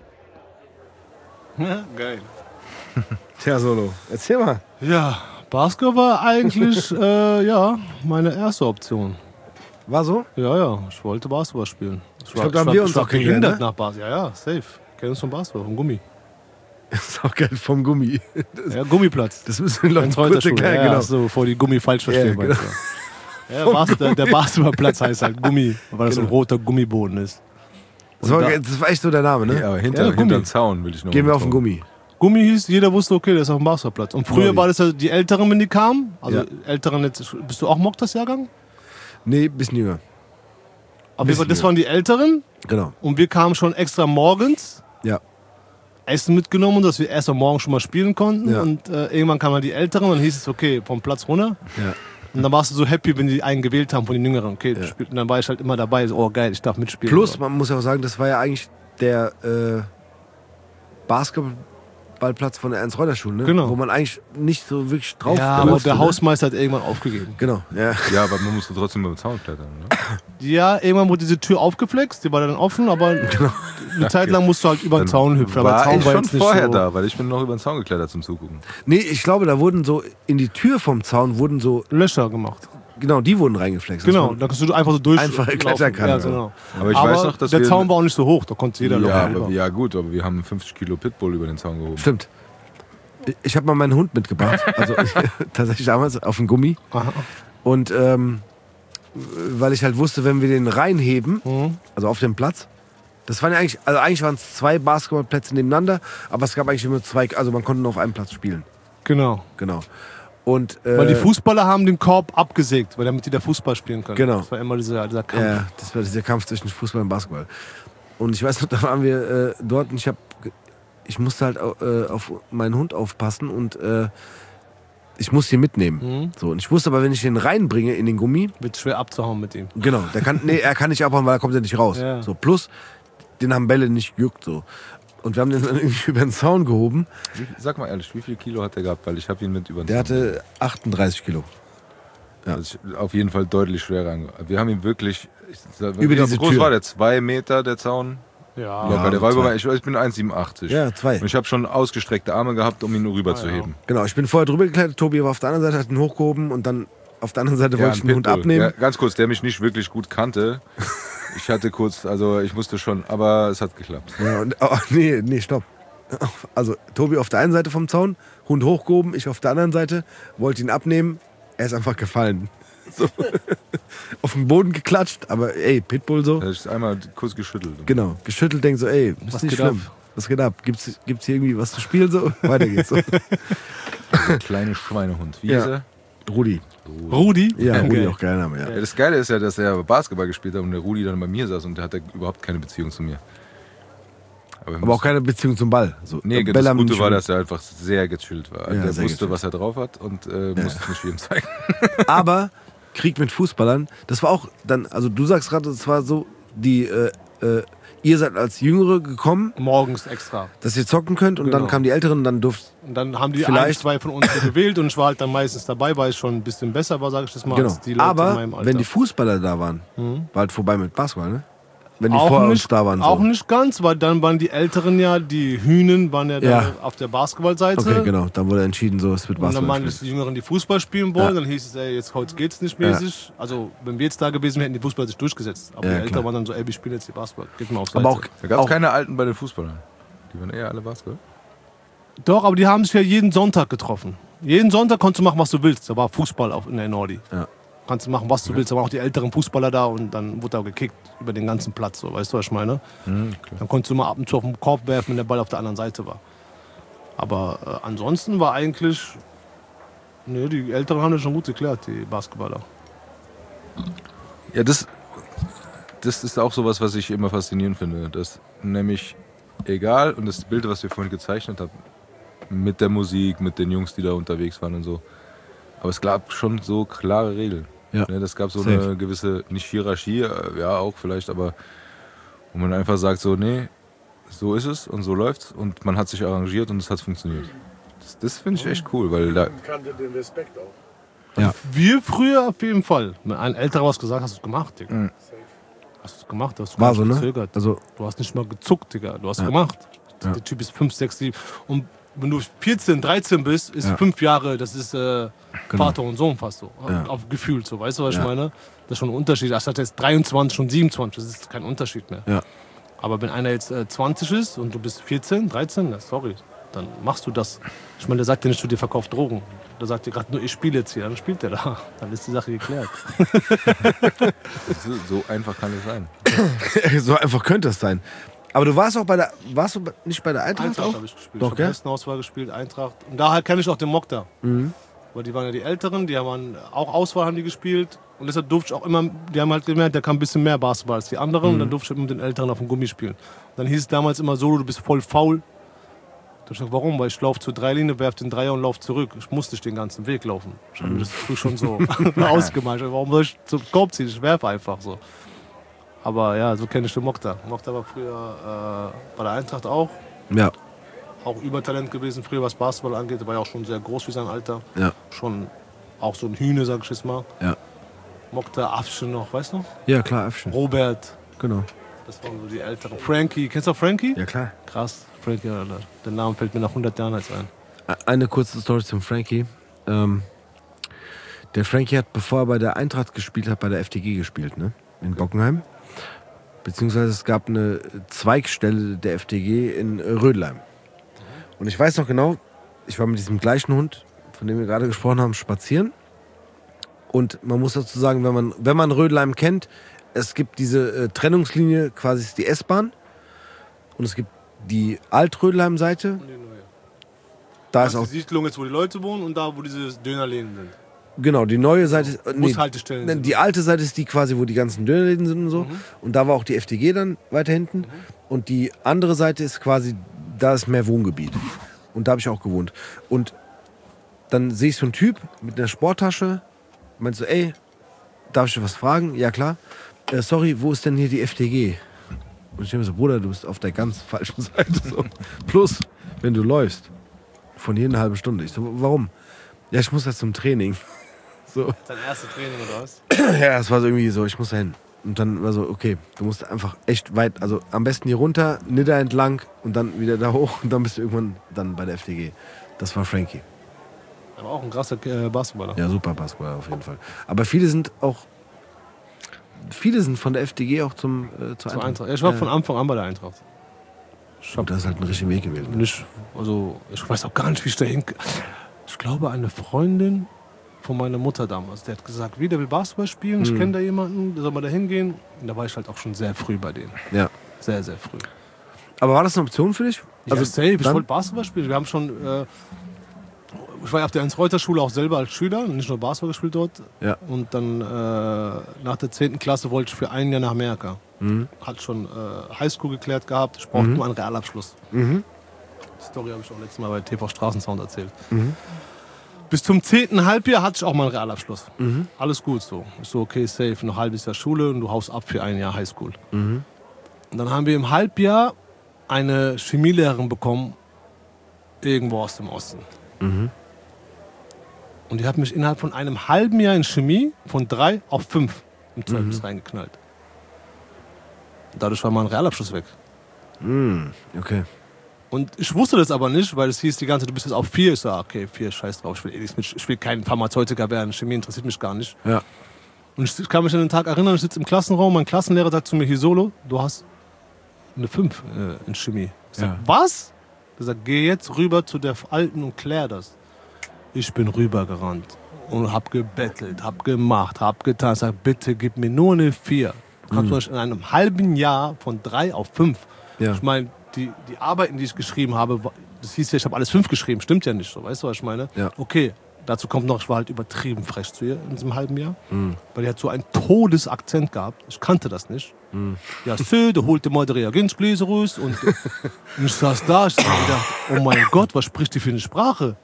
Ja, geil. Tja, Solo, erzähl mal. Ja, Basketball war eigentlich äh, ja, meine erste Option. War so? Ja, ja, ich wollte Basketball spielen. Ich, glaub, da haben wir uns ich war auch kennengelernt, behindert ne? nach Basketball. Ja, ja, safe. Kennen uns vom Basketball, vom Gummi. Das ist auch geil vom Gummi. Ja, Gummiplatz. Das müssen die Leute Ganz kurz Reuterschule. erklären, Ja, genau. so, bevor die Gummi falsch verstehen. Ja, weißt du. Ja, Bas der, der Basketballplatz heißt halt Gummi, weil das so ein Genau. roter Gummiboden ist. Das war, da- das war echt so der Name, ne? Ja, aber hinter, Ja, Gummi. hinter den Zaun will ich noch Gehen mal wir auf den betonen. Gummi. Gummi hieß, jeder wusste, okay, der ist auf dem Basketballplatz. Und früher Lolli. war das ja die Älteren, wenn die kamen. Also Ja. Älteren, jetzt, bist du auch Moktas-Jahrgang? Nee, bisschen jünger. Aber das waren die Älteren Genau. und wir kamen schon extra morgens. Ja. Essen mitgenommen, dass wir erst am Morgen schon mal spielen konnten. Ja. Und äh, irgendwann kamen die Älteren und dann hieß es, okay, vom Platz runter. Ja. Und dann warst du so happy, wenn die einen gewählt haben von den Jüngeren. Okay, du spielst, und dann war ich halt immer dabei, so, oh geil, ich darf mitspielen. Plus, so. man muss ja auch sagen, das war ja eigentlich der äh, Basketballplatz von der Ernst-Reuter-Schule, ne? Genau. Wo man eigentlich nicht so wirklich drauf Ja, aber durfte, der ne? Hausmeister hat irgendwann aufgegeben. Genau, ja. Ja, aber man musste trotzdem beim Zaun klettern, ne? Ja, irgendwann wurde diese Tür aufgeflext, die war dann offen, aber eine Zeit lang musst du halt über den Dann Zaun hüpfen. Aber war Zaun ich war schon jetzt nicht vorher so. da, weil ich bin noch über den Zaun geklettert zum Zugucken. Nee, ich glaube, da wurden so in die Tür vom Zaun wurden so, Löcher gemacht. genau, die wurden reingeflext. Genau, Das da kannst du einfach so durch. Einfache laufen. Kletterkante. Ja, genau. Aber ich aber weiß noch, dass der wir... Zaun war auch nicht so hoch, da konnte jeder ja, locker aber, rüber. ja gut, aber wir haben fünfzig Kilo Pitbull über den Zaun gehoben. Stimmt. Ich habe mal meinen Hund mitgebracht, also ich, tatsächlich damals auf dem Gummi. Aha. Und ähm, weil ich halt wusste, wenn wir den reinheben, Mhm. also auf dem Platz, das waren ja eigentlich, also eigentlich waren es zwei Basketballplätze nebeneinander, aber es gab eigentlich immer zwei, also man konnte nur auf einem Platz spielen. Genau. Genau. Und, äh, Weil die Fußballer haben den Korb abgesägt, weil damit die da Fußball spielen können. Genau. Das war immer dieser, dieser Kampf. Ja, das war dieser Kampf zwischen Fußball und Basketball. Und ich weiß noch, da waren wir äh, dort und ich habe, ich musste halt äh, auf meinen Hund aufpassen und äh, ich musste ihn mitnehmen. Mhm. So, und ich wusste aber, wenn ich den reinbringe in den Gummi, Wird schwer abzuhauen mit ihm. genau, der kann, nee, er kann nicht abhauen, weil er kommt ja nicht raus. Ja. So, plus, den haben Bälle nicht gejuckt. So. Und wir haben den dann irgendwie über den Zaun gehoben. Wie, sag mal ehrlich, wie viel Kilo hat der gehabt? Weil ich habe ihn mit über den Der Zaun. hatte achtunddreißig Kilo. Das ist auf jeden Fall deutlich schwerer. ange- Wir haben ihn wirklich... Ich, sag, Über wie diese groß Tür. war der? Zwei Meter, der Zaun? Ja. Locker. Der war zwei. über, ich, ich bin eins Komma siebenundachtzig. Ja, zwei. Und ich habe schon ausgestreckte Arme gehabt, um ihn nur rüber Ah, zu ja. heben. Genau, ich bin vorher drüber geklettert, Tobi war auf der anderen Seite, hat ihn hochgehoben und dann auf der anderen Seite wollte ich ein den Hund Pitbull. abnehmen. Ja, ganz kurz, der mich nicht wirklich gut kannte. Ich hatte kurz, also ich musste schon, aber es hat geklappt. Ja, und, oh, nee, nee, stopp. Also Tobi auf der einen Seite vom Zaun, Hund hochgehoben, ich auf der anderen Seite, wollte ihn abnehmen, er ist einfach gefallen. So. Auf den Boden geklatscht, aber ey, Pitbull so. Da ist einmal kurz geschüttelt. Genau, geschüttelt, denkt so, ey, ist Was nicht geht schlimm. ab? Was geht ab? Gibt's, gibt's hier irgendwie was zu spielen? So? Weiter geht's. So. Der kleine Schweinehund. Wie Ja. ist er? Rudi. Rudi? Ja, Okay. Rudi auch geil Name, ja. Ja, das Geile ist ja, dass er Basketball gespielt hat und der Rudi dann bei mir saß und der hatte überhaupt keine Beziehung zu mir. wir Aber auch keine Beziehung zum Ball. So, Nee, Bälle das haben Gute nicht war, viel- dass er einfach sehr gechillt war. Ja, der sehr wusste, gechillt. was er drauf hat und äh, musste es nicht jedem zeigen. Aber Krieg mit Fußballern, das war auch dann, also du sagst gerade, das war so, die, äh, äh, ihr seid als Jüngere gekommen, Morgens extra. dass ihr zocken könnt und dann Genau. kamen die Älteren und dann durft, Und dann haben die Vielleicht- ein, zwei von uns so gewählt und ich war halt dann meistens dabei, weil ich schon ein bisschen besser war, sage ich das mal, genau. als die Leute in Aber meinem Alter. wenn die Fußballer da waren, war halt vorbei mit Basketball, ne? Wenn die auch vor uns nicht, da waren. So. auch nicht ganz, weil dann waren die Älteren ja, die Hühnen waren ja, Ja. dann auf der Basketballseite. Okay, genau. Dann wurde entschieden, so, es wird Und dann Basketball. waren es spielen. die Jüngeren, die Fußball spielen wollen. Ja. Dann hieß es, ey, jetzt heute geht's nicht Ja. mäßig. Also, wenn wir jetzt da gewesen wären, hätten die Fußballer sich durchgesetzt. Aber Ja, die Älteren klar. waren dann so, ey, wir spielen jetzt die Basketball. Geht mal aufs Seite. Aber auch, Da gab es auch keine Alten bei den Fußballern. Die waren eher alle Basketball. Doch, aber die haben sich ja jeden Sonntag getroffen. Jeden Sonntag konntest du machen, was du willst. Da war Fußball auf, in der Nordi. Ja. Kannst du machen, was du willst. Da waren auch die älteren Fußballer da und dann wurde da gekickt über den ganzen Platz. So, weißt du, was ich meine? Mhm, Dann konntest du mal ab und zu auf den Korb werfen, wenn der Ball auf der anderen Seite war. Aber äh, ansonsten war eigentlich. Ne, die Älteren haben das schon gut geklärt, die Basketballer. Ja, das, das ist auch sowas, was ich immer faszinierend finde. Dass nämlich egal, und das Bild, was wir vorhin gezeichnet haben, mit der Musik, mit den Jungs, die da unterwegs waren und so. Aber es gab schon so klare Regeln. Ja. Ne, das gab so Safe. eine gewisse, nicht Hierarchie, äh, ja auch vielleicht, aber wo man einfach sagt so, nee, so ist es und so läuft's und man hat sich arrangiert und es hat funktioniert. Das, das finde ich echt cool, weil da, Ich kannte den Respekt auch. Wir früher auf jeden Fall. Wenn ein älterer was gesagt hat, hast du es gemacht, Digga. Mhm. Hast du es gemacht, hast du war gar so, nicht ne? gezögert. Also, Du hast nicht mal gezuckt, Digga. Du hast Ja. gemacht. Ja. Der Typ ist fünf, sechs, sieben. Und wenn du vierzehn, dreizehn bist, ist Ja. fünf Jahre, das ist äh, Genau. Vater und Sohn fast so. Ja. Auf gefühlt so. Weißt du, was Ja. ich meine? Das ist schon ein Unterschied. Anstatt jetzt dreiundzwanzig und siebenundzwanzig, das ist kein Unterschied mehr. Ja. Aber wenn einer jetzt äh, zwanzig ist und du bist vierzehn, dreizehn, na, sorry, dann machst du das. Ich meine, der sagt dir nicht, du dir verkaufst Drogen. Der sagt dir gerade nur, ich spiele jetzt hier. Dann spielt der da. Dann ist die Sache geklärt. so, so einfach kann es sein. so einfach könnte es sein. Aber du warst auch bei der, warst du bei- nicht bei der Eintracht, Eintracht auch? habe ich gespielt. Doch, ich habe gell? Besten gespielt, Eintracht. Und daher kenne ich auch den Mokta. Mhm. Weil die waren ja die Älteren, die haben auch Auswahl haben die gespielt. Und deshalb durfte ich auch immer, die haben halt gemerkt, der kann ein bisschen mehr Basketball als die anderen. Mhm. Und dann durfte ich mit den Älteren auf dem Gummi spielen. Und dann hieß es damals immer so, du bist voll faul. Da hab ich gesagt, warum? Weil ich laufe zur Dreilinie, werfe den Dreier und laufe zurück. Ich muss nicht den ganzen Weg laufen. Ich habe mir das früh schon so ausgemalt. Warum soll ich zum Korb ziehen? Ich werfe einfach so. Aber ja, so kenne ich den Mokta. Mokta war früher äh, bei der Eintracht auch. Ja. Auch Übertalent gewesen, früher was Basketball angeht. Er war ja auch schon sehr groß für sein Alter. Ja. Schon auch so ein Hühne, sag ich jetzt mal. Ja. Mokta, Afschen noch, weißt du? Ja, klar, Afschen. Robert. Genau. Das waren so die Älteren. Frankie, kennst du auch Frankie? Ja, klar. Krass, Frankie, Alter. Der Name fällt mir nach hundert Jahren jetzt ein. Eine kurze Story zum Frankie. Ähm, der Frankie hat, bevor er bei der Eintracht gespielt hat, bei der F D G gespielt, ne? In Bockenheim. Beziehungsweise es gab eine Zweigstelle der F D G in Rödelheim. Und ich weiß noch genau, ich war mit diesem gleichen Hund, von dem wir gerade gesprochen haben, spazieren. Und man muss dazu sagen, wenn man, wenn man Rödelheim kennt, es gibt diese äh, Trennungslinie, quasi ist die S-Bahn. Und es gibt die Alt-Rödelheim-Seite. Da ist auch die Siedlung jetzt, wo die Leute wohnen und da, wo diese Dönerläden sind. Genau, die neue Seite ist. Nee, Bushaltestellen sind. die alte Seite ist die quasi, wo die ganzen Dönerläden sind und so. Mhm. Und da war auch die F D G dann weiter hinten. Mhm. Und die andere Seite ist quasi, da ist mehr Wohngebiet. Und da habe ich auch gewohnt. Und dann sehe ich so einen Typ mit einer Sporttasche. Meinst du, ey, darf ich dir was fragen? Ja, klar. Äh, sorry, wo ist denn hier die F D G? Und ich denke mir so, Bruder, du bist auf der ganz falschen Seite. So. Plus, wenn du läufst, von hier eine halbe Stunde. Ich so, warum? Ja, ich muss jetzt zum Training. So. Dein erstes Training oder was? Ja, es war so irgendwie so, ich muss da hin. Und dann war so, okay, du musst einfach echt weit, also am besten hier runter, Nidda entlang und dann wieder da hoch und dann bist du irgendwann dann bei der F D G. Das war Frankie. Aber auch ein krasser äh, Basketballer. Ja, super Basketballer auf jeden Fall. Aber viele sind auch, viele sind von der F D G auch zum, äh, zur Zur Eintracht. Eintracht. Ja, ich war Ja. von Anfang an bei der Eintracht. Ich, Und das ist halt ein richtiger Weg gewesen. nicht, also, ich weiß auch gar nicht, wie ich da hin... Ich glaube, eine Freundin von meiner Mutter damals, der hat gesagt, wie, der will Basketball spielen, ich kenne da jemanden, der soll mal da hingehen. Und da war ich halt auch schon sehr früh bei denen. Ja. Sehr, sehr früh. Aber war das eine Option für dich? Also ja, safe, ich dann- wollte Basketball spielen. Wir haben schon... Äh, ich war ja auf der Ernst-Reuter-Schule auch selber als Schüler, nicht nur Basketball gespielt dort. Ja. Und dann äh, nach der zehnten Klasse wollte ich für ein Jahr nach Amerika. Mhm. Hat schon äh, Highschool geklärt gehabt, ich brauchte nur einen Realabschluss. Mhm. Die Story habe ich auch letztes Mal bei T V Straßensound erzählt. Mhm. Bis zum zehnten Halbjahr hatte ich auch mal einen Realabschluss. Mhm. Alles gut so. Ich so, okay, safe, noch ein halbes Jahr Schule und du haust ab für ein Jahr Highschool. Mhm. Und dann haben wir im Halbjahr eine Chemielehrerin bekommen, irgendwo aus dem Osten. Mhm. Und die hat mich innerhalb von einem halben Jahr in Chemie von drei auf fünf im Zeugnis Mhm. reingeknallt. Und dadurch war mein Realabschluss weg. Mhm. Okay. Und ich wusste das aber nicht, weil es hieß die ganze Zeit, du bist jetzt auf vier. Ich so, ah, okay, vier, scheiß drauf, ich will, eh nichts mit, ich will kein Pharmazeutiker werden, Chemie interessiert mich gar nicht. Ja. Und ich kann mich an den Tag erinnern, ich sitze im Klassenraum, mein Klassenlehrer sagt zu mir, hier Solo, du hast eine fünf äh, in Chemie. Ich sag, Ja. was? Er sagt, geh jetzt rüber zu der Alten und klär das. Ich bin rübergerannt und hab gebettelt, hab gemacht, hab getan. Ich sag, bitte gib mir nur eine vier. Du kannst doch in einem halben Jahr von drei auf fünf. Ja. Ich meine, die, die Arbeiten, die ich geschrieben habe, das hieß ja, ich habe alles fünf geschrieben, stimmt ja nicht so, weißt du, was ich meine? Ja. Okay, dazu kommt noch, ich war halt übertrieben frech zu ihr in diesem halben Jahr, weil die hat so einen Todesakzent gehabt, ich kannte das nicht. Ja, so, der holte mal die Reagenzgläser raus und, und ich saß da, ich hab mir gedacht, oh mein Gott, was spricht die für eine Sprache?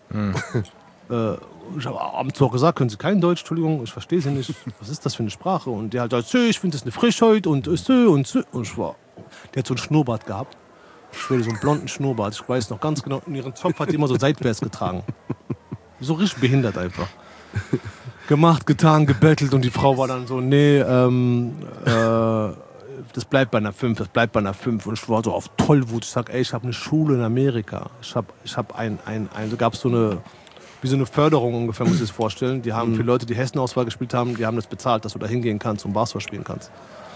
Äh, ich habe abends auch gesagt, können Sie kein Deutsch, Entschuldigung, ich verstehe Sie nicht, was ist das für eine Sprache? Und die halt sagt, so, ich finde das eine Frechheit und so und so. Und ich war, die hat so einen Schnurrbart gehabt. Ich will so einen blonden Schnurrbart. Ich weiß noch ganz genau, in ihren Zopf hat die immer so seitwärts getragen. So richtig behindert einfach. Gemacht, getan, gebettelt und die Frau war dann so, nee, ähm, äh, das bleibt bei einer fünf, das bleibt bei einer fünf. Und ich war so auf Tollwut. Ich sag, ey, ich habe eine Schule in Amerika. Ich habe ich hab ein, ein, ein, da gab es so eine, wie so eine Förderung ungefähr, muss ich das vorstellen. Die haben für Leute, die Hessen-Auswahl gespielt haben, die haben das bezahlt, dass du da hingehen kannst und Basketball spielen kannst.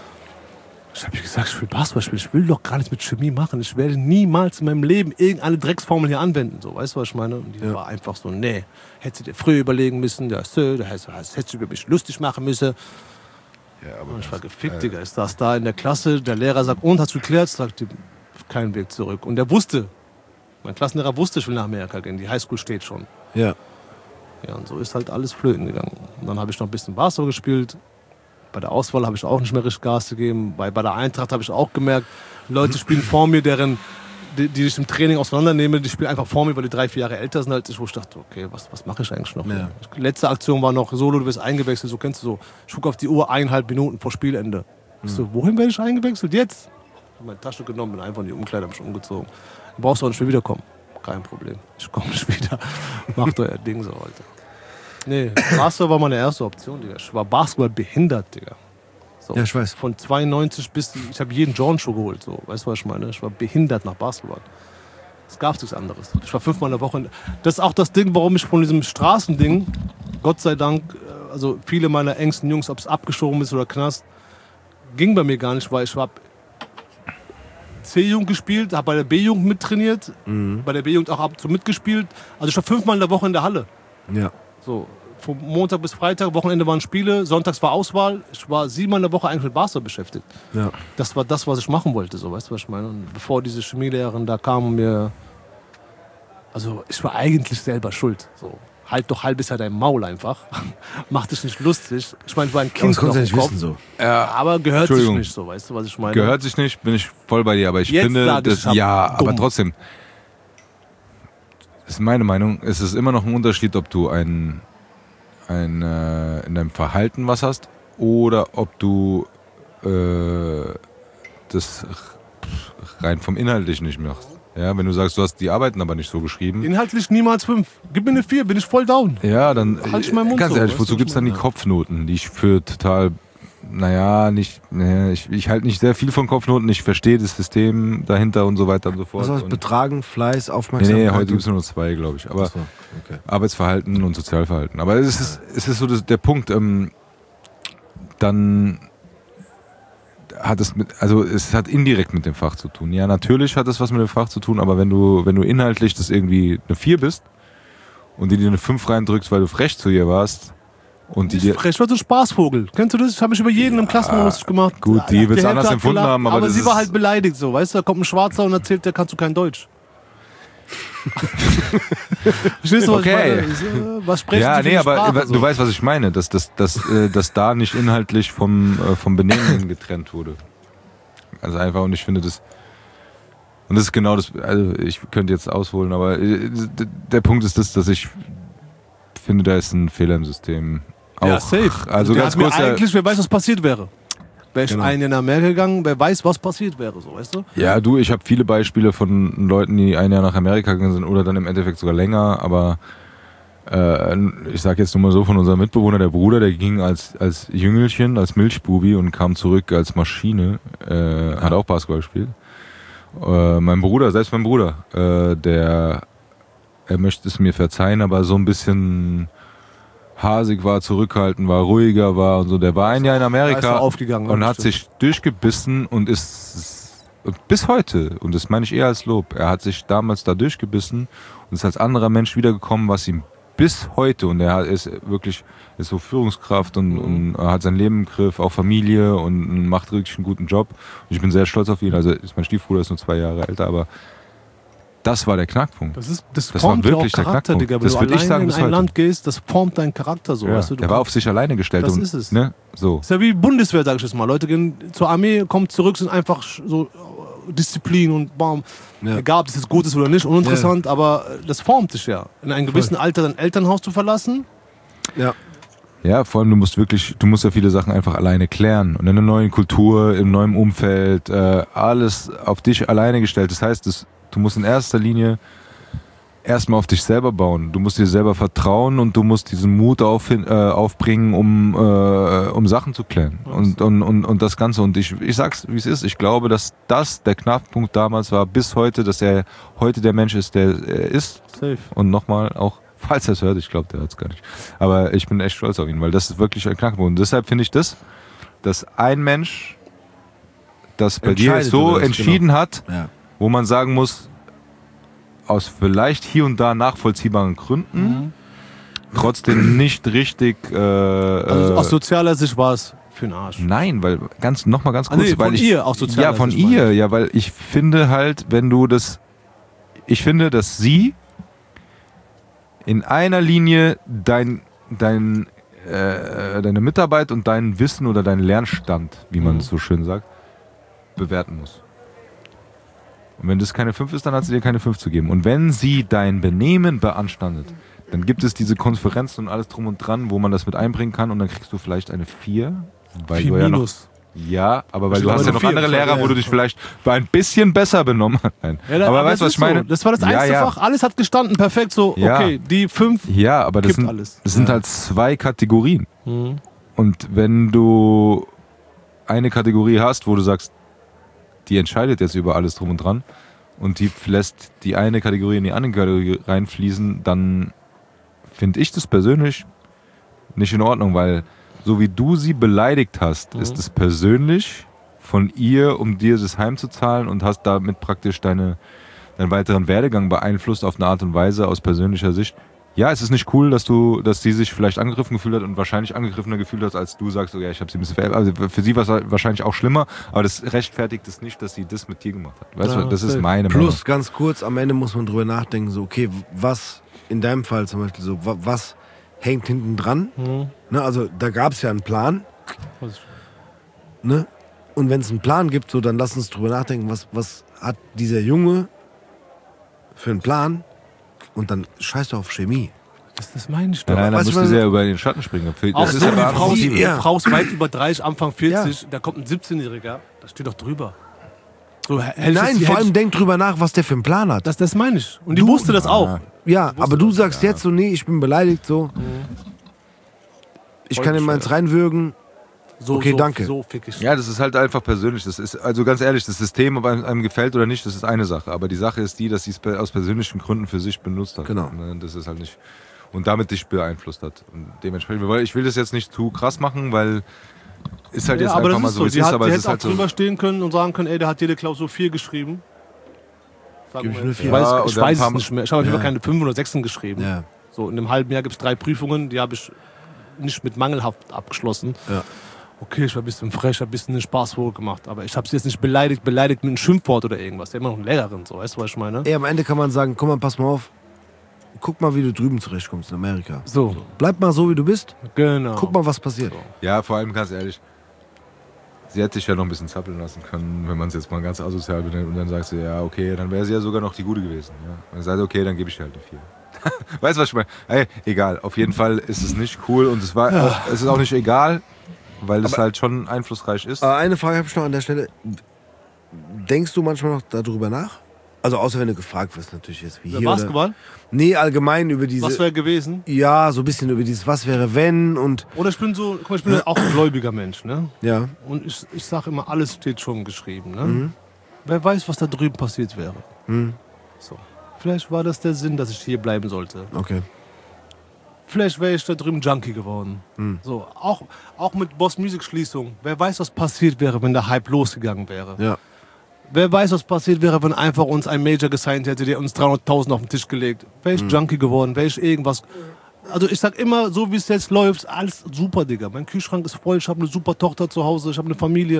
Ich habe gesagt, ich will Basketball spielen, ich will doch gar nichts mit Chemie machen. Ich werde niemals in meinem Leben irgendeine Drecksformel hier anwenden. So, weißt du, was ich meine? Und die Ja. war einfach so, nee, hättest du dir früher überlegen müssen, ja, so, da heißt, hättest du über mich lustig machen müssen. Ja, aber Und ich war gefickt, Digga. Ich saß da in der Klasse, der Lehrer sagt, und, hast du geklärt? Ich sagte, kein Weg zurück. Und der wusste, mein Klassenlehrer wusste, ich will nach Amerika gehen. Die Highschool steht schon. Ja. Ja, und so ist halt alles flöten gegangen. Und dann habe ich noch ein bisschen Basketball gespielt. Bei der Auswahl habe ich auch nicht mehr richtig Gas gegeben. Bei, bei der Eintracht habe ich auch gemerkt, Leute spielen vor mir, deren, die, die ich im Training auseinandernehme, die spielen einfach vor mir, weil die drei, vier Jahre älter sind als ich, wo ich dachte, okay, was, was mache ich eigentlich noch? Ja. Letzte Aktion war noch Solo, du wirst eingewechselt, so kennst du so. Ich gucke auf die Uhr, eineinhalb Minuten vor Spielende. Ich so, wohin werde ich eingewechselt? Jetzt? Ich habe meine Tasche genommen, bin einfach in die Umkleide, hab mich umgezogen. Du brauchst auch nicht mehr wiederkommen. Kein Problem. Ich komme nicht wieder. Macht euer Ding so, Alter. Nee, Basketball war meine erste Option, Digga. Ich war Basketball behindert, Digga. So, Ja, ich weiß. Von zweiundneunzig bis, ich habe jeden Jordan-Schuh geholt, so. Weißt du, was ich meine? Ich war behindert nach Basketball. Es gab nichts anderes. Ich war fünfmal in der Woche. Das ist auch das Ding, warum ich von diesem Straßending, Gott sei Dank, also viele meiner engsten Jungs, ob es abgeschoben ist oder Knast, ging bei mir gar nicht, weil ich war C-Jugend gespielt, habe bei der B-Jugend mittrainiert, Mhm. bei der B-Jugend auch ab und zu mitgespielt. Also ich war fünfmal in der Woche in der Halle. Ja. So, von Montag bis Freitag, Wochenende waren Spiele, sonntags war Auswahl. Ich war siebenmal in der Woche eigentlich mit Basketball beschäftigt. Ja. Das war das, was ich machen wollte, so, weißt du, was ich meine? Und bevor diese Chemielehrerin da kam und mir... Also ich war eigentlich selber schuld. So, halt doch halbes Jahr dein Maul einfach. Mach dich nicht lustig. Ich meine, ich war ein Aber Kind das konntest du noch nicht im Kopf, wissen so. Ja, aber gehört sich Entschuldigung. nicht so, weißt du, was ich meine? gehört sich nicht, bin ich voll bei dir, aber ich Jetzt finde, sag ich, das, ich hab ja, dumm. aber trotzdem, ist meine Meinung, es ist immer noch ein Unterschied, ob du ein, ein äh, in deinem Verhalten was hast oder ob du äh, das rein vom Inhaltlichen nicht machst. Ja, wenn du sagst, du hast die Arbeiten aber nicht so geschrieben. Inhaltlich niemals fünf. Gib mir eine vier, bin ich voll down. Ja, dann Halt ich meinen Mund ganz so, ehrlich, weißt du, wozu was gibt's ich dann die meine? Kopfnoten, die ich für total, naja, nicht, naja, ich, ich halte nicht sehr viel von Kopfnoten, ich verstehe das System dahinter und so weiter und so fort. Was heißt Und- Betragen, Fleiß, nee, Aufmerksamkeit? nee, heute gibt's nur noch zwei, glaube ich. Aber Ach so, okay. Arbeitsverhalten und Sozialverhalten. Aber es ist, es ist so das, der Punkt, ähm, dann hat es mit, also es hat indirekt mit dem Fach zu tun. Ja, natürlich hat es was mit dem Fach zu tun, aber wenn du, wenn du inhaltlich das irgendwie eine vier bist und die dir eine fünf reindrückst, weil du frech zu ihr warst und die Ich dir, frech, war so ein Spaßvogel. Kennst du das? Das habe ich über jeden im Klassenmodus gemacht. gut, die Ja, wird's Hälfte anders hat empfunden gelacht, haben, aber aber das sie ist- war halt beleidigt so, weißt du? Da kommt ein Schwarzer und erzählt, der kannst du kein Deutsch. Verstehst du, was Okay. ich meine? Was sprechen ja, sie für nee, eine aber Sprache, du so? weißt, was ich meine, dass, dass, dass, äh, dass da nicht inhaltlich vom, äh, vom Benehmen getrennt wurde. Also einfach, und ich finde das, und das ist genau das, also ich könnte jetzt ausholen, aber äh, d- der Punkt ist das, dass ich finde, da ist ein Fehler im System. Auch, Ja, safe. Also der ganz hat mir kurz, ja, eigentlich, wer weiß, was passiert wäre. Wäre ich Genau. ein Jahr nach Amerika gegangen, wer weiß, was passiert wäre, so, weißt du? ja du, ich habe viele Beispiele von Leuten, die ein Jahr nach Amerika gegangen sind oder dann im Endeffekt sogar länger, aber äh, ich sage jetzt nur mal so von unserem Mitbewohner, der Bruder, der ging als, als Jüngelchen, als Milchbubi und kam zurück als Maschine, äh, hat auch Basketball gespielt. Äh, mein Bruder, selbst mein Bruder, äh, der, er möchte es mir verzeihen, aber so ein bisschen hasig war, zurückhaltend war, ruhiger war und so. Der war ein Jahr in Da ist Amerika er aufgegangen, und ja, hat stimmt. sich durchgebissen und ist und bis heute, und das meine ich eher als Lob, er hat sich damals da durchgebissen und ist als anderer Mensch wiedergekommen, was ihm bis heute, und er hat- ist wirklich ist so Führungskraft und, und er hat sein Leben im Griff, auch Familie und macht wirklich einen guten Job. Und ich bin sehr stolz auf ihn. Also ist mein Stiefbruder ist nur zwei Jahre älter, aber das war der Knackpunkt. Das, ist, das, Das war formt ja auch wirklich der Charakter, Knackpunkt. Digga. Wenn Das du würd ich alleine sagen in bis ein heute. Land gehst, das formt deinen Charakter so, Ja, weißt du? Du der war auf kannst- sich alleine gestellt. Das und, ist es. Ne, so. ist ja wie Bundeswehr, sag ich jetzt mal. Leute gehen zur Armee, kommen zurück, sind einfach sch- so äh, Disziplin und bam. Ja. Egal, ob das jetzt gut ist oder nicht, uninteressant, aber äh, das formt dich ja. In einem gewissen Alter dein Elternhaus zu verlassen. Ja. Ja, vor allem du musst wirklich, du musst ja viele Sachen einfach alleine klären. Und in einer neuen Kultur, im neuen Umfeld, äh, alles auf dich alleine gestellt. Das heißt, das, du musst in erster Linie erstmal auf dich selber bauen. Du musst dir selber vertrauen und du musst diesen Mut auf, äh, aufbringen, um, äh, um Sachen zu klären. Und, und, und, und das Ganze. Und ich, ich sag's, wie es ist. Ich glaube, dass das der Knackpunkt damals war, bis heute, dass er heute der Mensch ist, der er ist. Safe. Und nochmal auch, falls er es hört, ich glaube, der hört es gar nicht. Aber ich bin echt stolz auf ihn, weil das ist wirklich ein Knackpunkt. Und deshalb finde ich das, dass ein Mensch das bei dir Entscheidet so über das, entschieden hat, Ja. wo man sagen muss, aus vielleicht hier und da nachvollziehbaren Gründen, Mhm. trotzdem nicht richtig. Äh, Also äh, aus sozialer Sicht war es für den Arsch. Nein, weil ganz noch mal ganz Ah, kurz, nee, weil von ich ihr, aus sozialer ja von Sicht meine ihr, ja, weil ich finde halt, wenn du das, ich finde, dass sie in einer Linie dein dein äh, deine Mitarbeit und dein Wissen oder dein Lernstand, wie man Mhm. es so schön sagt, bewerten muss. Und wenn das keine fünf ist, dann hat sie dir keine fünf zu geben. Und wenn sie dein Benehmen beanstandet, dann gibt es diese Konferenzen und alles drum und dran, wo man das mit einbringen kann und dann kriegst du vielleicht eine vier. Weil Vier du ja noch, minus. ja, aber weil Steht du hast aber ja noch noch vier, andere das Lehrer, war- wo du dich vielleicht ein bisschen besser benommen hast. Nein. Ja, da- aber weißt es du, was ist ich meine? So. Das war das Ja, einzige ja. Fach. Alles hat gestanden, perfekt. So, Ja. okay, die fünf. Ja, aber das Kippt sind, alles. das sind Ja. halt zwei Kategorien. Mhm. Und wenn du eine Kategorie hast, wo du sagst, die entscheidet jetzt über alles drum und dran und die lässt die eine Kategorie in die andere Kategorie reinfließen, dann finde ich das persönlich nicht in Ordnung, weil so wie du sie beleidigt hast, Mhm. ist es persönlich von ihr, um dir das heimzuzahlen und hast damit praktisch deine, deinen weiteren Werdegang beeinflusst auf eine Art und Weise aus persönlicher Sicht. Ja, es ist nicht cool, dass du, dass sie sich vielleicht angegriffen gefühlt hat und wahrscheinlich angegriffener gefühlt hat, als du sagst, oh ja, ich habe sie ein bisschen verärgert. Also für sie war es wahrscheinlich auch schlimmer, aber das rechtfertigt es nicht, dass sie das mit dir gemacht hat. Weißt Ja, du, das ist safe. meine Plus, ganz kurz, am Ende muss man drüber nachdenken, so, okay, was in deinem Fall zum Beispiel so, wa- was hängt hinten dran? Mhm. Ne, also da gab es ja einen Plan. Was- Ne? Und wenn es einen Plan gibt, so, dann lass uns drüber nachdenken, was, was hat dieser Junge für einen Plan? Und dann scheiß doch auf Chemie. Das, das meine ich doch. Nein, nein, da Weißt du, müsste was- sie ja über den Schatten springen. Für- Auch Das ist so, ja die aber Frau, auch sie- die ja. Frau ist weit über dreißig, Anfang vierzig, da kommt ein siebzehnjähriger, da steht doch drüber. So, hätte ich Nein, jetzt- vor hätte allem ich- denk drüber nach, was der für einen Plan hat. das, das meine ich. Und die Du- wusste das auch. Ja, aber du sagst jetzt so, nee, ich bin beleidigt, so. Ich Voll kann ihm eins bescheuert. reinwürgen. So, Okay, so, danke. So fick ich. Ja, das ist halt einfach persönlich. Das ist, also ganz ehrlich, das System, ob einem, einem gefällt oder nicht, das ist eine Sache. Aber die Sache ist die, dass sie es pe- aus persönlichen Gründen für sich benutzt hat. Genau. Und das ist halt nicht. Und damit dich beeinflusst hat. Und dementsprechend, weil ich will das jetzt nicht zu krass machen, weil ist halt Ja, jetzt aber einfach das mal ist so, so. wie es Die, ist, hat, aber die es hätte ist auch halt so. drüber stehen können und sagen können, ey, der hat jede Klausur vier geschrieben. Sagen Gib ich wir eine jetzt. vier. Ich weiß, Ja, ich und dann weiß ein paar es nicht mehr. Ich habe auf jeden Fall Ja. keine fünf oder sechs geschrieben. Ja. So, in einem halben Jahr gibt es drei Prüfungen, die habe ich nicht mit mangelhaft abgeschlossen. Ja. Okay, ich war ein bisschen frech, habe ein bisschen einen Spaß wohl gemacht, aber ich habe sie jetzt nicht beleidigt, beleidigt mit einem Schimpfwort oder irgendwas. Der ist immer noch eine Lehrerin, so, weißt du, was ich meine? Ey, am Ende kann man sagen, guck mal, pass mal auf. Guck mal, wie du drüben zurechtkommst in Amerika. So, Bleib mal so, wie du bist. genau. Guck mal, was passiert. Ja, vor allem ganz ehrlich, sie hätte dich ja noch ein bisschen zappeln lassen können, wenn man es jetzt mal ganz asozial benennt. Und dann sagst du, ja, okay, dann wäre sie ja sogar noch die Gute gewesen. Ja. Und dann sagst du, okay, dann gebe ich dir halt eine vier. Weißt du, was ich meine? Ey, egal, auf jeden Fall ist es nicht cool und es, war auch, es ist auch nicht egal, weil es halt schon einflussreich ist. Äh, eine Frage habe ich noch an der Stelle. Denkst du manchmal noch darüber nach? Also außer wenn du gefragt wirst natürlich jetzt wie Der hier. Basketball? Oder, nee, allgemein über diese. Was wäre gewesen? Ja, so ein bisschen über dieses Was wäre wenn und Oder ich bin so, guck mal, ich bin auch ein gläubiger Mensch, ne? ja. Und ich, ich sage immer, alles steht schon geschrieben, ne? Mhm. Wer weiß, was da drüben passiert wäre. Mhm. So. Vielleicht war das der Sinn, dass ich hier bleiben sollte. Okay. Vielleicht wäre ich da drüben Junkie geworden. Mhm. So, auch, auch mit Boss Music Schließung. Wer weiß, was passiert wäre, wenn der Hype losgegangen wäre. Ja. Wer weiß, was passiert wäre, wenn einfach uns ein Major gesigned hätte, der uns dreihunderttausend auf den Tisch gelegt. Wäre ich Mhm. Junkie geworden, wäre ich irgendwas. Also ich sag immer, so wie es jetzt läuft, alles super, Digga. Mein Kühlschrank ist voll, ich habe eine super Tochter zu Hause, ich habe eine Familie.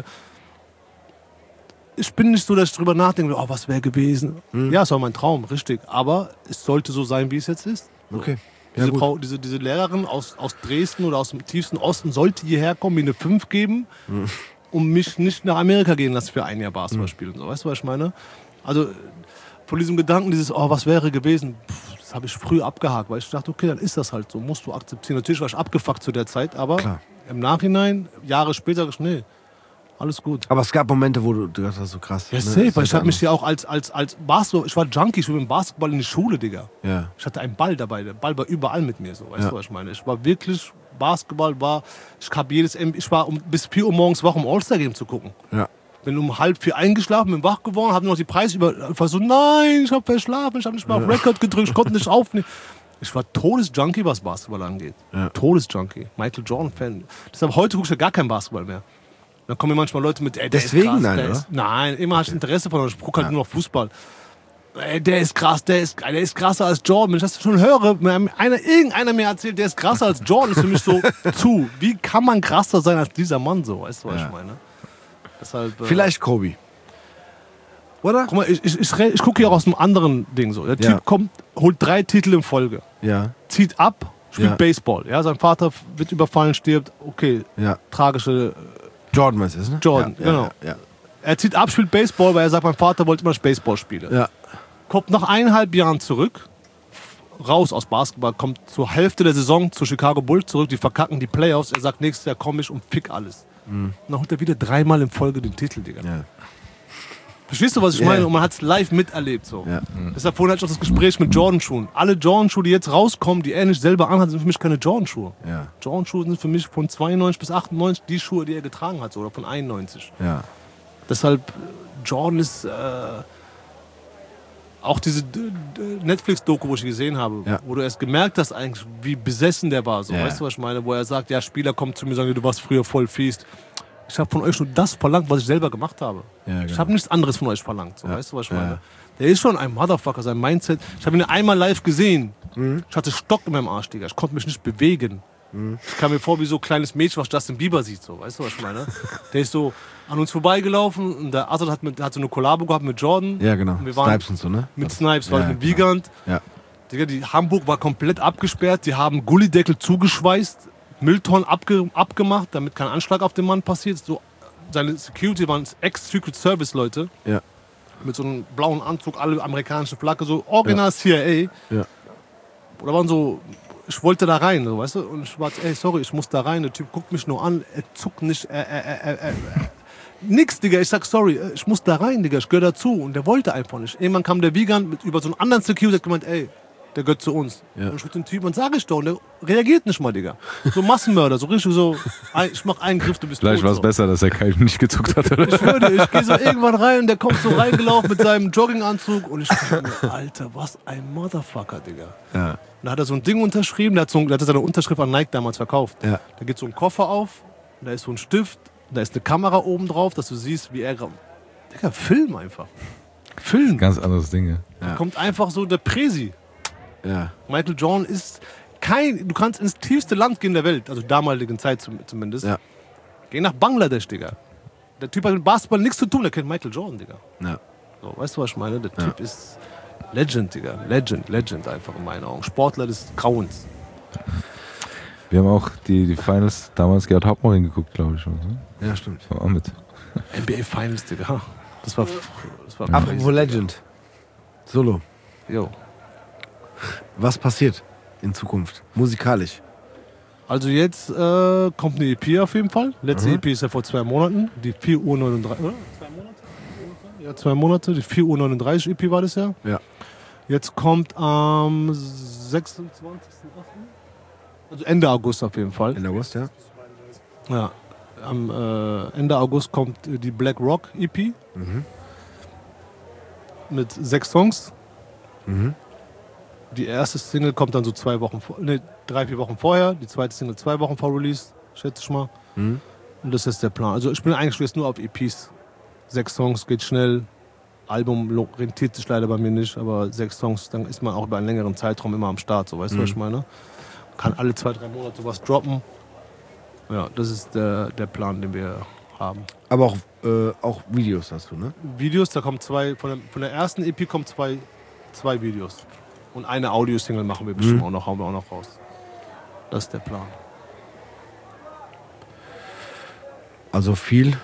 Ich bin nicht so, dass ich drüber nachdenke, oh, was wäre gewesen. Mhm. Ja, es war mein Traum, richtig. Aber es sollte so sein, wie es jetzt ist. Okay. Diese, Ja, gut. Frau, diese, diese Lehrerin aus, aus Dresden oder aus dem tiefsten Osten sollte hierher kommen, mir eine fünf geben, Mhm. um mich nicht nach Amerika gehen lassen für ein Jahr Basketball spielen. So, weißt du, was ich meine? Also von diesem Gedanken, dieses, oh, was wäre gewesen, pff, das habe ich früh abgehakt, weil ich dachte, okay, dann ist das halt so, musst du akzeptieren. Natürlich war ich abgefuckt zu der Zeit, aber Klar. im Nachhinein, Jahre später, sag ich, nee, alles gut. Aber es gab Momente, wo du, du dachtest, das ist so krass. Ja, ne? safe, Ist weil das ich habe mich anders. ja auch als, als, als Basketball, ich war Junkie, ich bin mit dem Basketball in die Schule, Digga. Ja. Ich hatte einen Ball dabei, der Ball war überall mit mir, so, weißt Ja. du, was ich meine? Ich war wirklich, Basketball war, ich hab jedes, ich war um, bis vier Uhr morgens wach, um All-Star-Game zu gucken. Ja. Bin um halb vier eingeschlafen, bin wach geworden, hab nur noch die Preise über, ich war so, nein, ich hab verschlafen, ich hab nicht mal auf Record gedrückt, ich konnte nicht aufnehmen. Ich war Todesjunkie, was Basketball angeht. Ja. Todesjunkie. Michael Jordan-Fan. Deshalb heute gucke ich ja gar kein Basketball mehr. Dann kommen mir manchmal Leute mit, ey, der Deswegen ist krass, nein, der oder? ist, nein, immer hatte ich Interesse von, ich gucke halt nur noch Fußball. Ey, der ist krass, der ist, der ist krasser als Jordan. Wenn ich das schon höre, wenn einer, irgendeiner mir erzählt, der ist krasser als Jordan, ist für mich so zu. Wie kann man krasser sein als dieser Mann so? Weißt du, was Ja. ich meine? Deshalb, äh, Vielleicht Kobe. Oder? Guck mal, ich, ich, ich, ich gucke hier auch aus einem anderen Ding so. Der Ja. Typ kommt, holt drei Titel in Folge, Ja. zieht ab, spielt Ja. Baseball. Ja, sein Vater wird überfallen, stirbt. Okay, Ja. tragische Jordan meinst du das, ne? Jordan, ja, genau. Ja, ja. Er zieht ab, spielt Baseball, weil er sagt, mein Vater wollte immer Baseball spielen. Ja. Kommt nach eineinhalb Jahren zurück, raus aus Basketball, kommt zur Hälfte der Saison zu Chicago Bulls zurück, die verkacken die Playoffs. Er sagt, nächstes Jahr komme ich und fick alles. Mhm. Und dann holt er wieder dreimal in Folge den Titel, Digga. Ja. Verstehst du, was ich Yeah. meine? Und man hat es live miterlebt. So. Ja. Mhm. Deshalb vorhin hatte ich auch das Gespräch mit Jordan-Schuhen. Alle Jordan-Schuhe, die jetzt rauskommen, die er nicht selber anhat, sind für mich keine Jordan-Schuhe. Ja. Jordan-Schuhe sind für mich von zweiundneunzig bis achtundneunzig die Schuhe, die er getragen hat, so, oder von einundneunzig. Ja. Deshalb, Jordan ist äh, auch diese D- D- Netflix-Doku, wo ich gesehen habe, Ja. wo du erst gemerkt hast, eigentlich, wie besessen der war. So. Ja. Weißt du, was ich meine? Wo er sagt, ja, Spieler kommen zu mir und sagen, du warst früher voll fies. Ich habe von euch nur das verlangt, was ich selber gemacht habe. Ja, Ich genau. habe nichts anderes von euch verlangt. So. Ja. Weißt du, was ich Ja. meine? Der ist schon ein Motherfucker, sein Mindset. Ich habe ihn einmal live gesehen. Mhm. Ich hatte Stock in meinem Arsch, Digga. Ich konnte mich nicht bewegen. Mhm. Ich kam mir vor wie so ein kleines Mädchen, was Justin Bieber sieht. So. Weißt du, was ich meine? Der ist so an uns vorbeigelaufen und der Azad hat, mit, hat so eine Kollabo gehabt mit Jordan. Ja, genau. Und wir waren Snipes und so, ne? mit Snipes, war Ja, mit genau. Wiegand. Ja. Digga, die Hamburg war komplett abgesperrt. Die haben Gullideckel zugeschweißt, Mülltonnen abge, abgemacht, damit kein Anschlag auf den Mann passiert. So, seine Security waren Ex-Secret Service-Leute. Ja. Mit so einem blauen Anzug, alle amerikanische Flagge, so original C I A. Ja. Oder waren so, ich wollte da rein, so, weißt du? Und ich war, ey, sorry, ich muss da rein. Der Typ guckt mich nur an, er zuckt nicht, er, er, er, er, nix, Digga. Ich sag, sorry, ich muss da rein, Digga, ich gehöre dazu. Und der wollte einfach nicht. Irgendwann kam der Wiegand mit, über so einen anderen Security, hat gemeint, ey, der gehört zu uns. Ja. Und ich mit dem Typen, und sag ich doch, und der reagiert nicht mal, Digga. So Massenmörder, so richtig so, ein, ich mach einen Griff, du bist Vielleicht tot. war es so. besser, dass er keinen nicht gezuckt hat, oder? Ich schwöre dir, ich gehe so irgendwann rein und der kommt so reingelaufen mit seinem Jogginganzug und ich denke mir, Alter, was ein Motherfucker, Digga. Ja. Und da hat er so ein Ding unterschrieben, der hat, so, der hat seine Unterschrift an Nike damals verkauft. Ja. Da geht so ein Koffer auf, und da ist so ein Stift, da ist eine Kamera oben drauf, dass du siehst, wie er... Digga, Film einfach. Film. Ganz anderes Ding. Ja. Da kommt einfach so der Präsi. Ja. Michael Jordan ist kein... Du kannst ins tiefste Land gehen der Welt, also damaligen Zeit zum- zumindest. Ja. Geh nach Bangladesch, Digga. Der Typ hat mit Basketball nichts zu tun, der kennt Michael Jordan, Digga. Ja. So, weißt du, was ich meine? Der Typ ist Legend, Digga. Legend, Legend einfach in meinen Augen. Sportler des Grauens. Wir haben auch die, die Finals damals Gerhard Hauptmann geguckt, glaube ich. Schon, ne? Ja, stimmt. War auch mit. N B A Finals, Digga. Das war... Das war Apropos crazy. Legend. Solo. Jo. Was passiert in Zukunft? Musikalisch. Also jetzt äh, kommt eine E P auf jeden Fall. Letzte Mhm. E P ist ja vor zwei Monaten. Die vier Uhr neununddreißig, oder? Zwei Monate? Ja, zwei Monate. Die vier Uhr neununddreißig E P war das ja. Ja. Jetzt kommt am sechsundzwanzigsten achten Also Ende August auf jeden Fall. In August, ja? Ja. Am äh, Ende August kommt äh, die Black Rock E P. Mhm. Mit sechs Songs. Mhm. Die erste Single kommt dann so zwei Wochen vor, nee, drei, vier Wochen vorher. Die zweite Single zwei Wochen vor Release, schätze ich mal. Mhm. Und das ist der Plan. Also ich bin eigentlich jetzt nur auf E Ps. Sechs Songs geht schnell. Album lo- rentiert sich leider bei mir nicht, aber sechs Songs, dann ist man auch über einen längeren Zeitraum immer am Start. So, weißt du, was ich meine? Kann alle zwei, drei Monate sowas droppen. Ja, das ist der, der Plan, den wir haben. Aber auch, äh, auch Videos hast du, ne? Videos, da kommen zwei, von der, von der ersten E P kommen zwei, zwei Videos. Und eine Audio-Single machen wir bestimmt auch noch, hauen wir auch noch raus. Das ist der Plan. Also viel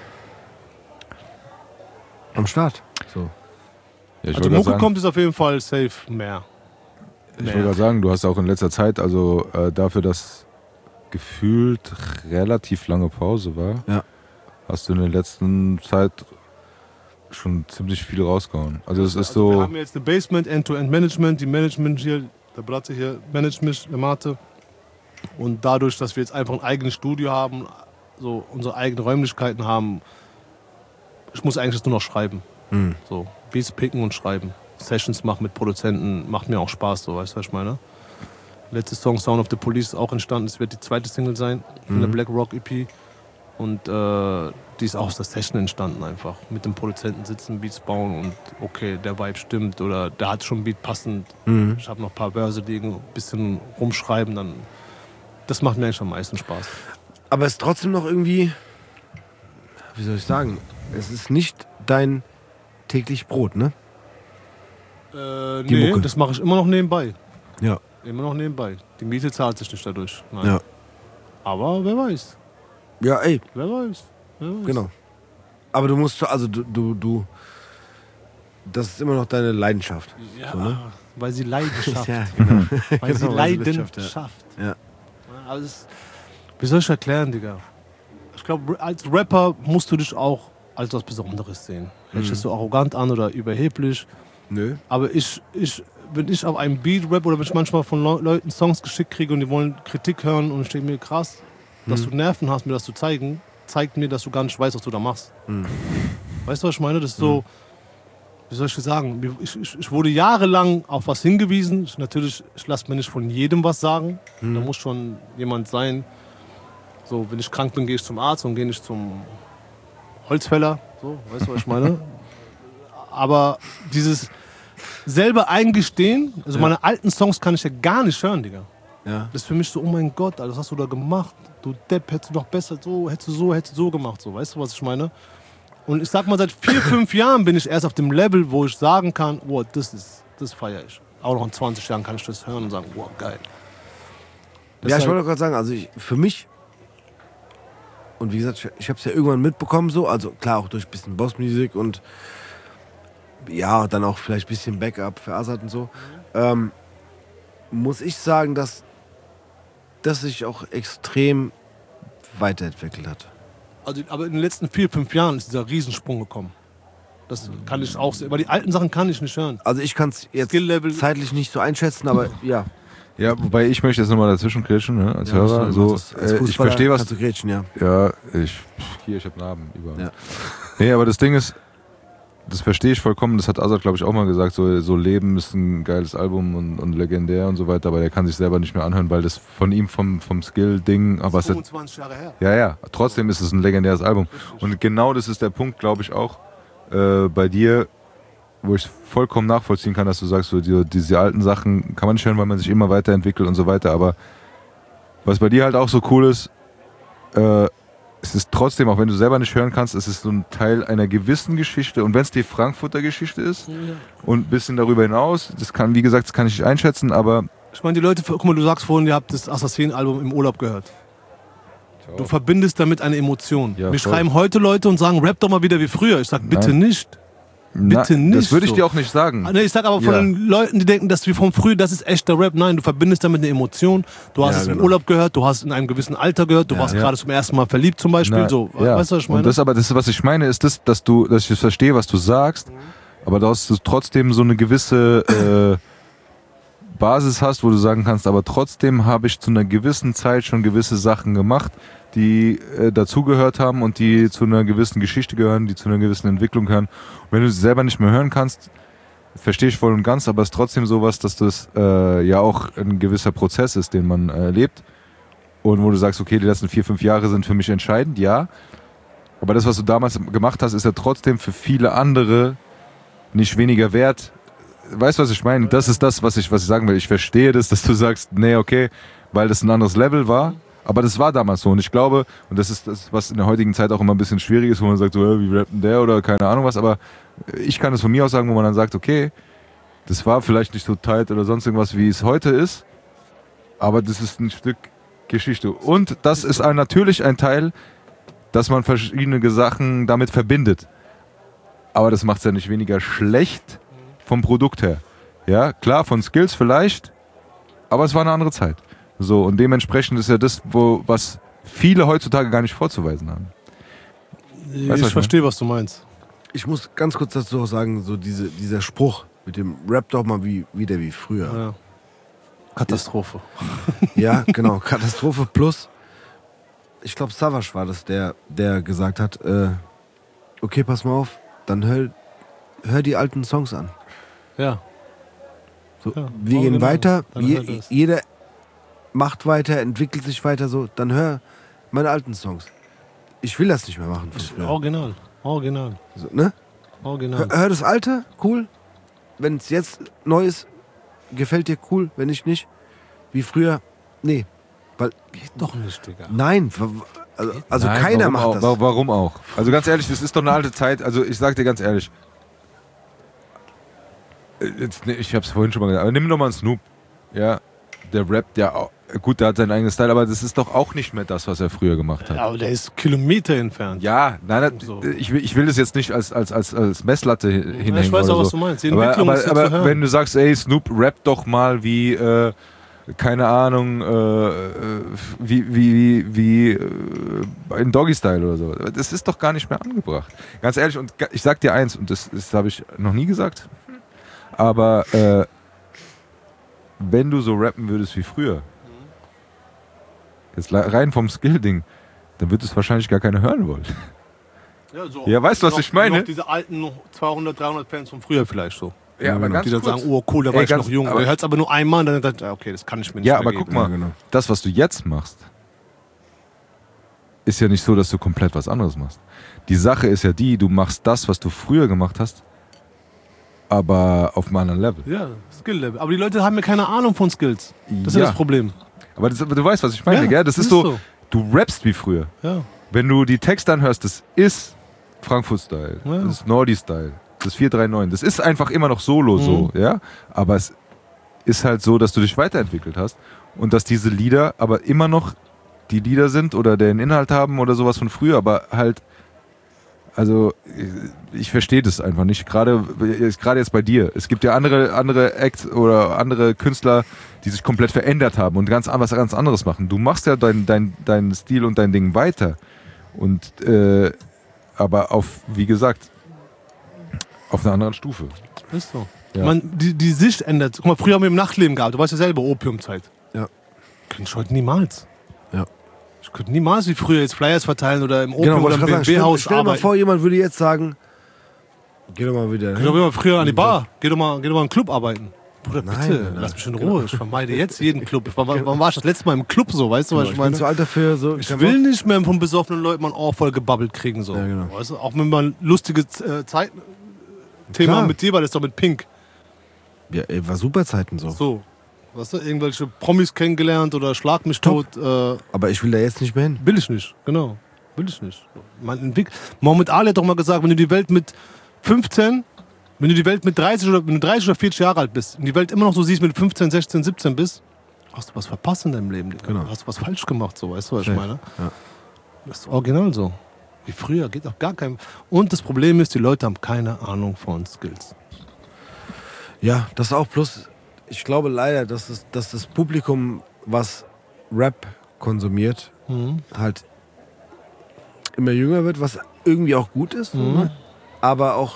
am Start. So. Ja, ich Also wollte Mucke grad sagen, kommt es auf jeden Fall safe mehr. ich mehr. wollte gerade sagen, du hast auch in letzter Zeit, also äh, dafür, dass gefühlt relativ lange Pause war, Ja. hast du in der letzten Zeit schon ziemlich viel rausgehauen. Also es ist Also wir so, haben jetzt eine Basement, End-to-End-Management, die Management hier, der Bratte hier managt mich, der Mate. Und dadurch, dass wir jetzt einfach ein eigenes Studio haben, so unsere eigenen Räumlichkeiten haben, ich muss eigentlich nur noch schreiben. Mhm. So, Beats picken und schreiben. Sessions machen mit Produzenten, macht mir auch Spaß, so, weißt du, was ich meine? Letzte Song Sound of the Police ist auch entstanden, es wird die zweite Single sein von der Black Rock E P. Und äh, die ist auch aus der Session entstanden einfach. Mit dem Produzenten sitzen, Beats bauen und okay, der Vibe stimmt oder der hat schon einen Beat passend. Mhm. Ich habe noch ein paar Verse liegen, ein bisschen rumschreiben, dann das macht mir eigentlich am meisten Spaß. Aber es ist trotzdem noch irgendwie, wie soll ich sagen, es ist nicht dein täglich Brot, ne? Äh, Die nee, Mucke. das mache ich immer noch nebenbei. Ja. Immer noch nebenbei. Die Miete zahlt sich nicht dadurch. Nein. Ja. Aber wer weiß. Ja, ey, Wer weiß. Wer weiß. genau. Aber du musst, also du, du, du, das ist immer noch deine Leidenschaft. Ja, so, ne? weil sie Leidenschaft. Ja, genau. Weil sie Genau, Leidenschaft. ja. Ja. Ja. Also es, wie soll ich erklären, Digga? Ich glaube, als Rapper musst du dich auch als was Besonderes sehen. Hört sich das so arrogant an oder überheblich. Nö. Aber ich, ich, wenn ich auf einem Beat rap oder wenn ich manchmal von Le Leuten Songs geschickt kriege und die wollen Kritik hören und ich denke mir, krass, dass du Nerven hast, mir das zu zeigen, zeigt mir, dass du gar nicht weißt, was du da machst. Mhm. Weißt du, was ich meine? Das ist so, wie soll ich das sagen? Ich, ich, ich wurde jahrelang auf was hingewiesen. Ich, natürlich, ich lasse mir nicht von jedem was sagen. Mhm. Da muss schon jemand sein. So, wenn ich krank bin, gehe ich zum Arzt und gehe nicht zum Holzfäller. So, weißt du, was ich meine? Aber dieses selber eingestehen, also Ja. meine alten Songs kann ich ja gar nicht hören, Digga. Ja. Das ist für mich so, oh mein Gott, Alter, was hast du da gemacht? Du Depp, hättest du doch besser so, hättest du so, hättest du so gemacht. So, weißt du, was ich meine? Und ich sag mal, seit vier, fünf Jahren bin ich erst auf dem Level, wo ich sagen kann, oh, das ist, das feiere ich. Auch noch in zwanzig Jahren kann ich das hören und sagen, wow, geil. Ja, ich Deshalb- wollte gerade sagen, also ich, für mich, und wie gesagt, ich, ich habe es ja irgendwann mitbekommen so, also klar auch durch ein bisschen Boss-Musik und ja, dann auch vielleicht ein bisschen Backup für Azad und so, ähm, muss ich sagen, dass das sich auch extrem weiterentwickelt hat. Also, aber in den letzten vier, fünf Jahren ist dieser Riesensprung gekommen. Das kann ich auch sehen. Aber die alten Sachen kann ich nicht hören. Also ich kann es jetzt Skill-Level- zeitlich nicht so einschätzen, aber ja. Ja, wobei ich möchte jetzt nochmal dazwischen kretschen, ne, als Ja, Hörer. das- So, das- als äh, ich Fußballer verstehe was. kannst du grätschen, ja. Ja, ich. Hier, ich habe Narben überall. Ja. Nee, aber das Ding ist, das verstehe ich vollkommen. Das hat Azad, glaube ich, auch mal gesagt. So, so Leben ist ein geiles Album und, und legendär und so weiter, aber der kann sich selber nicht mehr anhören, weil das von ihm vom, vom Skill-Ding. Aber es hat, fünfundzwanzig Jahre her. ja, ja, trotzdem ist es ein legendäres Album. Und genau das ist der Punkt, glaube ich, auch äh, bei dir, wo ich vollkommen nachvollziehen kann, dass du sagst, so die, diese alten Sachen kann man nicht hören, weil man sich immer weiterentwickelt und so weiter. Aber was bei dir halt auch so cool ist, äh, es ist trotzdem, auch wenn du selber nicht hören kannst, es ist so ein Teil einer gewissen Geschichte. Und wenn es die Frankfurter Geschichte ist und ein bisschen darüber hinaus, das kann, wie gesagt, das kann ich nicht einschätzen, aber Ich meine, die Leute, guck mal, du sagst vorhin, ihr habt das Assassin-Album im Urlaub gehört. Du verbindest damit eine Emotion. Ja, Mir voll. schreiben heute Leute und sagen, rap doch mal wieder wie früher. Ich sag, bitte Nein. nicht. Bitte na, nicht das würde ich so. dir auch nicht sagen. Ah, nee, ich sag aber von Ja. den Leuten, die denken, dass wir vom Früher, das ist echter Rap. Nein, du verbindest damit eine Emotion. Du hast Ja, es im genau. Urlaub gehört, du hast es in einem gewissen Alter gehört, du warst Ja. gerade zum ersten Mal verliebt zum Beispiel. Na, so, ja. Weißt du, was ich meine? Und das aber, das, was ich meine, ist das, dass du, dass ich das verstehe, was du sagst, aber dass du trotzdem so eine gewisse äh, Basis hast, wo du sagen kannst, aber trotzdem habe ich zu einer gewissen Zeit schon gewisse Sachen gemacht, die äh, dazugehört haben und die zu einer gewissen Geschichte gehören, die zu einer gewissen Entwicklung gehören. Und wenn du es selber nicht mehr hören kannst, verstehe ich voll und ganz, aber es ist trotzdem sowas, dass das äh, ja auch ein gewisser Prozess ist, den man äh, lebt. Und wo du sagst, okay, die letzten vier, fünf Jahre sind für mich entscheidend, ja. Aber das, was du damals gemacht hast, ist ja trotzdem für viele andere nicht weniger wert. Weißt du, was ich meine? Das ist das, was ich, was ich sagen will. Ich verstehe das, dass du sagst, nee, okay, weil das ein anderes Level war. Aber das war damals so. Und ich glaube, und das ist das, was in der heutigen Zeit auch immer ein bisschen schwierig ist, wo man sagt, so, äh, wie rappt denn der oder keine Ahnung was. Aber ich kann es von mir aus sagen, wo man dann sagt, okay, das war vielleicht nicht so tight oder sonst irgendwas, wie es heute ist. Aber das ist ein Stück Geschichte. Und das ist ein, natürlich ein Teil, dass man verschiedene Sachen damit verbindet. Aber das macht es ja nicht weniger schlecht vom Produkt her. Ja, klar, von Skills vielleicht, aber es war eine andere Zeit. So, und dementsprechend ist ja das, wo, was viele heutzutage gar nicht vorzuweisen haben. ich was ich verstehe, was du meinst. Ich muss ganz kurz dazu auch sagen, so diese, dieser Spruch mit dem Rap doch mal wie, wieder wie früher. Ja. Katastrophe. Ja, genau. Katastrophe plus. Ich glaube, Savage war das, der, der gesagt hat, äh, okay, pass mal auf, dann hör, hör die alten Songs an. Ja. So, Ja, wir oh, gehen genau. weiter, Dann je, hör das. jeder macht weiter, entwickelt sich weiter so, dann hör meine alten Songs. Ich will das nicht mehr machen. von früher. Original. Original. So, ne? Original. Hör, hör das alte, cool. Wenn es jetzt neu ist, gefällt dir, cool. Wenn nicht, nicht. Wie früher, nee. Weil, Doch nicht, Digga. nein, w- w- also, also Nein, keiner warum macht auch, das. wa- Warum auch? Also ganz ehrlich, das ist doch eine alte Zeit. Also ich sag dir ganz ehrlich. Äh, Jetzt, ne, ich hab's vorhin schon mal gesagt, aber nimm doch mal einen Snoop. Ja, der rappt ja auch. gut, der hat seinen eigenen Style, aber das ist doch auch nicht mehr das, was er früher gemacht hat. Ja, aber der ist Kilometer entfernt. Ja, nein, das, So. ich, will, ich will das jetzt nicht als, als, als, als Messlatte hin- hinhängen. ich weiß oder auch, was so. du meinst. Die Aber, Entwicklung aber, ist jetzt zu aber hören. wenn du sagst, ey, Snoop, rap doch mal wie, äh, keine Ahnung, äh, äh, wie, wie, wie, wie äh, in Doggy-Style oder so. Das ist doch gar nicht mehr angebracht. Ganz ehrlich, und ga- ich sag dir eins, und das, das habe ich noch nie gesagt, aber äh, wenn du so rappen würdest wie früher, jetzt la- rein vom Skill-Ding, dann wird es wahrscheinlich gar keiner hören wollen. Ja, so. Ja, weißt du, was Noch- ich meine? Noch diese alten noch zweihundert, dreihundert Fans von früher vielleicht so. Ja, aber ganz Die dann kurz. sagen, oh cool, da war Ey, ich ganz- noch jung. aber- Aber du hörst aber nur einmal und dann sagt er, okay, das kann ich mir nicht Ja, mehr aber geben. guck mal, Ja, genau. das, was du jetzt machst, ist ja nicht so, dass du komplett was anderes machst. Die Sache ist ja die, du machst das, was du früher gemacht hast, aber auf einem anderen Level. Ja, Skill-Level. Aber die Leute haben ja keine Ahnung von Skills. Das ist Ja. ja das Problem. Aber das, du weißt, was ich meine, Ja, gell? Das das ist ist so, so. du rappst wie früher. Ja. Wenn du die Texte anhörst, das ist Frankfurt-Style, Ja. das ist Nordi-Style, das ist vier drei neun. Das ist einfach immer noch Solo Mhm. so, ja? Aber es ist halt so, dass du dich weiterentwickelt hast und dass diese Lieder aber immer noch die Lieder sind oder den Inhalt haben oder sowas von früher, aber halt, also ich verstehe das einfach nicht. Gerade gerade jetzt bei dir. Es gibt ja andere andere Acts oder andere Künstler, die sich komplett verändert haben und ganz was ganz anderes machen. Du machst ja dein dein dein Stil und dein Ding weiter und äh, aber auf, wie gesagt, auf einer anderen Stufe. Ist so. Ja. Man, die, die Sicht ändert. Guck mal, früher haben wir im Nachtleben gehabt. Du weißt ja selber, Opiumzeit. Ja. Könnte ich heute niemals. Ja. Ich könnte niemals wie früher jetzt Flyers verteilen oder im Opium Genau, oder wollte im ich gerade sagen. Stell, B M W-Haus stell dir mal arbeiten. vor, jemand würde jetzt sagen, geh doch mal wieder Geh doch hin. immer früher an die Bar. Geh doch mal, geh doch mal in den Club arbeiten. Bruder, bitte, Nein, nein, nein. lass mich in Ruhe. Ich vermeide jetzt jeden Club. Wann, wann war ich das letzte Mal im Club so? Weißt du, was Ich ich bin meine? zu alt dafür. So, Ich will nicht mehr von besoffenen Leuten mal ein Ohr voll gebabbelt kriegen. So. Ja, genau. Weißt du? Auch wenn man lustige äh, Zeit Thema Klar. mit dir war, das ist doch mit Pink. Ja, ey, war super Zeiten so. So. Weißt du, irgendwelche Promis kennengelernt oder Schlag mich tot. Äh, Aber ich will da jetzt nicht mehr hin. will ich nicht, genau. Will ich nicht. Man entwickelt. Mohammed Ali hat doch mal gesagt, wenn du die Welt mit fünfzehn, wenn du die Welt mit dreißig oder, wenn du dreißig oder vierzig Jahre alt bist und die Welt immer noch so siehst, mit fünfzehn, sechzehn, siebzehn bist, hast du was verpasst in deinem Leben. Digga. Genau. Hast du was falsch gemacht, so, weißt du, was ich Safe. meine? Ja. Das ist original so. Wie früher, geht auch gar kein. Und das Problem ist, die Leute haben keine Ahnung von Skills. Ja, das auch. Plus, ich glaube leider, dass, es, dass das Publikum, was Rap konsumiert, Mhm. halt immer jünger wird, was irgendwie auch gut ist, Mhm. ne? Aber auch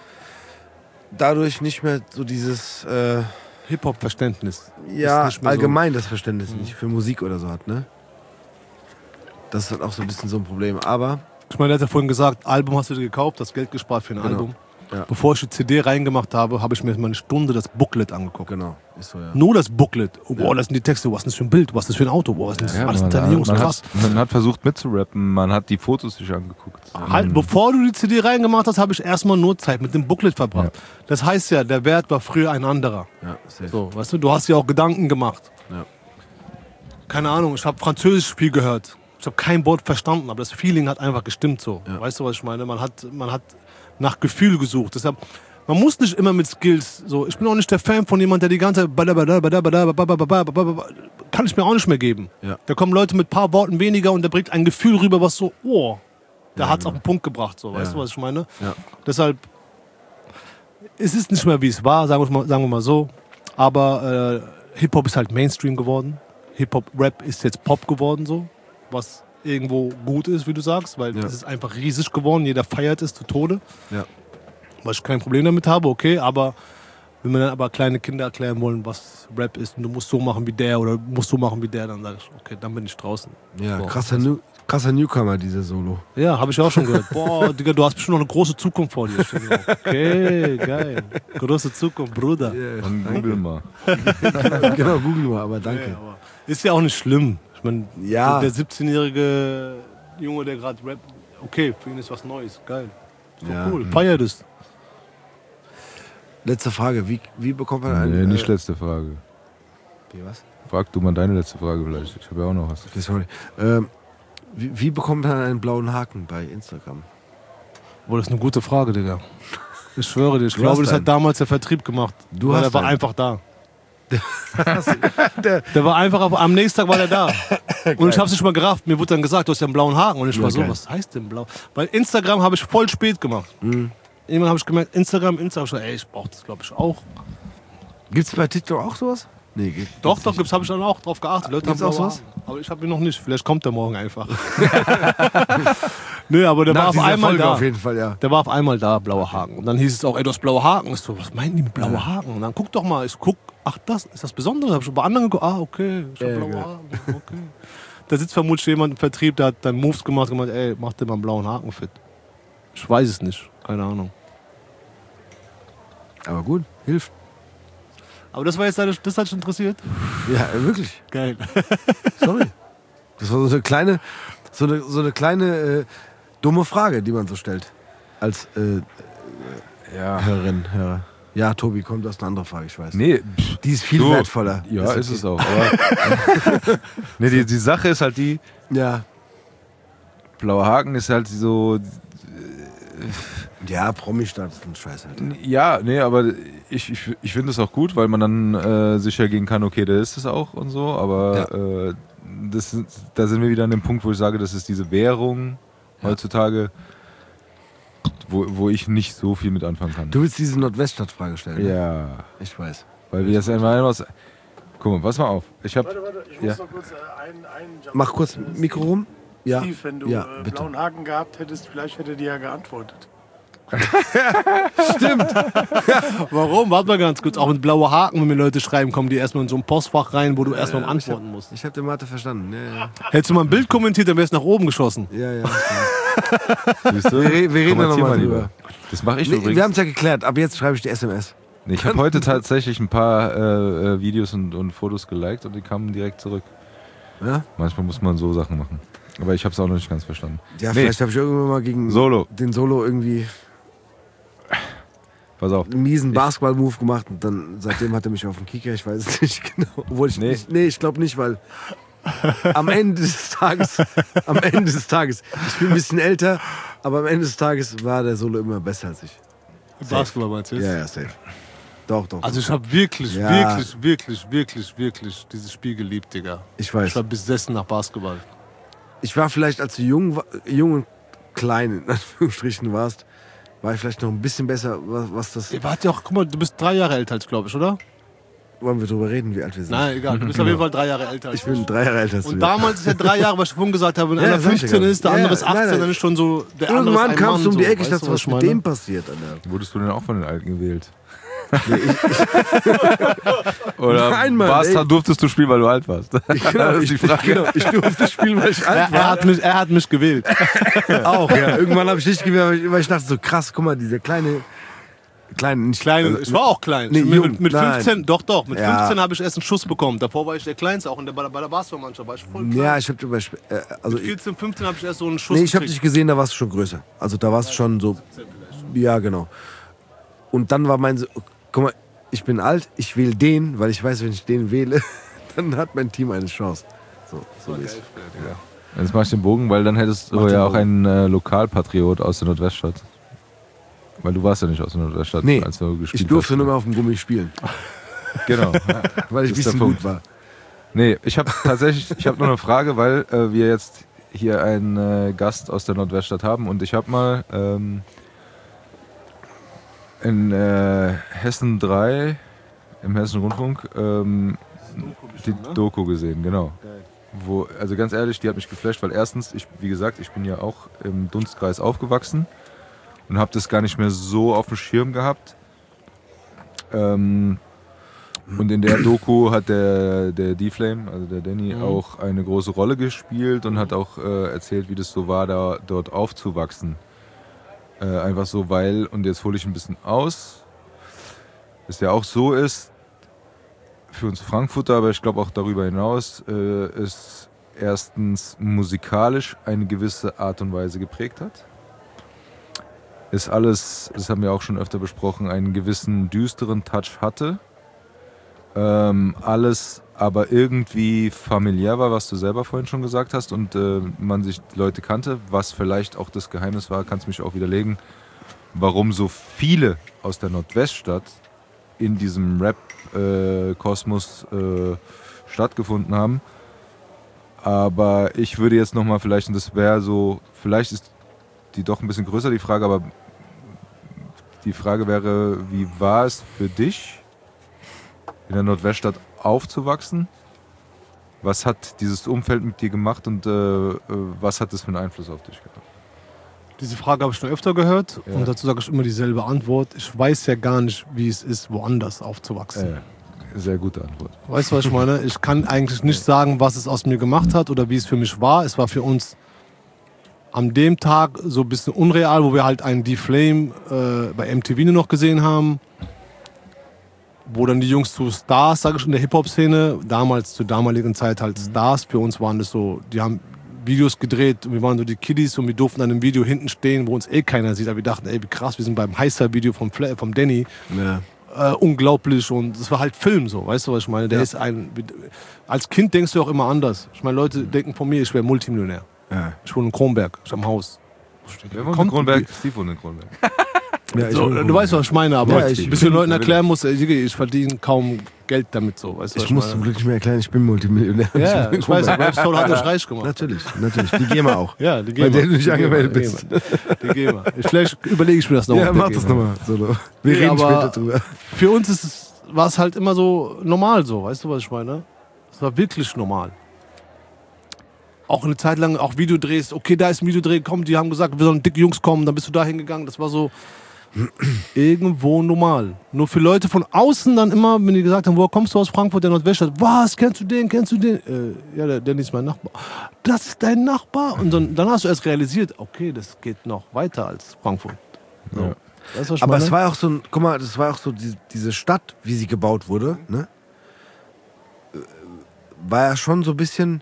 dadurch nicht mehr so dieses, äh, Hip-Hop-Verständnis. ja, nicht mehr so- allgemein das Verständnis nicht für Musik oder so hat, ne? Das ist halt auch so ein bisschen so ein Problem. Aber Ich meine, er hat ja vorhin gesagt, Album hast du dir gekauft, das Geld gespart für ein Genau. Album. Ja. Bevor ich die C D reingemacht habe, habe ich mir mal eine Stunde das Booklet angeguckt. genau, ist so, ja. Nur das Booklet. Oh, boah, das sind die Texte. Was ist das für ein Bild? Was ist das für ein Auto? Boah, was ist das? Ja, was man, sind deine Jungs? man, Krass. hat, man hat versucht mitzurappen, man hat die Fotos sich angeguckt. Halt, bevor du die C D reingemacht hast, habe ich erstmal nur Zeit mit dem Booklet verbracht. Das heißt ja, der Wert war früher ein anderer. Ja, safe. So, weißt du, du hast dir auch Gedanken gemacht. Ja. Keine Ahnung, ich habe Französisch viel gehört. Ich habe kein Wort verstanden, aber das Feeling hat einfach gestimmt so. Ja. Weißt du, was ich meine? Man hat, man hat nach Gefühl gesucht. Deshalb, man muss nicht immer mit Skills so. Ich bin auch nicht der Fan von jemand, der die ganze kann ich mir auch nicht mehr geben. Ja. Da kommen Leute mit ein paar Worten weniger und der bringt ein Gefühl rüber, was so, oh, der hat's auf den Punkt gebracht, so. Weißt Ja. du, was ich meine? Ja. Deshalb, es ist nicht mehr, wie es war, sagen wir mal, sagen wir mal so. Aber äh, Hip-Hop ist halt Mainstream geworden. Hip-Hop-Rap ist jetzt Pop geworden, so. Was irgendwo gut ist, wie du sagst, weil Ja. es ist einfach riesig geworden. Jeder feiert es zu Tode. Ja. Was ich kein Problem damit habe, okay, aber wenn wir dann aber kleine Kinder erklären wollen, was Rap ist und du musst so machen wie der oder du musst so machen wie der, dann sage ich, okay, dann bin ich draußen. Ja, So. krasser, New, krasser Newcomer, dieser Solo. Ja, habe ich auch schon gehört. Boah, Digga, du hast bestimmt noch eine große Zukunft vor dir. Ich denke, okay, geil. Große Zukunft, Bruder. Und google mal. Genau, google mal, aber danke. Ja, aber ist ja auch nicht schlimm. Ich meine, Ja. der siebzehnjährige Junge, der gerade rappt, okay, für ihn ist was Neues. Geil. Ist doch Ja. cool. Feier das. Letzte Frage, wie, wie bekommt man einen... Nee, nicht äh, letzte Frage. wie, was? Frag du mal deine letzte Frage vielleicht. Ich habe ja auch noch was. Okay, sorry. Ähm, wie, wie bekommt man einen blauen Haken bei Instagram? Boah, das ist eine gute Frage, Digga. Ich schwöre dir, ich Du glaube, hast das hat einen. damals der Vertrieb gemacht. Du weil hast er war einen. einfach da. Der war einfach, auf, am nächsten Tag war der da. Und ich hab's nicht mal gerafft. Mir wurde dann gesagt, du hast ja einen blauen Haken. Und ich war so, geil. was heißt denn blau? Weil Instagram habe ich voll spät gemacht. Mhm. Irgendwann habe ich gemerkt, Instagram, Instagram. Ich so, ey, ich brauch das, glaube ich, auch. Gibt's bei TikTok auch sowas? Nee, geht. Doch, doch, gibt's, habe ich dann auch drauf geachtet. Leute Gibt's haben auch blaue sowas? Haken. Aber ich habe ihn noch nicht. Vielleicht kommt der morgen einfach. Nee, aber der Nach war auf dieser einmal Folge da. auf jeden Fall, ja. Der war auf einmal da, blauer Haken. Und dann hieß es auch, ey, du hast blaue Haken. Ich so, was meinen die mit blauer Haken? Und dann guck doch mal. Ich guck, ach, das ist das Besondere. Hab ich schon bei anderen geguckt. Ah, okay, ich hab Ja, blaue geil. Haken. Okay. Da sitzt vermutlich jemand im Vertrieb, der hat dann Moves gemacht und gemeint, ey, mach dir mal einen blauen Haken fit. Ich weiß es nicht. Keine Ahnung. Aber gut, hilft. Aber das war jetzt deine, das hat dich interessiert? Ja, wirklich. Geil. Sorry. Das war so eine kleine, so eine, so eine kleine äh, dumme Frage, die man so stellt. Als äh, Ja. Hörerin, Hörer. Ja, Tobi, kommt das eine andere Frage, ich weiß. Nee, pff, Die ist viel so, wertvoller. Ja, Ist ist, okay. es auch. Aber nee, die, die Sache ist halt die, Ja. blauer Haken ist halt so, Ja, Promi-Staat ist ein Scheiß, Alter. ja, nee, aber ich, ich, ich finde es auch gut, weil man dann äh, sicher gehen kann, okay, der ist es auch und so, aber äh, das, sind- da sind wir wieder an dem Punkt, wo ich sage, das ist diese Währung heutzutage, wo, wo ich nicht so viel mit anfangen kann. Du willst diese Nordweststadt-Frage stellen? ne? Ja, Ich weiß. weil wir jetzt einmal was. Guck mal, pass mal auf. Ich hab. Warte, warte, ich Ja. muss noch kurz äh, einen, einen Jump. Mach kurz Äh, Mikro rum. Ja. Steve, wenn du Ja, äh, bitte. blauen Haken gehabt hättest, vielleicht hätte dir ja geantwortet. Warum? Warte mal ganz kurz. Auch mit blauer Haken, wenn mir Leute schreiben, kommen die erstmal in so ein Postfach rein, wo du erstmal antworten musst. Ich hab den Mathe verstanden. Ja, Hättest du mal ein Bild kommentiert, dann wär's nach oben geschossen. ja. ja, ja. Siehst du? Wir, re- wir reden da Kommentier nochmal mal drüber. Das mache ich Nee, übrigens. wir haben es ja geklärt. Ab jetzt schreibe ich die S M S. Nee, ich habe heute tatsächlich ein paar äh, äh, Videos und, und Fotos geliked und die kamen direkt zurück. Ja? Manchmal muss man so Sachen machen. Aber ich habe es auch noch nicht ganz verstanden. Ja, Nee. vielleicht habe ich irgendwann mal gegen Solo. den Solo irgendwie Pass auf. einen miesen Basketball-Move gemacht und dann seitdem hat er mich auf dem Kicker, ich weiß es nicht genau. Obwohl ich Nee. nicht, nee, ich glaube nicht, weil am Ende des Tages, am Ende des Tages, ich bin ein bisschen älter, aber am Ende des Tages war der Solo immer besser als ich. Basketball meinst du jetzt? Ja, ja, safe. Doch, doch. Also ich habe wirklich, Ja. wirklich, wirklich, wirklich, wirklich dieses Spiel geliebt, Digga. ich weiß. Ich war besessen nach Basketball. Ich war vielleicht, als du jung, wa- jung und klein in Anführungsstrichen warst, war ich vielleicht noch ein bisschen besser, was, was das. Ihr wart ja auch, guck mal, du bist drei Jahre älter als, glaube ich, oder? Wollen wir drüber reden, wie alt wir sind? Nein, egal. Du bist auf jeden Fall drei Jahre älter als Ich bin drei Jahre älter als du. Und damals ist ja drei Jahre, was ich vorhin gesagt habe, wenn Ja, einer sag ich fünfzehn ja. ist, der Ja, andere ist nein, achtzehn, nein. dann ist schon so, der andere Irgendwann ist ein kamst du Mann, um die so. Ecke, ich Weißt dachte, du, was ich mit meine? dem passiert, Alter. Wurdest du denn auch von den Alten gewählt? Oder Nein, Mann, warst, ey. durftest du spielen, weil du alt warst? Genau, das ist ich, die Frage. genau, ich durfte spielen, weil ich Er, alt er, war. hat mich, er hat mich gewählt. Auch, ja. Irgendwann habe ich nicht gewählt, weil ich- weil ich dachte so, krass, guck mal, dieser kleine, kleine, nicht Klein, also, ich war auch klein. Nee, mit, jung, mit, mit nein. fünfzehn, doch, doch, mit Ja. fünfzehn habe ich erst einen Schuss bekommen. Davor war ich der Kleinste, auch in der, bei der, bei der Basketballmannschaft war ich voll klein. Ja, ich habe zum Beispiel, äh, also, Mit vierzehn, fünfzehn habe ich erst so einen Schuss nee, ich habe dich gekriegt. gesehen, da warst du schon größer. Also da warst du schon so, ja, genau. Und dann war mein, so, guck mal, ich bin alt, ich wähle den, weil ich weiß, wenn ich den wähle, dann hat mein Team eine Chance. So, so ist es. Jetzt mach ich den Bogen, weil dann hättest du Mach den ja auch Bogen. einen äh, Lokalpatriot aus der Nordweststadt. Weil du warst ja nicht aus der Nordweststadt, Nee, als du gespielt ich durfte hast. nur mehr auf dem Gummi spielen, Genau. weil ich ein Das ist der bisschen Punkt. gut war. Nee, ich habe tatsächlich, ich habe nur eine Frage, weil äh, wir jetzt hier einen äh, Gast aus der Nordweststadt haben und ich habe mal ähm, in äh, Hessen drei, im Hessischen Rundfunk, ähm, die Doku gesehen, genau. Wo, also ganz ehrlich, die hat mich geflasht, weil erstens, ich, wie gesagt, ich bin ja auch im Dunstkreis aufgewachsen und habe das gar nicht mehr so auf dem Schirm gehabt. Ähm, und in der Doku hat der, der D-Flame, also der Danny, Mhm. auch eine große Rolle gespielt und hat auch äh, erzählt, wie das so war, da dort aufzuwachsen. Äh, einfach so, weil, und jetzt hole ich ein bisschen aus, es ja auch so ist, für uns Frankfurter, aber ich glaube auch darüber hinaus, äh, ist erstens musikalisch eine gewisse Art und Weise geprägt hat. Ist alles, das haben wir auch schon öfter besprochen, einen gewissen düsteren Touch hatte. Ähm, alles aber irgendwie familiär war, was du selber vorhin schon gesagt hast und äh, man sich Leute kannte, was vielleicht auch das Geheimnis war, kannst du mich auch widerlegen, warum so viele aus der Nordweststadt in diesem Rap-Kosmos äh, stattgefunden haben. Aber ich würde jetzt nochmal vielleicht, und das wäre so, vielleicht ist die doch ein bisschen größer, die Frage, aber die Frage wäre, wie war es für dich, in der Nordweststadt aufzuwachsen? Was hat dieses Umfeld mit dir gemacht und äh, was hat das für einen Einfluss auf dich gehabt? Diese Frage habe ich schon öfter gehört Ja. und dazu sage ich immer dieselbe Antwort. Ich weiß ja gar nicht, wie es ist, woanders aufzuwachsen. Äh, sehr gute Antwort. Weißt du, was ich meine? Ich kann eigentlich nicht sagen, was es aus mir gemacht hat oder wie es für mich war. Es war für uns an dem Tag so ein bisschen unreal, wo wir halt einen D-Flame äh, bei M T V nur noch gesehen haben. Wo dann die Jungs zu Stars, sage ich, in der Hip-Hop-Szene, damals, zur damaligen Zeit halt Stars. Für uns waren das so, die haben Videos gedreht und wir waren so die Kiddies und wir durften an einem Video hinten stehen, wo uns eh keiner sieht. Aber wir dachten, ey, wie krass, wir sind beim Heißer-Video vom, Fla- vom Danny. Ja. Äh, unglaublich und es war halt Film so, weißt du, was ich meine? Der Ja. ist ein, als Kind denkst du auch immer anders. Ich meine, Leute denken von mir, ich wäre Multimillionär. Ja. Ich wohne in Kronberg, ich am Haus. Wer wohnt in Kommt- Kronberg? Steve wohnt in Kronberg. Ja, ich So, bin- du weißt, was ich meine, aber Ja, ich- bis du den Leuten erklären musst, ey, Digga, ich verdiene kaum Geld damit so, weißt du, was Ich muss meine? zum Glück nicht mehr erklären, ich bin Multimillionär. Ja, ich weiß, Rap Soul hat mich reich gemacht. Natürlich, natürlich. Die GEMA auch. Ja, die Bei GEMA. der du nicht Die angemeldet GEMA, bist. Die GEMA. Vielleicht überlege ich mir das noch. Ja, mach das nochmal. So, wir Nee, reden aber später drüber. Für uns ist es, war es halt immer so normal so, weißt du, was ich meine? Es war wirklich normal. Auch eine Zeit lang, auch Videodrehs, okay, da ist ein Videodreh, komm, die haben gesagt, wir sollen dicke Jungs kommen, dann bist du da hingegangen, das war so irgendwo normal. Nur für Leute von außen dann immer, wenn die gesagt haben, woher kommst du aus Frankfurt, der Nordweststadt, was, kennst du den, kennst du den? Äh, ja, der, der ist mein Nachbar. Das ist dein Nachbar? Und dann, dann hast du erst realisiert, okay, das geht noch weiter als Frankfurt. So. Ja. Weißt du, was ich Aber meine? es war auch so ein, guck mal, das war auch so die, diese Stadt, wie sie gebaut wurde, ne? Äh, War ja schon so ein bisschen.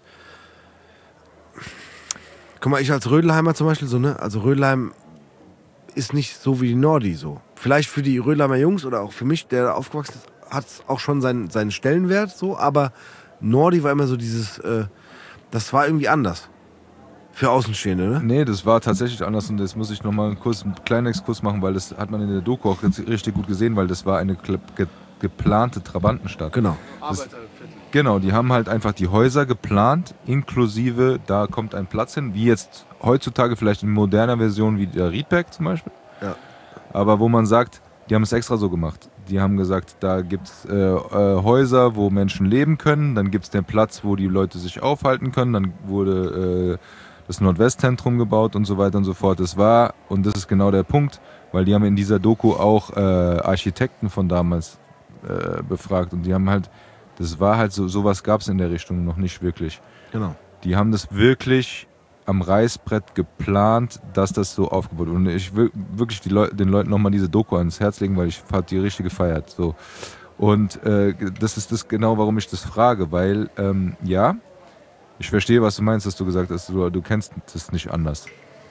Guck mal, ich als Rödelheimer zum Beispiel so, ne? Also Rödelheim ist nicht so wie die Nordi so. Vielleicht für die Rödelheimer Jungs oder auch für mich, der da aufgewachsen ist, hat es auch schon seinen, seinen Stellenwert so, aber Nordi war immer so dieses, äh, das war irgendwie anders. Für Außenstehende, ne? Nee, das war tatsächlich anders und das muss ich nochmal einen, Kurs, einen kleinen Exkurs machen, weil das hat man in der Doku auch jetzt richtig gut gesehen, weil das war eine ge ge geplante Trabantenstadt. Genau. Das, genau, die haben halt einfach die Häuser geplant, inklusive, da kommt ein Platz hin, wie jetzt heutzutage vielleicht in moderner Version wie der Riedberg zum Beispiel. Ja. Aber wo man sagt, die haben es extra so gemacht. Die haben gesagt, da gibt es äh, äh, Häuser, wo Menschen leben können, dann gibt es den Platz, wo die Leute sich aufhalten können, dann wurde äh, das Nordwestzentrum gebaut und so weiter und so fort. Das war, und das ist genau der Punkt, weil die haben in dieser Doku auch äh, Architekten von damals äh, befragt und die haben halt, das war halt so, sowas gab es in der Richtung noch nicht wirklich. Genau. Die haben das wirklich am Reißbrett geplant, dass das so aufgebaut wird. Und ich will wirklich die Leu den Leuten nochmal diese Doku ans Herz legen, weil ich habe die richtig gefeiert. So. Und äh, das ist das genau, warum ich das frage, weil ähm, ja, ich verstehe, was du meinst, dass du gesagt hast, du, du kennst das nicht anders.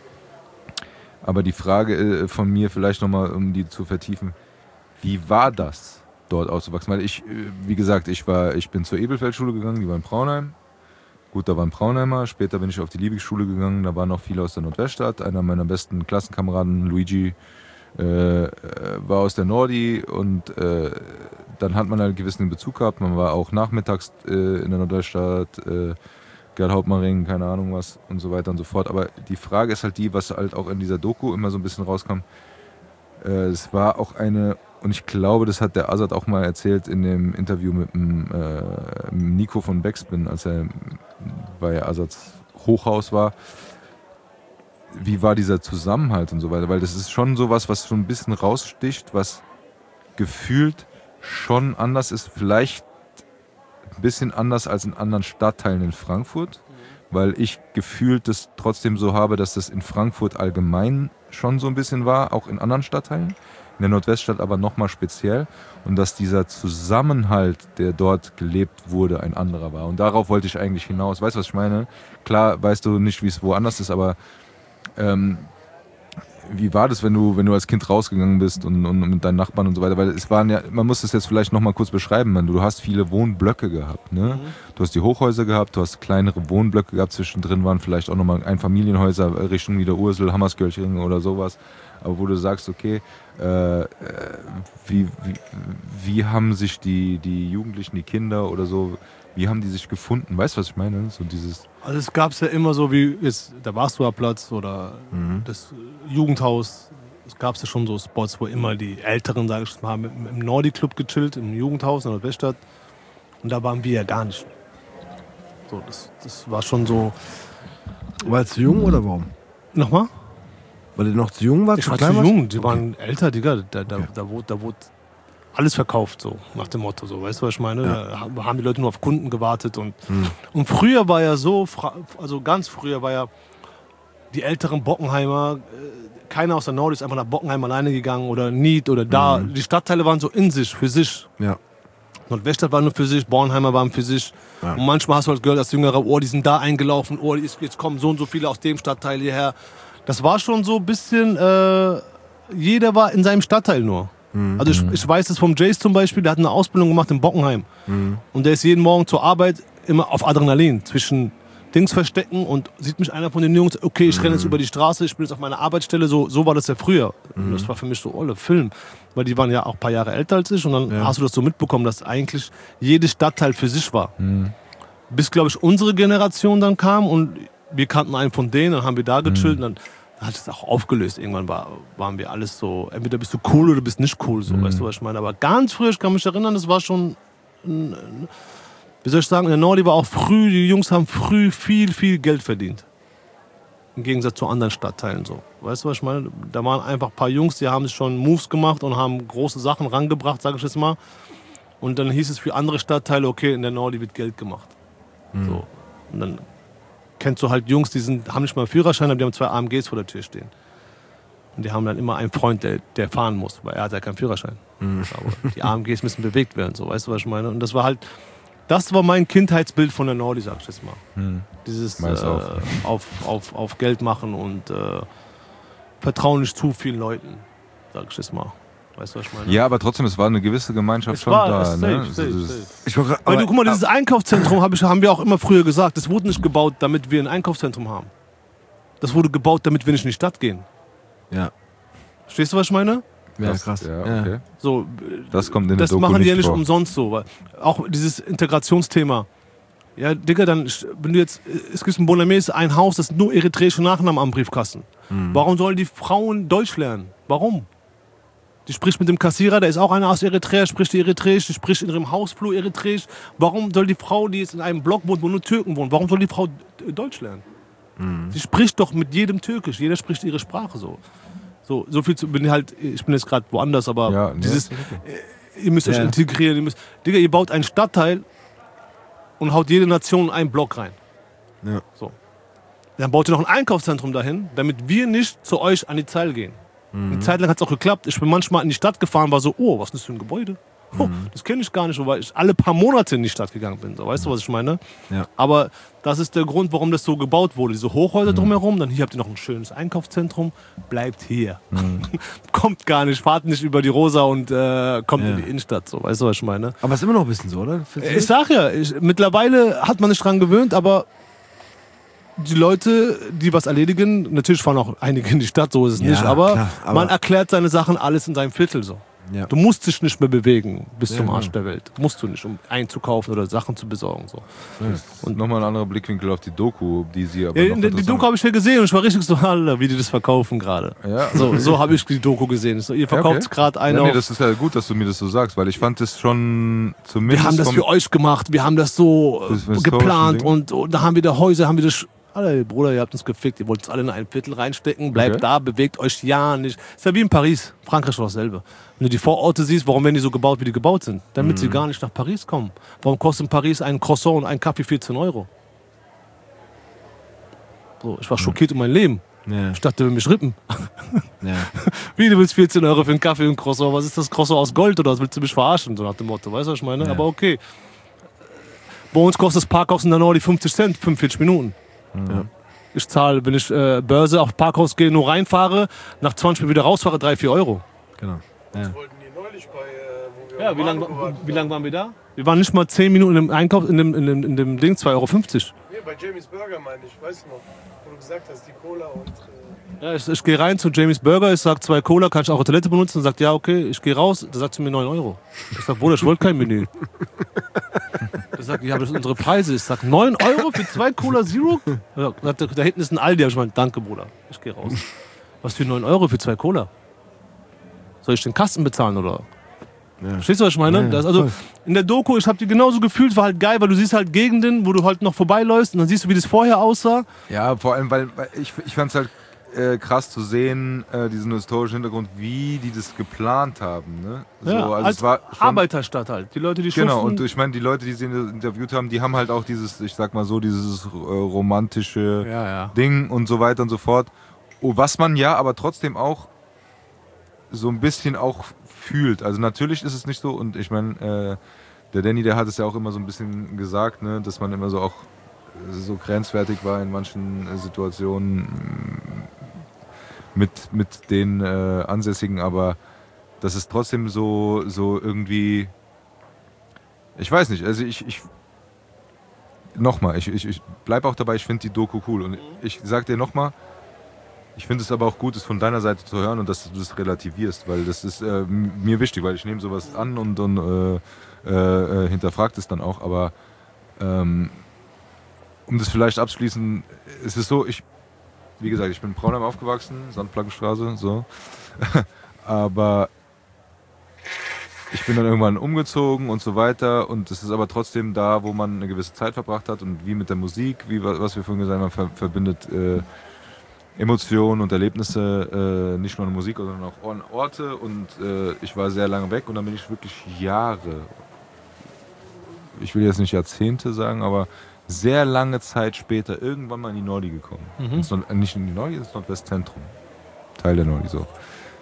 Aber die Frage äh, von mir vielleicht nochmal, um die zu vertiefen, wie war das, dort aufzuwachsen? Weil ich, äh, wie gesagt, ich, war, ich bin zur Ebelfeld-Schule gegangen, die war in Braunheim. Gut, da waren Braunheimer. Später bin ich auf die Liebig-Schule gegangen, da waren noch viele aus der Nordweststadt. Einer meiner besten Klassenkameraden, Luigi, äh, war aus der Nordi und äh, dann hat man halt einen gewissen Bezug gehabt. Man war auch nachmittags äh, in der Nordweststadt, äh, Gerd Hauptmann, keine Ahnung was und so weiter und so fort. Aber die Frage ist halt die, was halt auch in dieser Doku immer so ein bisschen rauskam. Äh, es war auch eine, und ich glaube, das hat der Azad auch mal erzählt in dem Interview mit dem äh, Nico von Backspin, als er bei Azads Hochhaus war. Wie war dieser Zusammenhalt und so weiter? Weil das ist schon sowas, was schon ein bisschen raussticht, was gefühlt schon anders ist. Vielleicht ein bisschen anders als in anderen Stadtteilen in Frankfurt, weil ich gefühlt das trotzdem so habe, dass das in Frankfurt allgemein schon so ein bisschen war, auch in anderen Stadtteilen, in der Nordweststadt aber nochmal speziell und dass dieser Zusammenhalt, der dort gelebt wurde, ein anderer war. Und darauf wollte ich eigentlich hinaus. Weißt du, was ich meine? Klar weißt du nicht, wie es woanders ist, aber ähm, wie war das, wenn du, wenn du als Kind rausgegangen bist und, und mit deinen Nachbarn und so weiter? Weil es waren ja, man muss das jetzt vielleicht nochmal kurz beschreiben, man. Du hast viele Wohnblöcke gehabt, ne? Mhm. Du hast die Hochhäuser gehabt, du hast kleinere Wohnblöcke gehabt, zwischendrin waren vielleicht auch nochmal Einfamilienhäuser Richtung Niederursel, Hammerskirchen oder sowas. Aber wo du sagst, okay, äh, wie, wie, wie haben sich die, die Jugendlichen, die Kinder oder so, wie haben die sich gefunden? Weißt du, was ich meine? So dieses Also es gab es ja immer so wie jetzt der Basler Platz oder Mhm. das Jugendhaus. Es gab ja schon so Spots, wo immer die Älteren, sage ich mal, mit, im Nordi Club gechillt, im Jugendhaus in der Weststadt. Und da waren wir ja gar nicht. So, das, das war schon so. Weil zu jung oder warum? Nochmal? Weil ihr noch zu jung wart? Ich war klein zu warst? jung, die waren älter, Digga. Da, da, da, wurde, da wurde alles verkauft, so nach dem Motto. So. Weißt du, was ich meine? Da haben die Leute nur auf Kunden gewartet. Und, Hm. und früher war ja so, fra- also ganz früher war ja die älteren Bockenheimer, äh, keiner aus der Nord ist einfach nach Bockenheim alleine gegangen oder Nied oder da. Die Stadtteile waren so in sich, für sich. Ja. Nordweststadt war nur für sich, Bornheimer waren für sich. Ja. Und manchmal hast du halt gehört, als jüngerer, oh, die sind da eingelaufen, oh, jetzt kommen so und so viele aus dem Stadtteil hierher. Das war schon so ein bisschen, äh, jeder war in seinem Stadtteil nur. Also ich, ich weiß es vom Jace zum Beispiel, der hat eine Ausbildung gemacht in Bockenheim. Und der ist jeden Morgen zur Arbeit immer auf Adrenalin zwischen Dings verstecken und sieht mich einer von den Jungs, okay, ich renne jetzt über die Straße, ich bin jetzt auf meiner Arbeitsstelle, so, so war das ja früher. Und das war für mich so olle Film, weil die waren ja auch ein paar Jahre älter als ich und dann Ja. hast du das so mitbekommen, dass eigentlich jedes Stadtteil für sich war. Bis, glaube ich, unsere Generation dann kam und wir kannten einen von denen, dann haben wir da gechillt und dann hat es auch aufgelöst. Irgendwann war, waren wir alles so, entweder bist du cool oder bist nicht cool, so, weißt du, was ich meine. Aber ganz früh, ich kann mich erinnern, das war schon, ein, ein, wie soll ich sagen, in der Nordi war auch früh, die Jungs haben früh viel, viel Geld verdient. Im Gegensatz zu anderen Stadtteilen so. Weißt du, was ich meine? Da waren einfach ein paar Jungs, die haben sich schon Moves gemacht und haben große Sachen rangebracht, sage ich jetzt mal. Und dann hieß es für andere Stadtteile, okay, in der Nordi wird Geld gemacht. So. Und dann kennst du halt Jungs, die sind, haben nicht mal einen Führerschein, aber die haben zwei A M Gs vor der Tür stehen. Und die haben dann immer einen Freund, der, der fahren muss, weil er hat ja keinen Führerschein. Aber die A M Gs müssen bewegt werden, so, weißt du, was ich meine? Und das war halt, das war mein Kindheitsbild von der Nordi, sag ich jetzt mal. Dieses äh, Meins auch. auf, auf, auf Geld machen und äh, vertrauen nicht zu vielen Leuten, sag ich jetzt mal. Weißt du, was ich meine? Ja, aber trotzdem, es war eine gewisse Gemeinschaft Es schon war da. es Ne? safe, safe, Dieses- safe. Ich war grad, Weil aber, du, guck mal, dieses Einkaufszentrum hab ich, haben wir auch immer früher gesagt, das wurde nicht gebaut, damit wir ein Einkaufszentrum haben. Das wurde gebaut, damit wir nicht in die Stadt gehen. ja, Verstehst du, was ich meine? ja, das- krass. Ja, okay. So, Das kommt in der das Doku machen die ja nicht nicht vor. umsonst so. Weil auch dieses Integrationsthema. Ja, Digga, dann, wenn du jetzt, es gibt in Bonames ein Haus, das nur eritreische Nachnamen am Briefkasten. Warum sollen die Frauen Deutsch lernen? Warum? Die spricht mit dem Kassierer, der ist auch einer aus Eritrea, spricht die Eritreisch, die spricht in ihrem Hausflur Eritreisch. Warum soll die Frau, die jetzt in einem Block wohnt, wo nur Türken wohnen, warum soll die Frau äh, Deutsch lernen? Sie spricht doch mit jedem Türkisch, jeder spricht ihre Sprache so. So, so viel zu, bin halt, ich bin jetzt gerade woanders, aber Ja, nee, dieses, ist okay. ihr müsst euch Ja. integrieren, ihr müsst, Digga, ihr baut einen Stadtteil und haut jede Nation in einen Block rein. Ja. So. Dann baut ihr noch ein Einkaufszentrum dahin, damit wir nicht zu euch an die Zeil gehen. Eine Zeit lang hat es auch geklappt. Ich bin manchmal in die Stadt gefahren, war so, oh, was ist das für ein Gebäude? Oh, das kenne ich gar nicht, so, weil ich alle paar Monate in die Stadt gegangen bin. So, weißt du, was ich meine? Ja. Aber das ist der Grund, warum das so gebaut wurde. Diese Hochhäuser drumherum, dann hier habt ihr noch ein schönes Einkaufszentrum, bleibt hier. Kommt gar nicht, fahrt nicht über die Rosa und äh, kommt Ja. in die Innenstadt. So, weißt du, was ich meine? Aber es ist immer noch ein bisschen so, oder? Findest du Ich sag ja, ich, mittlerweile hat man sich dran gewöhnt, aber die Leute, die was erledigen, natürlich fahren auch einige in die Stadt, so ist es Ja, nicht, aber, klar, aber- man erklärt seine Sachen alles in seinem Viertel so. Ja. Du musst dich nicht mehr bewegen bis Ja, zum ja. Arsch der Welt. Musst du nicht, um einzukaufen oder Sachen zu besorgen. So. Und nochmal ein anderer Blickwinkel auf die Doku, die sie aber Ja, noch die, die interessant- Doku habe ich ja gesehen und ich war richtig so, Alter, wie die das verkaufen gerade. Ja. So, so habe ich die Doku gesehen. So, ihr verkauft okay. gerade einen Ja, nee, auf, das ist ja gut, dass du mir das so sagst, weil ich fand es schon zumindest wir haben das vom- für euch gemacht, wir haben das so Das ist ein äh, geplant historischen und, und da haben wir da Häuser, haben wir das. Alter, Bruder, ihr habt uns gefickt, ihr wollt es alle in ein Viertel reinstecken, bleibt Okay. da, bewegt euch ja nicht. Ist ja wie in Paris, Frankreich war dasselbe. Wenn du die Vororte siehst, warum werden die so gebaut, wie die gebaut sind? Damit Mhm. sie gar nicht nach Paris kommen. Warum kostet in Paris ein Croissant und ein Kaffee vierzehn Euro? So, ich war schockiert um mein Leben. Ja. Ich dachte, wir mich rippen. Ja. Wie, du willst vierzehn Euro für einen Kaffee und ein Croissant? Was ist das Croissant aus Gold oder was willst du mich verarschen? So nach dem Motto, weißt du, was ich meine? Ja. Aber okay. Bei uns kostet das Parkhaus in der Nordi fünfzig Cent, fünfundvierzig Minuten. Ja. Ich zahle, wenn ich äh, Börse auf Parkhaus gehe, nur reinfahre, nach zwanzig Minuten wieder rausfahre, drei, vier Euro. Genau. Ja. Wollten die neulich bei, äh, wo wir Ja, am wie lange Bahnhof gewartet wie haben. lang waren wir da? Wir waren nicht mal zehn Minuten im Einkauf, in dem, in dem, in dem Ding, zwei Euro fünfzig. Nee, bei Jamie's Burger meine ich, weißt du noch, wo du gesagt hast, die Cola und... Äh, Ja, ich, ich gehe rein zu Jamie's Burger, ich sag zwei Cola, kann ich auch eine Toilette benutzen? Und sagt, ja, okay, ich gehe raus. Da sagt sie mir neun Euro. Ich sag, Bruder, ich wollte kein Menü. Ich sag, ja, aber das sind unsere Preise. Ich sag, neun Euro für zwei Cola Zero? Da, da hinten ist ein Aldi. Ich meine, danke, Bruder, ich gehe raus. Was für neun Euro für zwei Cola? Soll ich den Kasten bezahlen, oder? Ja. Verstehst du, was ich meine? Ja, ja, das, also in der Doku, ich habe die genauso gefühlt, war halt geil, weil du siehst halt Gegenden, wo du halt noch vorbeiläufst und dann siehst du, wie das vorher aussah. Ja, vor allem, weil, weil ich, ich fand es halt äh, krass zu sehen, äh, diesen historischen Hintergrund, wie die das geplant haben. Ne? So, ja, also als es war schon, Arbeiterstadt halt. Die Leute, die genau, schuften. und ich meine, die Leute, die sie interviewt haben, die haben halt auch dieses, ich sag mal so, dieses äh, romantische ja, ja. Ding und so weiter und so fort. Oh, was man ja aber trotzdem auch so ein bisschen auch fühlt. Also natürlich ist es nicht so, und ich meine, äh, der Danny, der hat es ja auch immer so ein bisschen gesagt, ne, dass man immer so auch so grenzwertig war in manchen äh, Situationen mit, mit den äh, Ansässigen, aber das ist trotzdem so, so irgendwie, ich weiß nicht, also ich, ich nochmal, ich, ich, ich bleibe auch dabei, ich finde die Doku cool und ich sag dir nochmal, ich finde es aber auch gut, es von deiner Seite zu hören und dass du das relativierst, weil das ist äh, mir wichtig, weil ich nehme sowas an und, und äh, äh, hinterfragt es dann auch, aber ähm, um das vielleicht abzuschließen, es ist so, ich, wie gesagt, ich bin in Braunheim aufgewachsen, Sandplankenstraße, so, aber ich bin dann irgendwann umgezogen und so weiter und es ist aber trotzdem da, wo man eine gewisse Zeit verbracht hat und wie mit der Musik, wie was wir vorhin gesagt haben, ver verbindet äh, Emotionen und Erlebnisse, äh, nicht nur an Musik, sondern auch an Orte und äh, ich war sehr lange weg und dann bin ich wirklich Jahre, ich will jetzt nicht Jahrzehnte sagen, aber sehr lange Zeit später irgendwann mal in die Nordi gekommen. Mhm. Ins Nord, nicht in die Nordi, ins Nordwestzentrum. Teil der Nordi so.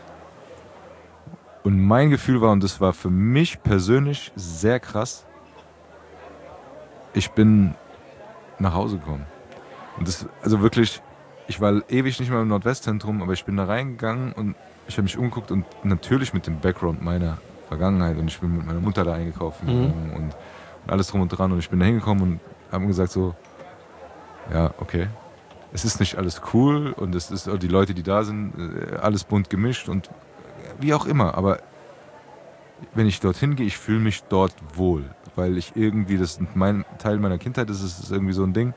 Und mein Gefühl war, und das war für mich persönlich sehr krass, ich bin nach Hause gekommen. Und das, also wirklich, ich war ewig nicht mehr im Nordwestzentrum, aber ich bin da reingegangen und ich habe mich umgeguckt und natürlich mit dem Background meiner Vergangenheit und ich bin mit meiner Mutter da eingekauft mhm. und, und alles drum und dran und ich bin da hingekommen und habe gesagt so, ja, okay, es ist nicht alles cool und es ist die Leute, die da sind, alles bunt gemischt und wie auch immer, aber wenn ich dorthin gehe, ich fühle mich dort wohl, weil ich irgendwie, das ist mein Teil meiner Kindheit, das ist, das ist irgendwie so ein Ding.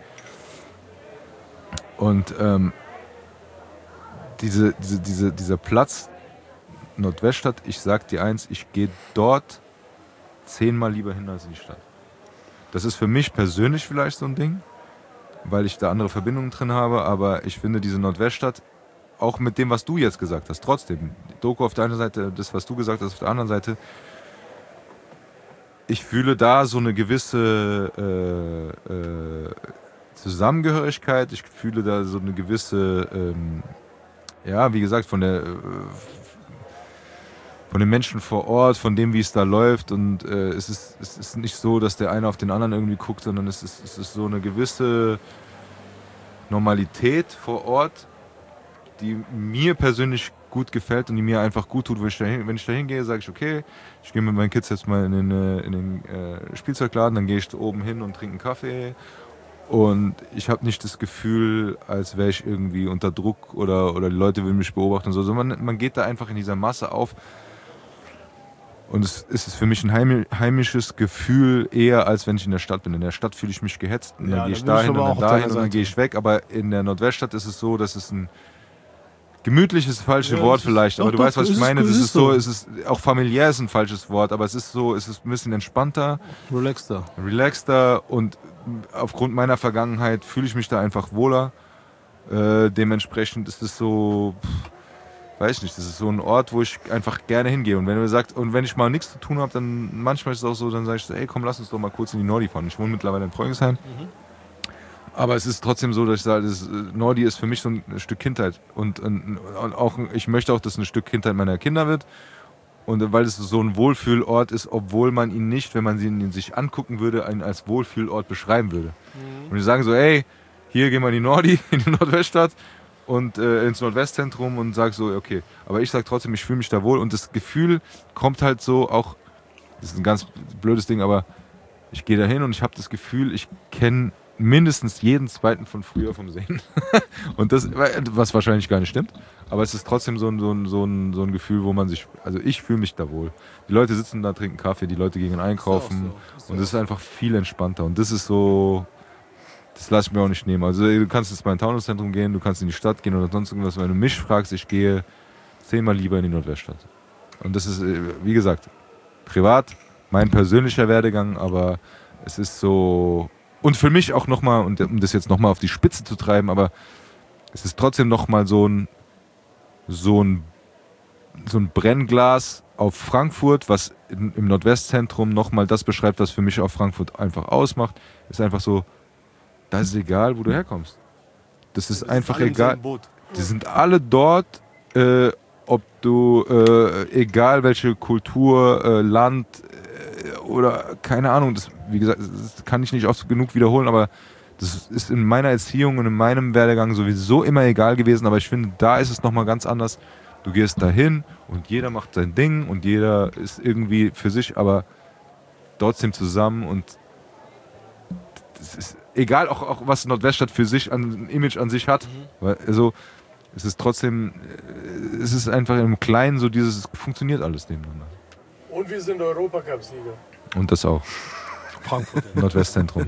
Und ähm, diese, diese, diese, dieser Platz, Nordweststadt, ich sag dir eins, ich gehe dort zehnmal lieber hin als in die Stadt. Das ist für mich persönlich vielleicht so ein Ding, weil ich da andere Verbindungen drin habe, aber ich finde diese Nordweststadt, auch mit dem, was du jetzt gesagt hast, trotzdem, die Doku auf der einen Seite, das, was du gesagt hast, auf der anderen Seite, ich fühle da so eine gewisse äh, äh, Zusammengehörigkeit, ich fühle da so eine gewisse, ähm, ja, wie gesagt, von der, äh, von den Menschen vor Ort, von dem, wie es da läuft und äh, es, ist, es ist nicht so, dass der eine auf den anderen irgendwie guckt, sondern es ist, es ist so eine gewisse Normalität vor Ort, die mir persönlich gut gefällt und die mir einfach gut tut. Wenn ich da, hin, wenn ich da hingehe, sage ich, okay, ich gehe mit meinen Kids jetzt mal in den, in den äh, Spielzeugladen, dann gehe ich da oben hin und trinke einen Kaffee und ich habe nicht das Gefühl, als wäre ich irgendwie unter Druck oder, oder die Leute will mich beobachten und so, sondern man, man geht da einfach in dieser Masse auf und es ist für mich ein heimisches Gefühl eher, als wenn ich in der Stadt bin. In der Stadt fühle ich mich gehetzt und ja, dann gehe ich ich dahin und dann dahin und Seite. dann gehe ich weg, aber in der Nordweststadt ist es so, dass es ein gemütlich ist das falsche ja, Wort vielleicht, aber doch, du doch, weißt, was ich meine. Das ist so, es ist auch familiär ist ein falsches Wort, aber es ist so, es ist ein bisschen entspannter, relaxter, relaxter und aufgrund meiner Vergangenheit fühle ich mich da einfach wohler. Äh, dementsprechend ist es so, pff, weiß ich nicht, das ist so ein Ort, wo ich einfach gerne hingehe. Und wenn du sagst, und wenn ich mal nichts zu tun habe, dann manchmal ist es auch so, dann sage ich so, ey, komm, lass uns doch mal kurz in die Nordi fahren. Ich wohne mittlerweile in Preungesheim. Mhm. Aber es ist trotzdem so, dass ich sage, das Nordi ist für mich so ein Stück Kindheit. Und, und, und auch, ich möchte auch, dass es ein Stück Kindheit meiner Kinder wird. Und weil es so ein Wohlfühlort ist, obwohl man ihn nicht, wenn man ihn sich angucken würde, einen als Wohlfühlort beschreiben würde. Mhm. Und die sagen so, ey, hier gehen wir in die Nordi, in die Nordweststadt und äh, ins Nordwestzentrum und sag so, okay. Aber ich sage trotzdem, ich fühle mich da wohl. Und das Gefühl kommt halt so auch, das ist ein ganz blödes Ding, aber ich gehe da hin und ich habe das Gefühl, ich kenne mindestens jeden zweiten von früher vom Sehen. Und das, was wahrscheinlich gar nicht stimmt, aber es ist trotzdem so ein, so ein, so ein, so ein Gefühl, wo man sich, also ich fühle mich da wohl. Die Leute sitzen da, trinken Kaffee, die Leute gehen einkaufen und es ist einfach viel entspannter. Und das ist so, das lasse ich mir auch nicht nehmen. Also du kannst jetzt mal ins Taunuszentrum gehen, du kannst in die Stadt gehen oder sonst irgendwas. Wenn du mich fragst, ich gehe zehnmal lieber in die Nordweststadt. Und das ist, wie gesagt, privat, mein persönlicher Werdegang, aber es ist so... Und für mich auch nochmal, und um das jetzt nochmal auf die Spitze zu treiben, aber es ist trotzdem nochmal so ein, so ein, so ein Brennglas auf Frankfurt, was in, im Nordwestzentrum nochmal das beschreibt, was für mich auch Frankfurt einfach ausmacht. Ist einfach so, da ist egal, wo du herkommst. Das ist einfach egal. Die sind alle dort, äh, ob du, äh, egal welche Kultur, äh, Land, oder keine Ahnung, das, wie gesagt, das kann ich nicht oft genug wiederholen, aber das ist in meiner Erziehung und in meinem Werdegang sowieso immer egal gewesen, aber ich finde, da ist es nochmal ganz anders. Du gehst dahin und jeder macht sein Ding und jeder ist irgendwie für sich, aber trotzdem zusammen und das ist egal, auch, auch was Nordweststadt für sich an Image an sich hat, mhm. weil, also es ist trotzdem, es ist einfach im Kleinen so dieses, es funktioniert alles nebeneinander. Und wir sind Europacup-Sieger. Und das auch. Frankfurt. Nordwestzentrum.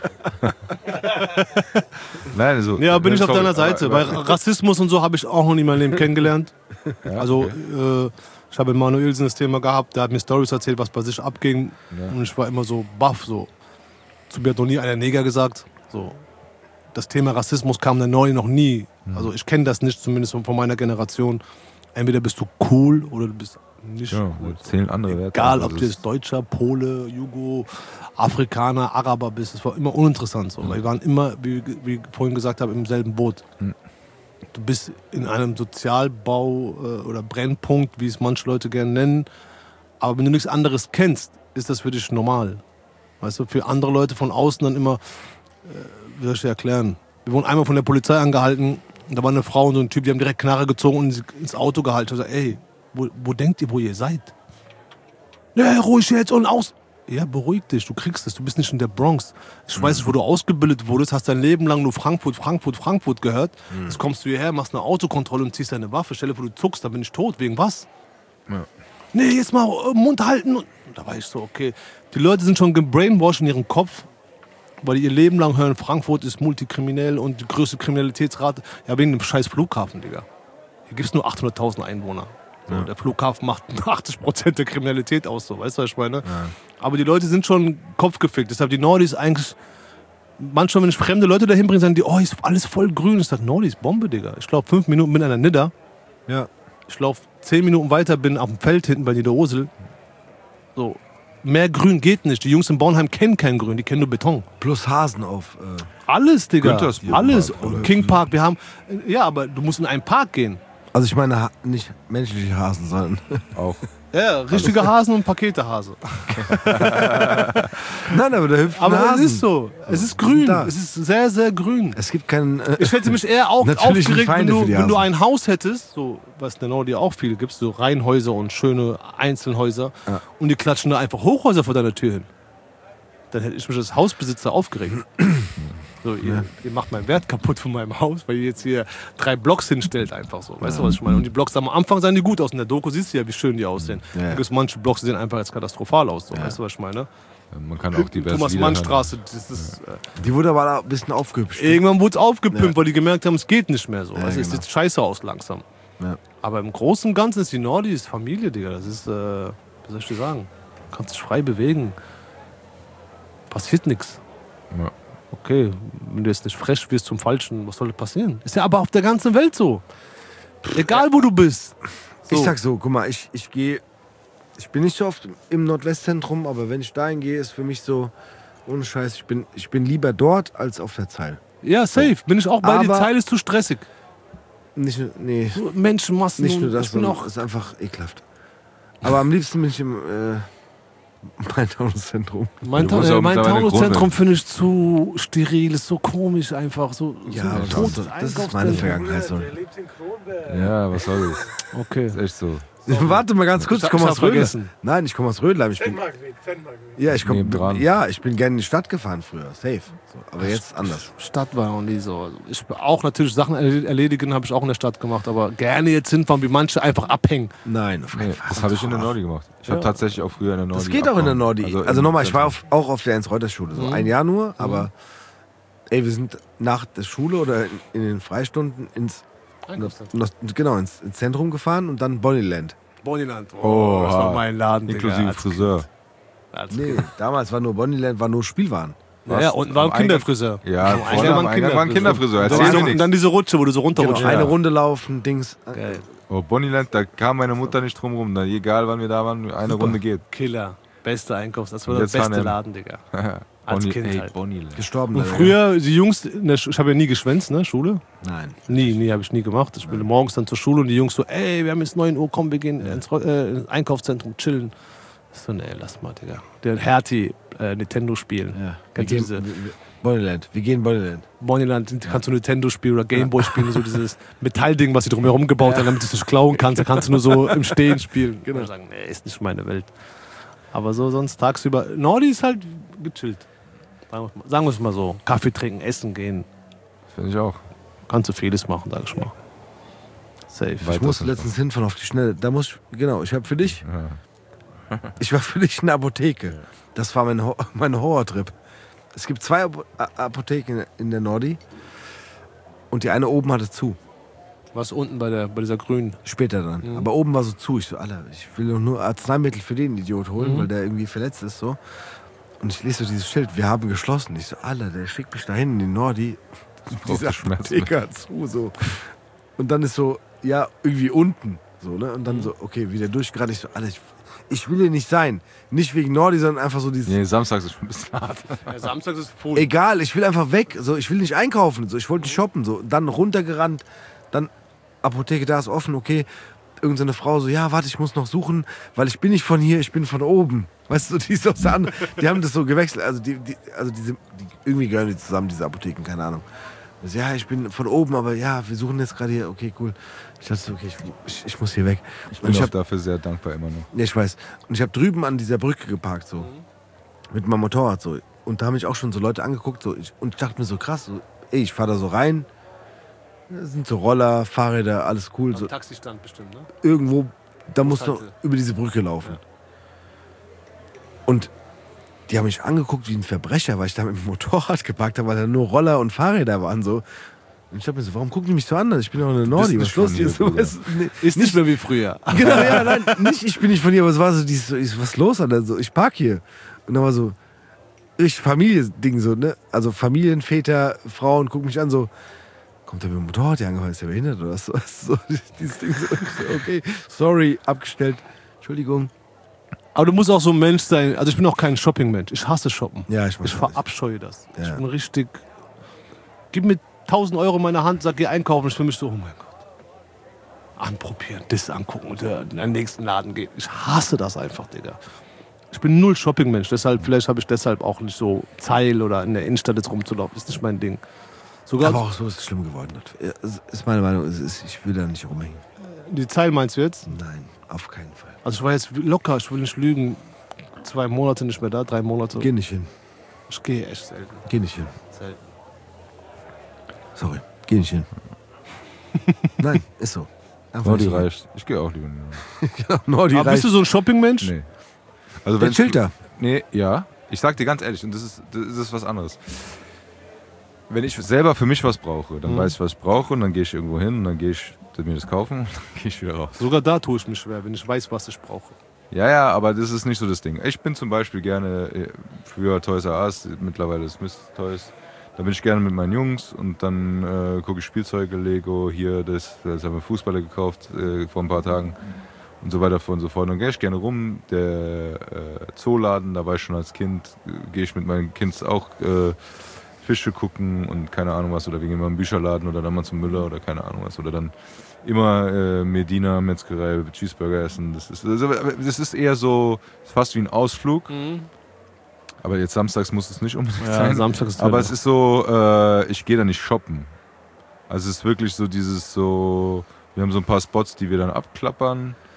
Nein, also, ja, bin ich auf sorry, deiner Seite. Weil Rassismus und so habe ich auch noch nie in meinem Leben kennengelernt. Ja, also, okay. äh, ich habe mit Manuelsen das Thema gehabt, der hat mir Storys erzählt, was bei sich abging. Ja. Und ich war immer so baff. So. Zu mir hat noch nie einer Neger gesagt. So. Das Thema Rassismus kam der Neu noch nie. Mhm. Also, ich kenne das nicht, zumindest von meiner Generation. Entweder bist du cool oder du bist nicht ja, cool. Zählen andere Werte. Egal, ob du jetzt Deutscher, Pole, Jugo, Afrikaner, Araber bist, das war immer uninteressant. So. Mhm. Weil wir waren immer, wie, wie ich vorhin gesagt habe, im selben Boot. Mhm. Du bist in einem Sozialbau äh, oder Brennpunkt, wie es manche Leute gerne nennen. Aber wenn du nichts anderes kennst, ist das für dich normal. Weißt du, für andere Leute von außen dann immer, äh, wie soll ich dir erklären? Wir wurden einmal von der Polizei angehalten, da war eine Frau und so ein Typ, die haben direkt Knarre gezogen und ins Auto gehalten und gesagt, ey, wo, wo denkt ihr, wo ihr seid? Ja, ruhig jetzt und aus. Ja, beruhig dich, du kriegst es, du bist nicht in der Bronx. Ich weiß nicht, wo du ausgebildet wurdest, hast dein Leben lang nur Frankfurt, Frankfurt, Frankfurt gehört. Mhm. Jetzt kommst du hierher, machst eine Autokontrolle und ziehst deine Waffe. Stell dir vor, du zuckst, dann bin ich tot. Wegen was? Ja. Nee, jetzt mal Mund halten. Und da war ich so, okay. Die Leute sind schon gebrainwashed in ihrem Kopf, weil die ihr Leben lang hören, Frankfurt ist multikriminell und die größte Kriminalitätsrate. Ja, wegen dem scheiß Flughafen, Digga. Hier gibt es nur achthunderttausend Einwohner. So, ja. Der Flughafen macht achtzig Prozent der Kriminalität aus, so, weißt du, was ich meine? Ja. Aber die Leute sind schon kopfgefickt. Deshalb die Nordis eigentlich, manchmal, wenn ich fremde Leute dahin bringe, sagen die, oh, ist alles voll grün. Ich sag, Nordis, Bombe, Digga. Ich laufe fünf Minuten mit einer Nidda. Ja. Ich laufe zehn Minuten weiter, bin auf dem Feld hinten bei Niederosel. So, mehr Grün geht nicht. Die Jungs in Bornheim kennen kein Grün, die kennen nur Beton. Plus Hasen auf. Äh alles, Digga. Güntersburg alles. Park, King Park, wir haben, ja, aber du musst in einen Park gehen. Also ich meine nicht menschliche Hasen, sondern auch. Ja, richtige Hasen und Paketehase. Nein, aber da hüpft Aber Hasen. es ist so. Es ist grün. Es ist sehr, sehr grün. Es gibt keinen. Äh, ich hätte mich eher auch aufgeregt, wenn du, wenn du Hasen. ein Haus hättest, so, was in der Nordie auch viele gibt, so Reihenhäuser und schöne Einzelhäuser, ja. Und die klatschen da einfach Hochhäuser vor deiner Tür hin. Dann hätte ich mich als Hausbesitzer aufgeregt. So, ihr, ja. ihr macht meinen Wert kaputt von meinem Haus, weil ihr jetzt hier drei Blocks hinstellt einfach so. Weißt ja. du, was ich meine? Und die Blocks am Anfang sahen die gut aus. In der Doku siehst du ja, wie schön die aussehen. Ja. Da gibt es manche Blocks, die sehen einfach jetzt katastrophal aus. So. Ja. Weißt du, was ich meine? Man kann auch die Thomas-Mann-Straße. Das ist, äh, die wurde aber ein bisschen aufgehübscht. Irgendwann wurde es aufgepimpt, ja. weil die gemerkt haben, es geht nicht mehr so. Ja, es genau. sieht scheiße aus langsam. Ja. Aber im Großen und Ganzen ist die Nordis Familie, Digga. Das ist, äh, was soll ich dir sagen? Du kannst dich frei bewegen. Passiert nichts. Ja. Okay, wenn du jetzt nicht frech wirst zum Falschen, was soll da passieren? Ist ja aber auf der ganzen Welt so. Egal, wo du bist. So. Ich sag so, guck mal, ich, ich gehe, ich bin nicht so oft im Nordwestzentrum, aber wenn ich dahin gehe, ist für mich so, ohne Scheiß, ich bin, ich bin lieber dort als auf der Zeil. Ja, safe. Bin ich auch bei dir. Zeil ist zu stressig. Nicht, nee. So Menschenmassen. Nicht nur das, ich bin sondern auch ist einfach ekelhaft. Aber am liebsten bin ich im äh, mein Taunuszentrum. Mein, Ta äh, mein Taunuszentrum finde ich zu steril, ist so komisch einfach. So, ja, so das, das ist meine Vergangenheit. So. Der lebt in Kronberg. Ja, was soll das? Okay. Das ist echt so. Warte mal ganz kurz, Ich ich komme hab aus Rödelheim. vergessen. Nein, ich komme aus Rödelheim. Ich bin, Fenmarkweg, Fenmarkweg. ja, ich komm, Nebendran. ja, ich bin gerne in die Stadt gefahren früher, safe. So, aber jetzt anders. Stadt war noch nie so. Ich bin auch natürlich Sachen erledigen, habe ich auch in der Stadt gemacht, aber gerne jetzt hinfahren, wie manche einfach abhängen. Nein, auf keinen Nee, Fall. das habe ich in der Nordi gemacht. Ich habe tatsächlich auch früher in der Nordi Das geht auch in der abgehauen. Nordi. Also, im nochmal, ich war Zentrum. auf, auch auf der Ernst-Reuter-Schule. So ein Jahr nur, aber ey, wir sind nach der Schule oder in, in den Freistunden ins, noch, genau, ins, ins Zentrum gefahren und dann Bonnyland. Bonnyland. Oh, das war mein Laden, Inklusive Digga. Friseur. Als- Nee, damals war nur Bonnyland, war nur Spielwaren. Ja, ja, unten war ein Am Kinderfriseur. Ja, Am vorne Eingang am Eingang war ein Kinderfriseur. Und Erzähl dann, mir diese, und nichts. dann diese Rutsche, wo du so Genau, runterrutschst. eine Runde laufen, Dings. Geil. Oh, Bonnyland, da kam meine Mutter nicht drum rum. Da, egal wann wir da waren, eine Runde geht. Killer. Beste Einkaufs. Das war Und der jetzt beste H und M. Laden, Digga. Als Bonny- Kind ey, halt. Bonnyland. Gestorben. Und leider. früher, die Jungs, in der Sch- ich habe ja nie geschwänzt, ne, Schule. Nein. Nie, nie habe ich nie gemacht. Ich bin morgens dann zur Schule und die Jungs so, ey, wir haben jetzt neun Uhr, komm, wir gehen ins, äh, ins Einkaufszentrum chillen. Ich so, nee, lass mal, Digga. Der Hertie äh, Nintendo spielen. Ja. Wir Kennst du gehen, diese wir- wir- Bonnyland. Wir gehen Bonnyland. Bonnyland, kannst du Nintendo spielen oder Gameboy spielen, so dieses Metallding, was sie drumherum gebaut haben, damit du es nicht klauen kannst. Da kannst du nur so im Stehen spielen. Genau. Und sagen, nee, ist nicht meine Welt. Aber so sonst tagsüber. Nordi ist halt gechillt. Sagen wir- Sagen wir es mal so. Kaffee trinken, essen gehen. Finde ich auch. Kannst du vieles machen, sag ich mal. Safe. Ich Weiter muss sind letztens hinfahren auf die Schnelle. Da muss ich, genau, ich habe für dich, ich war für dich in der Apotheke. Das war mein, Ho- mein Horrortrip. Es gibt zwei Apo- A- Apotheken in der Nordi und die eine oben hatte zu. Was unten bei, der, bei dieser grünen. Später dann. Aber oben war so zu. Ich so, Alter, ich will doch nur Arzneimittel für den Idiot holen, weil der irgendwie verletzt ist so. Und ich lese so dieses Schild, wir haben geschlossen. Ich so, Alter, der schickt mich dahin in die Nordi. Diese Schmerzen. Apotheke hat zu, so. Und dann ist so, ja, irgendwie unten. So, ne? Und dann so, okay, wieder durchgerannt. Ich so, Alter, ich, ich will hier nicht sein. Nicht wegen Nordi, sondern einfach so dieses, Nee, samstags ist schon ein bisschen hart. Ja, Samstag ist voll. egal, ich will einfach weg. So, ich will nicht einkaufen. So, ich wollte nicht shoppen. So. Dann runtergerannt. Dann Apotheke, da ist offen, okay. Irgend so eine Frau so, ja, warte, ich muss noch suchen, weil ich bin nicht von hier, ich bin von oben. Weißt du, die ist aus der anderen. Die haben das so gewechselt. Also, die, die, also diese, die, irgendwie gehören die zusammen, diese Apotheken, keine Ahnung. Also, ja, ich bin von oben, aber ja, wir suchen jetzt gerade hier. Okay, cool. Ich dachte so, okay, ich, ich, ich muss hier weg. Ich Und bin ich auch hab, dafür sehr dankbar immer noch. ja, ich weiß. Und ich habe drüben an dieser Brücke geparkt, so. Mit meinem Motorrad, so. Und da haben mich auch schon so Leute angeguckt, so. Ich, und ich dachte mir so, krass, so, ey, ich fahre da so rein. Das sind so Roller, Fahrräder, alles cool. So. Taxistand bestimmt, ne? Irgendwo, da musst du Bushalte. über diese Brücke laufen. Und die haben mich angeguckt wie ein Verbrecher, weil ich da mit dem Motorrad geparkt habe, weil da nur Roller und Fahrräder waren, so. Und ich dachte mir so, warum gucken die mich so an? Ich bin doch eine Nordi, was nicht ist los von hier? hier, So, Bruder. was- nee, Ist nicht mehr wie früher. Genau, ja, nein, nicht, ich bin nicht von hier, aber es war so, dieses, so, ich so, was ist los, Alter? So, ich park hier. Und dann war so, ich Familiending so, ne? Also Familienväter, Frauen gucken mich an, so, kommt der mit dem Motorrad hier angefahren, ist der behindert oder was? So, dieses Ding so, ich so, okay, sorry, abgestellt, Entschuldigung. Aber du musst auch so ein Mensch sein. Also ich bin auch kein Shopping-Mensch. Ich hasse Shoppen. Ja, ich weiß Ich nicht. verabscheue das. Ich Ja. bin richtig. Gib mir tausend Euro in meine Hand, sag, geh einkaufen. Ich will mich so, oh mein Gott. Anprobieren, das angucken und in den nächsten Laden gehen. Ich hasse das einfach, Digga. Ich bin null Shopping-Mensch. Deshalb, vielleicht habe ich deshalb auch nicht so Zeil oder in der Innenstadt jetzt rumzulaufen. Ist nicht mein Ding. Sogar Aber auch so ist es schlimm geworden. Das ist meine Meinung, es ist, ich will da nicht rumhängen. die Zeil meinst du jetzt? Nein, auf keinen Fall. Also ich war jetzt locker, ich will nicht lügen. Zwei Monate nicht mehr da, drei Monate. Geh nicht hin, Ich gehe echt selten. geh nicht hin. selten. Sorry, geh nicht hin. Nein, ist so. Einfach Nordi nicht hin. reicht. Ich gehe auch lieber nicht. Genau, Nordi Aber bist du reicht. so ein Shopping-Mensch? Nee. Also Der wenn's- chillt da. Nee, ja. Ich sag dir ganz ehrlich, und das ist, das ist was anderes. Wenn ich selber für mich was brauche, dann weiß ich, was ich brauche, und dann gehe ich irgendwo hin und dann gehe ich mir das kaufen und dann gehe ich wieder raus. Sogar da tue ich mich schwer, wenn ich weiß, was ich brauche. Ja, ja, aber das ist nicht so das Ding. Ich bin zum Beispiel gerne, äh, früher Toys R Us, mittlerweile ist Miss Toys. Da bin ich gerne mit meinen Jungs und dann äh, gucke ich Spielzeuge, Lego, hier, das, das haben wir Fußballer gekauft äh, vor ein paar Tagen und so weiter und so fort. Und dann gehe ich gerne rum. Der äh, Zooladen, da war ich schon als Kind, äh, gehe ich mit meinen Kids auch äh, Fische gucken und keine Ahnung was. Oder wir gehen mal im Bücherladen oder dann mal zum Müller oder keine Ahnung was. Oder dann immer äh, Medina, Metzgerei, Cheeseburger essen. Das ist, also, das ist eher so, ist fast wie ein Ausflug. Aber jetzt samstags muss es nicht unbedingt Ja, sein. Samstag ist Aber Hölle. es ist so, äh, ich gehe da nicht shoppen. Also es ist wirklich so dieses so, wir haben so ein paar Spots, die wir dann abklappern.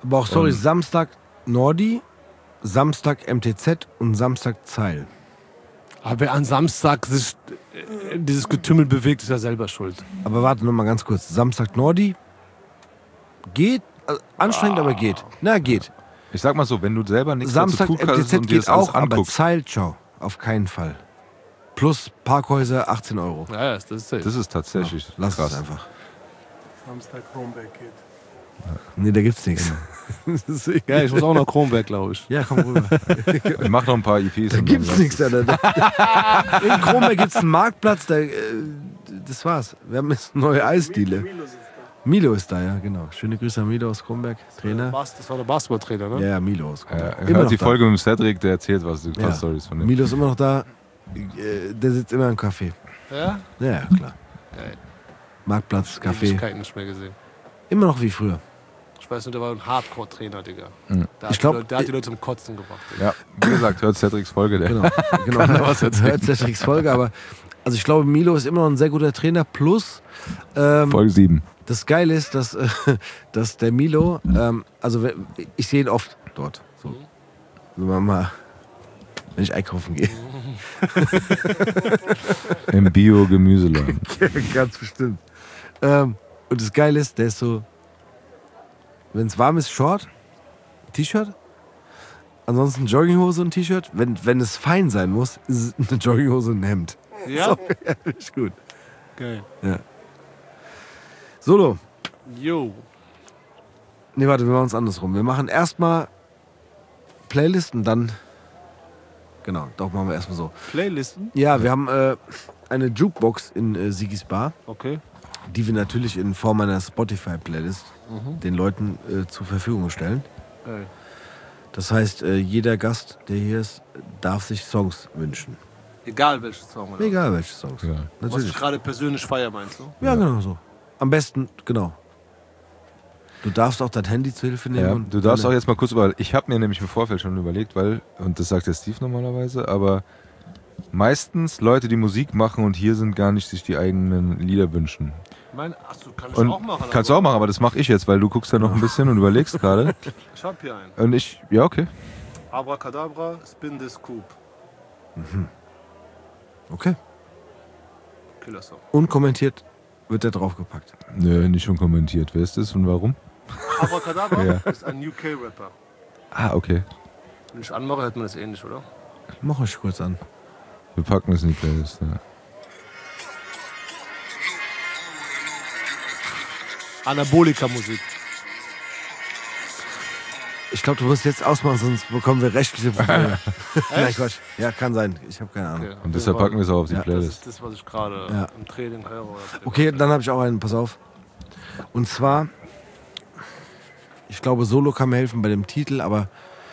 Aber auch, sorry, Und- Samstag Nordi, Samstag M T Z und Samstag Zeil. Aber wer an Samstag sich äh, dieses Getümmel bewegt, ist ja selber schuld. Aber warte noch mal ganz kurz. Samstag Nordi geht, also anstrengend, aber geht. Na, geht. Ich sag mal so, wenn du selber nichts Samstag dazu tun M T kannst Z und dir geht das alles auch, aber anguckst, Zeil, ciao. Auf keinen Fall. Plus Parkhäuser achtzehn Euro. Ja, ja, das ist safe. das ist tatsächlich Lass krass. es einfach. Samstag Kronberg geht. Nee, da gibt's nichts. Ja, ich muss auch nach Kronberg, glaube ich. Ja, komm rüber. Ich mach noch ein paar E Ps. Da und gibt's dann nichts, Alter. Da- In Kronberg gibt's einen Marktplatz, da, äh, das war's. Wir haben jetzt eine neue Eisdiele. Milo sitzt da. Milo ist da, ja, genau. Schöne Grüße an Milo aus Kronberg, Trainer. Bas- Das war der Basketballtrainer, ne? Ja, ja, Milo aus Ja, Kronberg. er Immer hört noch die da. Folge mit dem Cedric, der erzählt was, ein paar Ja. Storys von dem. Milo ist immer noch da. Äh, Der sitzt immer im Café. Ja? Ja, ja, klar. Geil. Marktplatz, Café. Ewigkeiten nicht mehr gesehen. Immer noch wie früher. Ich weiß nur, der war ein Hardcore-Trainer, Digga. Mhm. Der, hat Ich glaub, die Leute, der hat die Leute zum Kotzen gebracht. Digga. Ja, wie gesagt, hört Cedrics Folge. Der. Genau. genau. Hört Cedrics Folge, aber also ich glaube, Milo ist immer noch ein sehr guter Trainer. Plus, ähm, Folge sieben. das Geile ist, dass, äh, dass der Milo, ähm, also wenn- ich sehe ihn oft dort. So. Wenn man mal, wenn ich einkaufen gehe. Im Bio-Gemüseladen. Ganz bestimmt. Ähm, und das Geile ist, der ist so, wenn es warm ist, Short, T-Shirt. Ansonsten Jogginghose und T-Shirt. Wenn, wenn es fein sein muss, ist es eine Jogginghose und ein Hemd. Ja? So, ja, ist gut. Geil. Solo. Yo. Nee, warte, wir machen es andersrum. Wir machen erstmal Playlist und dann. Genau, doch machen wir erstmal so. Playlisten? Ja, wir haben äh, eine Jukebox in äh, Sigis Bar, Okay. die wir natürlich in Form einer Spotify-Playlist den Leuten äh, zur Verfügung stellen. Geil. Das heißt, äh, jeder Gast, der hier ist, darf sich Songs wünschen. Egal welche Song. Oder? Egal welche Songs. Ja. Was ich Natürlich. gerade persönlich feier, meinst du? Ja, genau so. Am besten, genau. Du darfst auch dein Handy zur Hilfe nehmen. Ja, und du darfst auch deine- jetzt mal kurz über. Ich habe mir nämlich im Vorfeld schon überlegt, weil, und das sagt der Steve normalerweise, aber meistens Leute, die Musik machen und hier sind, gar nicht sich die eigenen Lieder wünschen. Mein, achso, kann ich Und auch machen. kannst du auch machen, aber das mache ich jetzt, weil du guckst ja noch ein bisschen und überlegst gerade. Ich hab hier einen. Und ich, ja, okay. Abracadabra, Spin the Scoop. Okay. Killer Song. Unkommentiert wird der draufgepackt. Nö, nicht schon kommentiert. Wer ist das und warum? Abracadabra Ja. ist ein U K-Rapper. Ah, okay. Wenn ich anmache, hört man das ähnlich, oder? Mach euch kurz an. Wir packen es in die Playlist. Ja. Anabolika-Musik. Ich glaube, du musst jetzt ausmachen, sonst bekommen wir rechtliche Probleme. Nein, Quatsch. Ja, kann sein. Ich habe keine Ahnung. Okay, Und deshalb packen wir es auch auf die Ja, Das Playlist. ist das, was ich gerade Ja. im Training höre. Oder Okay, dann habe ich auch einen. Pass auf. Und zwar, ich glaube, Solo kann mir helfen bei dem Titel, aber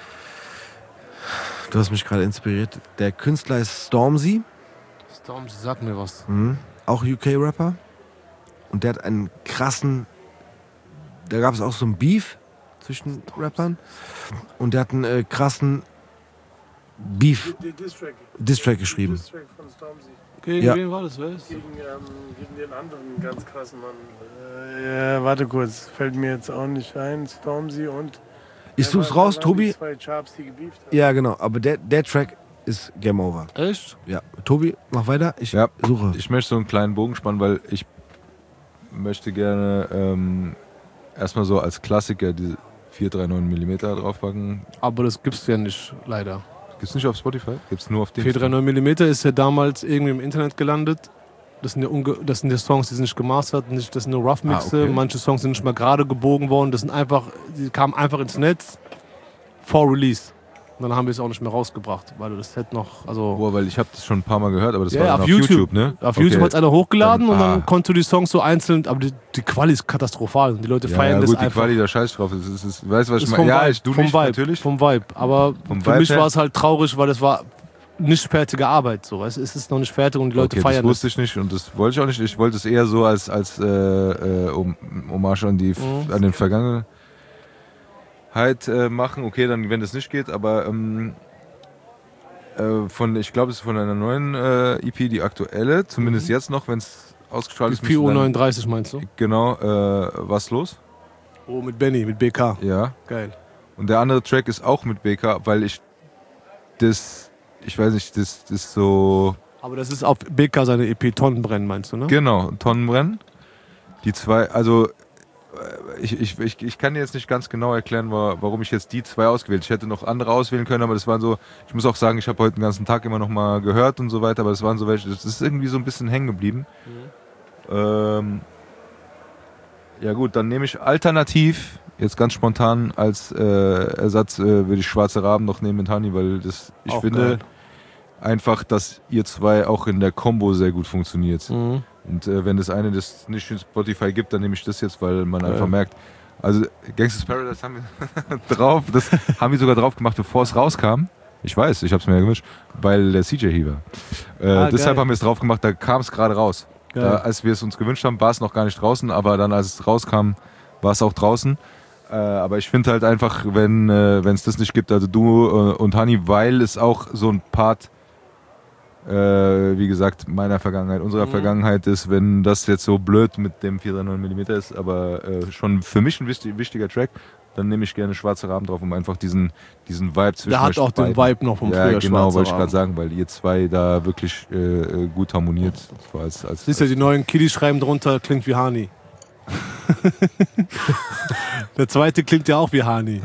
du hast mich gerade inspiriert. Der Künstler ist Stormzy, Storm, sag mir was. auch U K-Rapper. Und der hat einen krassen, da gab es auch so ein Beef zwischen Rappern. Und der hat einen äh, krassen Beef, Die Distrack. Distrack geschrieben. Distrack von Stormzy. Gegen Ja. wen war das? Wer ist? Gegen, ähm, gegen den anderen ganz krassen Mann. Äh, ja, warte kurz. Fällt mir jetzt auch nicht ein. Stormzy und. Ich Ja, such's waren- raus, waren Tobi. Die zwei Sharps, die gebieft haben. Ja, genau. Aber der, der Track ist Game Over. Echt? Ja. Tobi, mach weiter. Ich Ja, suche. ich möchte so einen kleinen Bogen spannen, weil ich möchte gerne ähm, erstmal so als Klassiker die vier drei neun Millimeter draufpacken. Aber das gibt's ja nicht, leider. Gibt's nicht auf Spotify? Gibt's nur auf dem? vier drei neun Millimeter ist ja damals irgendwie im Internet gelandet. Das sind ja, unge das sind ja Songs, die sind nicht gemastert, nicht, das sind nur Rough-Mixe. Ah, okay. Manche Songs sind nicht mal gerade gebogen worden. Das sind einfach, die kamen einfach ins Netz vor Release. Und dann haben wir es auch nicht mehr rausgebracht, weil das hätte noch, also Boah, weil ich habe das schon ein paar Mal gehört, aber das ja, war dann auf auf YouTube. YouTube, ne? Auf Okay. YouTube hat es einer hochgeladen Dann- und dann ah. konntest du die Songs so einzeln, aber die, die Quali ist katastrophal. Die Leute Ja, feiern ja, das gut, die einfach. Quali, da scheiß drauf. Das ist, ist, weißt du, was ich Ist meine? vom Ja, Vibe, ich, du vom nicht, Vibe, natürlich. Vom Vibe. Aber Vom für Vibe mich her? war es halt traurig, weil es war nicht fertige Arbeit. So. Es ist noch nicht fertig und die Leute Okay, feiern das wusste ich nicht und das wollte ich auch nicht. Ich wollte es eher so als, als äh, äh, um, Hommage an, die, Mhm. an den Vergangenheit äh, machen. Okay, dann wenn das nicht geht, aber ähm, äh, von, ich glaube, es ist von einer neuen äh, E P, die aktuelle, zumindest jetzt noch, wenn es ausgestrahlt Die ist. vier Uhr müsste dann- neununddreißig meinst du? Genau, äh, was los? Oh, mit Benny, mit B K. Ja. Geil. Und der andere Track ist auch mit B K, weil ich das, ich weiß nicht, das, das ist so... Aber das ist auf B K seine E P Tonnenbrennen, meinst du, ne? Genau, Tonnenbrennen. Die zwei, also ich, ich, ich, ich kann dir jetzt nicht ganz genau erklären, warum ich jetzt die zwei ausgewählt habe. Ich hätte noch andere auswählen können, aber das waren so, ich muss auch sagen, ich habe heute den ganzen Tag immer noch mal gehört und so weiter, aber das waren so welche, das ist irgendwie so ein bisschen hängen geblieben. Mhm. Ähm, ja gut, dann nehme ich alternativ, jetzt ganz spontan als äh, Ersatz, äh, würde ich Schwarze Raben noch nehmen mit Honey, weil das, ich auch finde geil. einfach, dass ihr zwei auch in der Kombo sehr gut funktioniert. Mhm. Und äh, wenn das eine das nicht in Spotify gibt, dann nehme ich das jetzt, weil man einfach merkt, also Gangsta's Paradise haben wir drauf, das haben wir sogar drauf gemacht, bevor es rauskam. Ich weiß, ich habe es mir ja gewünscht, weil der C J hier war. Äh, Ah, deshalb geil. haben wir es drauf gemacht, da kam es gerade raus. Da, als wir es uns gewünscht haben, war es noch gar nicht draußen, aber dann, als es rauskam, war es auch draußen. Äh, aber ich finde halt einfach, wenn äh, es das nicht gibt, also du äh, und Honey, weil es auch so ein Part, äh, wie gesagt, meiner Vergangenheit, unserer Mhm. Vergangenheit ist, wenn das jetzt so blöd mit dem vier drei neun Millimeter ist, aber äh, schon für mich ein wichtig, wichtiger Track, dann nehme ich gerne Schwarze Raben drauf, um einfach diesen, diesen Vibe zwischen Der hat euch auch den beiden- Vibe noch vom Ja, früher genau, Schwarzer wollte ich Raben. gerade sagen, weil ihr zwei da wirklich äh, äh, gut harmoniert. Das war als, als, Siehst du, die neuen Kiddies schreiben drunter, klingt wie Hani. Der zweite klingt ja auch wie Hani.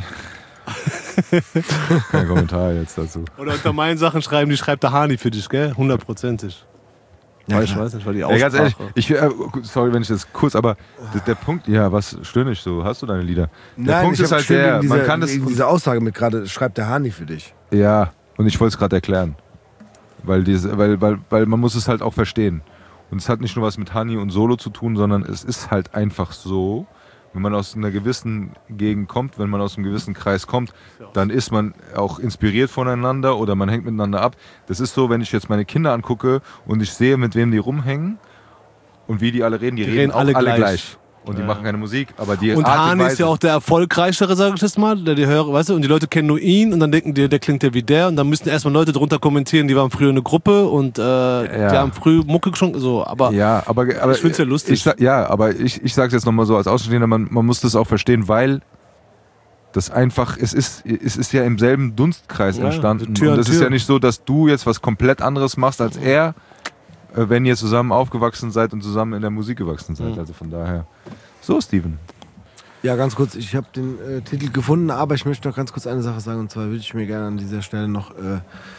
kein Kommentar jetzt dazu. Oder unter meinen Sachen schreiben, die schreibt der Hani für dich, gell? Hundertprozentig. Ja, Weil ich klar. weiß nicht, weil die Ey, ganz ehrlich, Aussprache. ich, äh, sorry, wenn ich das kurz, aber der, der Punkt, ja, was stöhne ich so? Hast du deine Lieder? Der Nein, Punkt ich ist hab halt schön der, wegen man dieser, kann das, wegen diese Aussage mit gerade, schreibt der Hani für dich. ja, und ich wollte es gerade erklären, weil, diese, weil, weil, weil man muss es halt auch verstehen. Und es hat nicht nur was mit Honey und Solo zu tun, sondern es ist halt einfach so, wenn man aus einer gewissen Gegend kommt, wenn man aus einem gewissen Kreis kommt, dann ist man auch inspiriert voneinander oder man hängt miteinander ab. Das ist so, wenn ich jetzt meine Kinder angucke und ich sehe, mit wem die rumhängen und wie die alle reden, die, Die reden, reden auch alle alle, gleich. gleich. Und die Ja. machen keine Musik, aber die Und Art und Hani ist Weise- ja auch der erfolgreichere, sag ich jetzt mal, der die höre, weißt du, und die Leute kennen nur ihn und dann denken die, der klingt ja wie der und dann müssen erstmal Leute drunter kommentieren, die waren früher eine Gruppe und äh, die haben früh Mucke schon so, aber Ja, aber, aber Ich find's ja lustig. Ich, sag- ja, aber ich, ich sage es jetzt nochmal so als Außenstehender, man, man muss das auch verstehen, weil das einfach, es ist, es ist ja im selben Dunstkreis Ja, entstanden. Tür Und an das ist Tür. ja nicht so, dass du jetzt was komplett anderes machst als er, äh, wenn ihr zusammen aufgewachsen seid und zusammen in der Musik gewachsen seid. Mhm. Also von daher. So, Steven. Ja, ganz kurz, ich habe den äh, Titel gefunden, aber ich möchte noch ganz kurz eine Sache sagen, und zwar würde ich mir gerne an dieser Stelle noch, äh,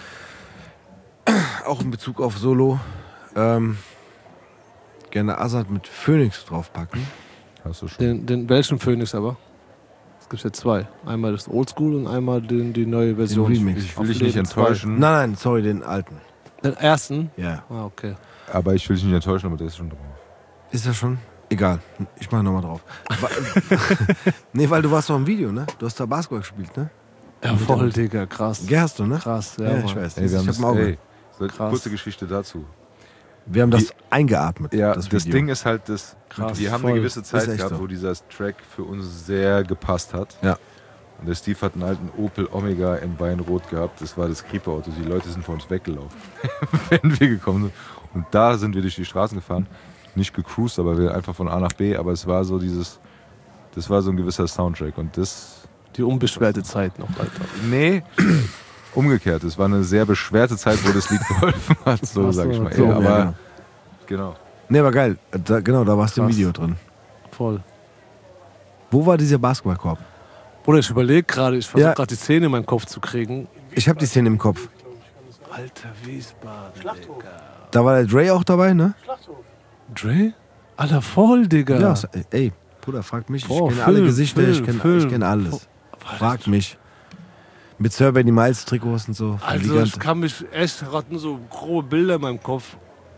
auch in Bezug auf Solo, ähm, gerne Azad mit Phoenix draufpacken. Hast du schon. den, den welchen Phoenix aber? Es gibt ja zwei. Einmal das Oldschool und einmal den, die neue Version. Den Remix. Ich Auf will dich nicht Leben zwei. enttäuschen, Nein, nein, sorry, den alten. Den ersten? Ja. Ah, okay. aber ich will dich nicht enttäuschen, aber der ist schon drauf. Ist das schon? Egal, ich mache nochmal drauf. Wa- nee, weil du warst doch im Video, ne? Du hast da Basketball gespielt, ne? Ja, voll, Digga, krass. Ja, hast du, ne? Krass, ja, Ja, Mann. ich weiß. Ey, wir haben ich hab das, ein Auge. ey, so, Krass. kurze Geschichte dazu. Wir haben das eingeatmet, Ja, das das, Video. Ding ist halt, das, Krass, wir haben voll. eine gewisse Zeit Ist echt gehabt, so. wo dieser Track für uns sehr gepasst hat. Ja. Und der Steve hat einen alten Opel Omega in Weinrot gehabt. Das war das Creeper-Auto. Die Leute sind vor uns weggelaufen, wenn wir gekommen sind. Und da sind wir durch die Straßen gefahren. Nicht gecruised, aber wir einfach von A nach B. Aber es war so dieses, das war so ein gewisser Soundtrack. Und das, Die unbeschwerte Zeit noch, Alter. nee, umgekehrt. Es war eine sehr beschwerte Zeit, wo das Lied geholfen hat, so Ach so, sag ich mal. so, Ja, ja, aber, genau. genau. Nee, war geil. Da, genau, da warst du im Krass. Video drin. Voll. Wo war dieser Basketballkorb? Bruder, ich überlege gerade, ich versuche Ja. gerade die Szene in meinen Kopf zu kriegen. Ich habe die Szene im Kopf. Alter Wiesbaden, Schlachthof. Digga. Da war der Dre auch dabei, ne? Schlachthof. Dre? Alter, voll, Digga. Ja. Ey, Bruder, frag mich. Boah, ich kenne alle Film, Gesichter, ich Film, kenne Film. ich kenn alles. Frag mich. Mit Sir Benny Miles Trikots und so. Also Ligand. ich kann mich echt gerade nur so grobe Bilder in meinem Kopf.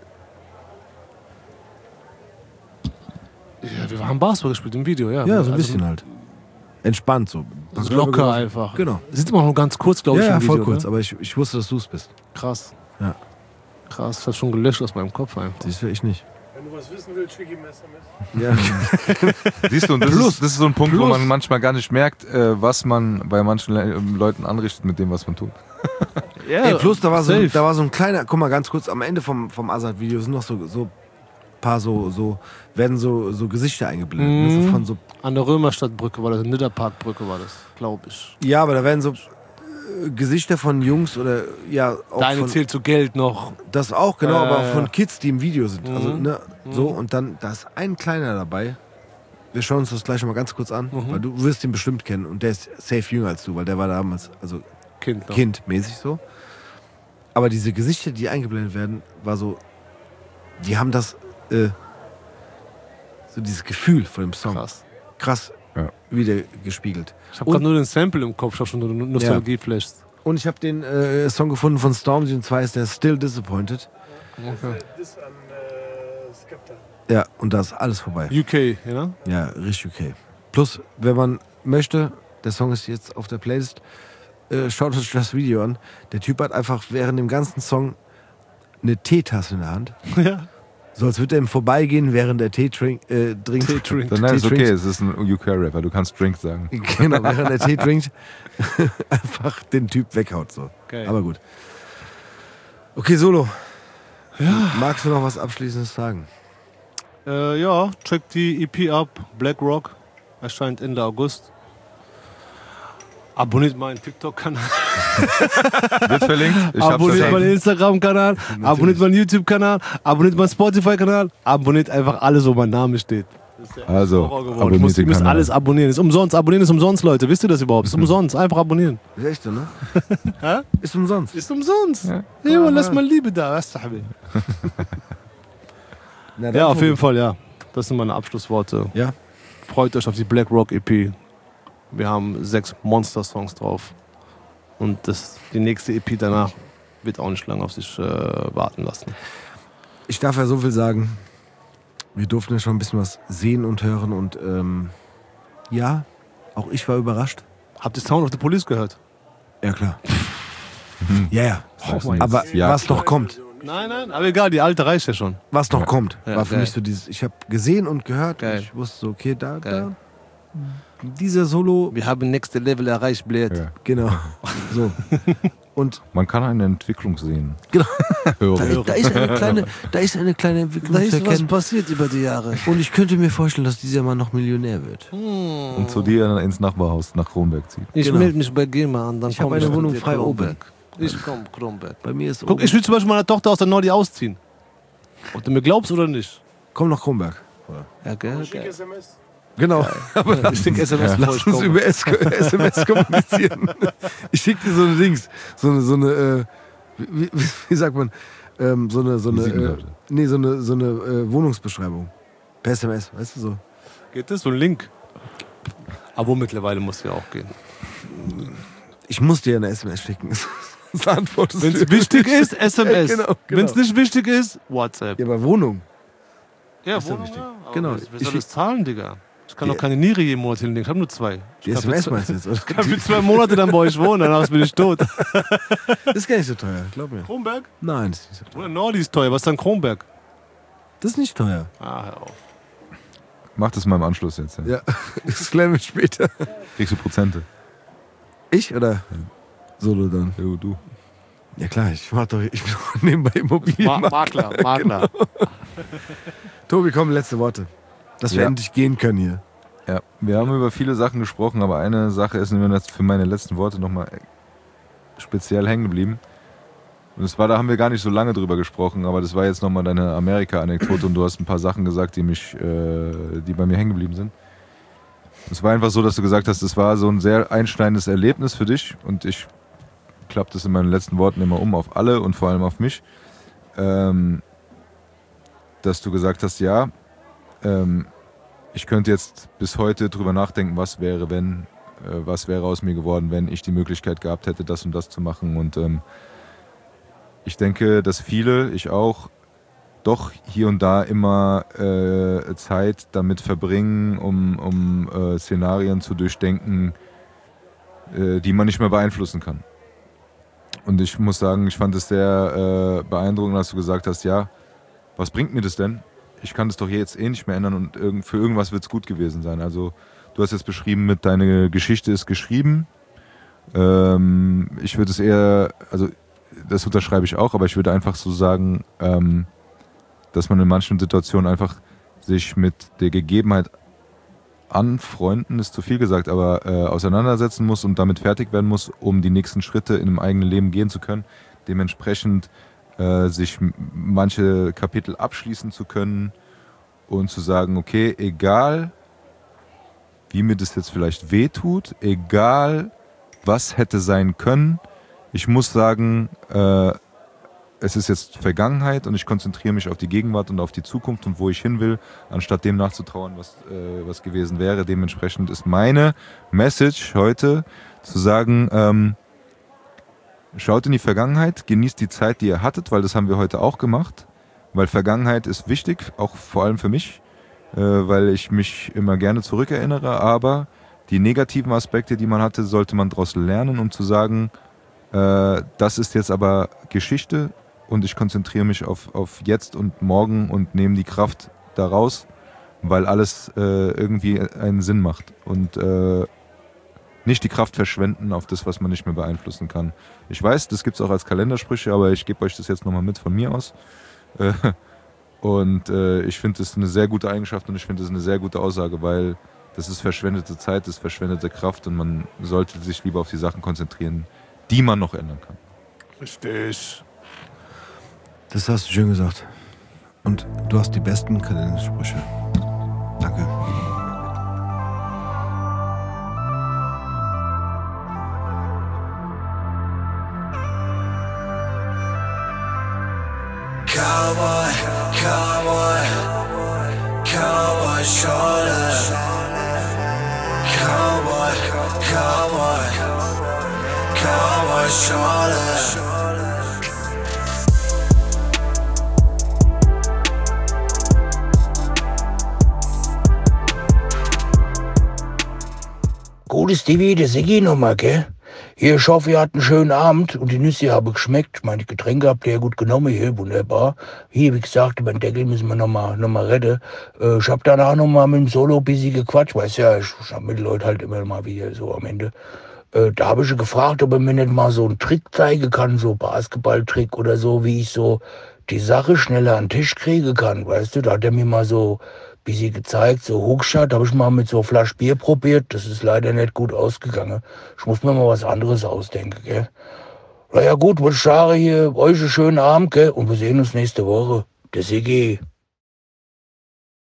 Ja, wir haben Basketball gespielt im Video, ja. Ja, so ein Also, bisschen halt. Entspannt so. Also locker einfach. Genau. Sieht immer noch ganz kurz, glaube Ja, ich, ja, im Video. voll kurz. Ne? Aber ich, ich wusste, dass du es bist. Krass. Ja. Krass, das hat schon gelöscht aus meinem Kopf einfach. Siehst du, ich nicht. Wenn du was wissen willst, schick ihm S M S. Ja. Siehst du, und das, ist, das ist so ein Punkt, wo man manchmal gar nicht merkt, äh, was man bei manchen Le Leuten anrichtet mit dem, was man tut. Ja, Ey, plus da war, so, safe. da war so ein kleiner, guck mal ganz kurz, am Ende vom, vom Azad-Video sind noch so, so paar so, so werden so, so Gesichter eingeblendet. Mhm. Das ist von so, An der Römerstadtbrücke war das, Nidderparkbrücke war das, glaube ich. ja, aber da werden so äh, Gesichter von Jungs oder ja auch Deine von, zählt zu Geld noch. das auch, genau, Äh, aber auch von Kids, die im Video sind. Also, Mhm. ne, so, und dann, da ist ein Kleiner dabei. Wir schauen uns das gleich noch mal ganz kurz an, Mhm. weil du wirst ihn bestimmt kennen und der ist safe jünger als du, weil der war damals, also Kind noch. kindmäßig so. Aber diese Gesichter, die eingeblendet werden, war so, die haben das, äh, so dieses Gefühl von dem Song Krass. krass Ja. wieder gespiegelt. Ich habe gerade nur den Sample im Kopf, ich habe schon so Nostalgie-Flashes. Und ich habe den äh, Song gefunden von Stormzy und zwar ist der Still Disappointed. Okay. Das an äh, Skepta. Ja, und da ist alles vorbei. U K, ja? Ja, richtig okay. Plus, wenn man möchte, der Song ist jetzt auf der Playlist, äh, schaut euch das Video an. Der Typ hat einfach während dem ganzen Song eine Teetasse in der Hand. Ja. So als würde er ihm vorbeigehen, während er Tee trink, äh, trinkt. Tee trinkt. Dann nein, ist Tee okay, trinkt. es ist ein U K-Rapper, du kannst Drink sagen. Genau, während er Tee trinkt, einfach den Typ weghaut. So. Geil. Aber gut. Okay, Solo. Ja. Magst du noch was Abschließendes sagen? Äh, ja, check die E P ab. Black Rock erscheint Ende August. Abonniert meinen TikTok-Kanal. Wird verlinkt? Ich hab's Abonniert verlinkt. meinen Instagram-Kanal. Abonniert meinen YouTube-Kanal. Abonniert meinen Spotify-Kanal. Abonniert einfach alles, wo mein Name steht. Das ist ja Also, Horror geworden. abonniert Ich muss, den ihr müsst Kanal. alles abonnieren. Ist umsonst. Abonnieren ist umsonst, Leute. Wisst ihr das überhaupt? Ist umsonst. Einfach abonnieren. Ist echt so, ne? Hä? Ist umsonst. Ist umsonst. Ja. Ja, lass mal Liebe da. Was, Sahabi? Na, dann Ja, auf Tobi. jeden Fall, ja. Das sind meine Abschlussworte. Ja. Freut euch auf die Black Rock E P. Wir haben sechs Monster-Songs drauf. Und das, die nächste E P danach wird auch nicht lange auf sich äh, warten lassen. Ich darf ja so viel sagen. Wir durften ja schon ein bisschen was sehen und hören und ähm, ja, auch ich war überrascht. Habt ihr Sound of the Police gehört? Ja, klar. Ja, ja. Oh mein Aber Gott. Ja. was noch kommt, Nein, nein, aber egal, die alte reicht ja schon. was noch kommt, Ja, war für geil. mich so dieses, ich habe gesehen und gehört, Geil. und ich wusste so, okay, da, Geil. da, dieser Solo, Wir haben nächste Level erreicht, blöd. Ja. genau, so. Und Man kann eine Entwicklung sehen. Genau. Hören. da, da, ist eine kleine, da ist eine kleine Entwicklung zu erkennen. passiert über die Jahre. Und ich könnte mir vorstellen, dass dieser Mann noch Millionär wird. Und zu dir ins Nachbarhaus nach Kronberg zieht. Ich Genau. melde mich bei GEMA an, dann Ich hab komm eine zu Wohnung dir, frei Kronberg. Ich komm, Kronberg. Bei mir ist Guck, ich will zum Beispiel meine Tochter aus der Nordi ausziehen. Ob du mir glaubst oder nicht. komm nach Kronberg. Ja, gell? Schick geil. S M S. Genau. Aber ich schicke S M S, bevor ich Lass uns komme. über S S M S kommunizieren. Ich schicke dir so eine Dings, so eine, so eine äh, wie, wie, wie sagt man, ähm, so eine, so eine, äh, Visitenkarte. nee, so eine, so eine äh, Wohnungsbeschreibung. Per S M S, weißt du so. Geht das? So ein Link? Abo mittlerweile muss ja auch gehen. Ich muss dir eine S M S schicken. Sonst antwortest Wenn du. es wichtig ist, S M S. Genau, genau. Wenn es nicht wichtig ist, WhatsApp. Ja, aber Wohnung. Ja, ist ja Wohnung, wichtig. ja. Aber Genau. Wer wer Ich- soll das zahlen, Digga? Ich kann Die- doch keine Niere jeden Monat hinlegen. Ich habe nur zwei. Die Ich S kann M S für meinst du jetzt, oder? zwei- kann für zwei Monate dann bei euch wohnen, danach bin ich tot. Das ist gar nicht so teuer, glaub mir. Kronberg? Nein, das ist nicht so teuer. Oder Nordi ist teuer. Was ist dann Kronberg? Das ist nicht teuer. Ah, hör auf. Mach das mal im Anschluss jetzt. Ja. Ja, das klären wir später. Kriegst du Prozente? Ich oder Solo dann? Jo, du. Ja klar, ich mach doch, ich bin doch nebenbei Immobilien. Ma Makler, Makler. Tobi, komm, letzte Worte. Dass wir Ja. endlich gehen können hier. Ja, wir haben über viele Sachen gesprochen, aber eine Sache ist mir jetzt für meine letzten Worte nochmal speziell hängen geblieben. Und das war, da haben wir gar nicht so lange drüber gesprochen, aber das war jetzt nochmal deine Amerika-Anekdote und du hast ein paar Sachen gesagt, die mich, äh, die bei mir hängen geblieben sind. Es war einfach so, dass du gesagt hast, es war so ein sehr einschneidendes Erlebnis für dich und ich klappe das in meinen letzten Worten immer um auf alle und vor allem auf mich. Ähm, dass du gesagt hast, ja, ähm, ich könnte jetzt bis heute drüber nachdenken, was wäre, wenn, äh, was wäre aus mir geworden, wenn ich die Möglichkeit gehabt hätte, das und das zu machen. Und ähm, ich denke, dass viele, ich auch, doch hier und da immer äh, Zeit damit verbringen, um, um äh, Szenarien zu durchdenken, äh, die man nicht mehr beeinflussen kann. Und ich muss sagen, ich fand es sehr äh, beeindruckend, dass du gesagt hast, ja, was bringt mir das denn? Ich kann das doch jetzt eh nicht mehr ändern und irgend, für irgendwas wird es gut gewesen sein. Also du hast jetzt beschrieben, mit deine Geschichte ist geschrieben. Ähm, ich würde es eher, also das unterschreibe ich auch, aber ich würde einfach so sagen, ähm, dass man in manchen Situationen einfach sich mit der Gegebenheit anfreunden, ist zu viel gesagt, aber äh, auseinandersetzen muss und damit fertig werden muss, um die nächsten Schritte in einem eigenen Leben gehen zu können. Dementsprechend äh, sich m- manche Kapitel abschließen zu können und zu sagen, okay, egal wie mir das jetzt vielleicht wehtut, egal was hätte sein können, ich muss sagen, äh, es ist jetzt Vergangenheit und ich konzentriere mich auf die Gegenwart und auf die Zukunft und wo ich hin will, anstatt dem nachzutrauern, was, äh, was gewesen wäre. Dementsprechend ist meine Message heute zu sagen, ähm, schaut in die Vergangenheit, genießt die Zeit, die ihr hattet, weil das haben wir heute auch gemacht, weil Vergangenheit ist wichtig, auch vor allem für mich, äh, weil ich mich immer gerne zurückerinnere, aber die negativen Aspekte, die man hatte, sollte man daraus lernen, um zu sagen, äh, das ist jetzt aber Geschichte, und ich konzentriere mich auf, auf jetzt und morgen und nehme die Kraft daraus, weil alles äh, irgendwie einen Sinn macht. Und äh, nicht die Kraft verschwenden auf das, was man nicht mehr beeinflussen kann. Ich weiß, das gibt es auch als Kalendersprüche, aber ich gebe euch das jetzt nochmal mit von mir aus. Äh, und äh, ich finde das eine sehr gute Eigenschaft und ich finde das eine sehr gute Aussage, weil das ist verschwendete Zeit, das ist verschwendete Kraft und man sollte sich lieber auf die Sachen konzentrieren, die man noch ändern kann. Richtig. Das hast du schön gesagt. Und du hast die besten Kalendersprüche. Danke. Cowboy, Cowboy, Cowboy Schorle. Cowboy, Cowboy, Cowboy Schorle. Gutes Stevie, der Siggi nochmal, gell? Hier, ich hoffe, ihr hattet einen schönen Abend und die Nüsse haben geschmeckt. Meine Getränke habt ihr ja gut genommen hier, wunderbar. Hier, wie gesagt, über den Deckel müssen wir nochmal noch mal retten. Äh, ich hab danach nochmal mit dem Solo ein bisschen gequatscht, weißt ja, ich, ich hab mit den Leuten halt immer mal wieder so am Ende. Äh, da habe ich ihn gefragt, ob er mir nicht mal so einen Trick zeigen kann, so Basketballtrick oder so, wie ich so die Sache schneller an den Tisch kriegen kann, weißt du? Da hat er mir mal so ein bisschen gezeigt, so Hookshot, habe ich mal mit so einer Flasche Bier probiert, das ist leider nicht gut ausgegangen. Ich muss mir mal was anderes ausdenken, gell? Na ja gut, was ich sage hier, euch einen schönen Abend, gell? Und wir sehen uns nächste Woche. Der Siggi.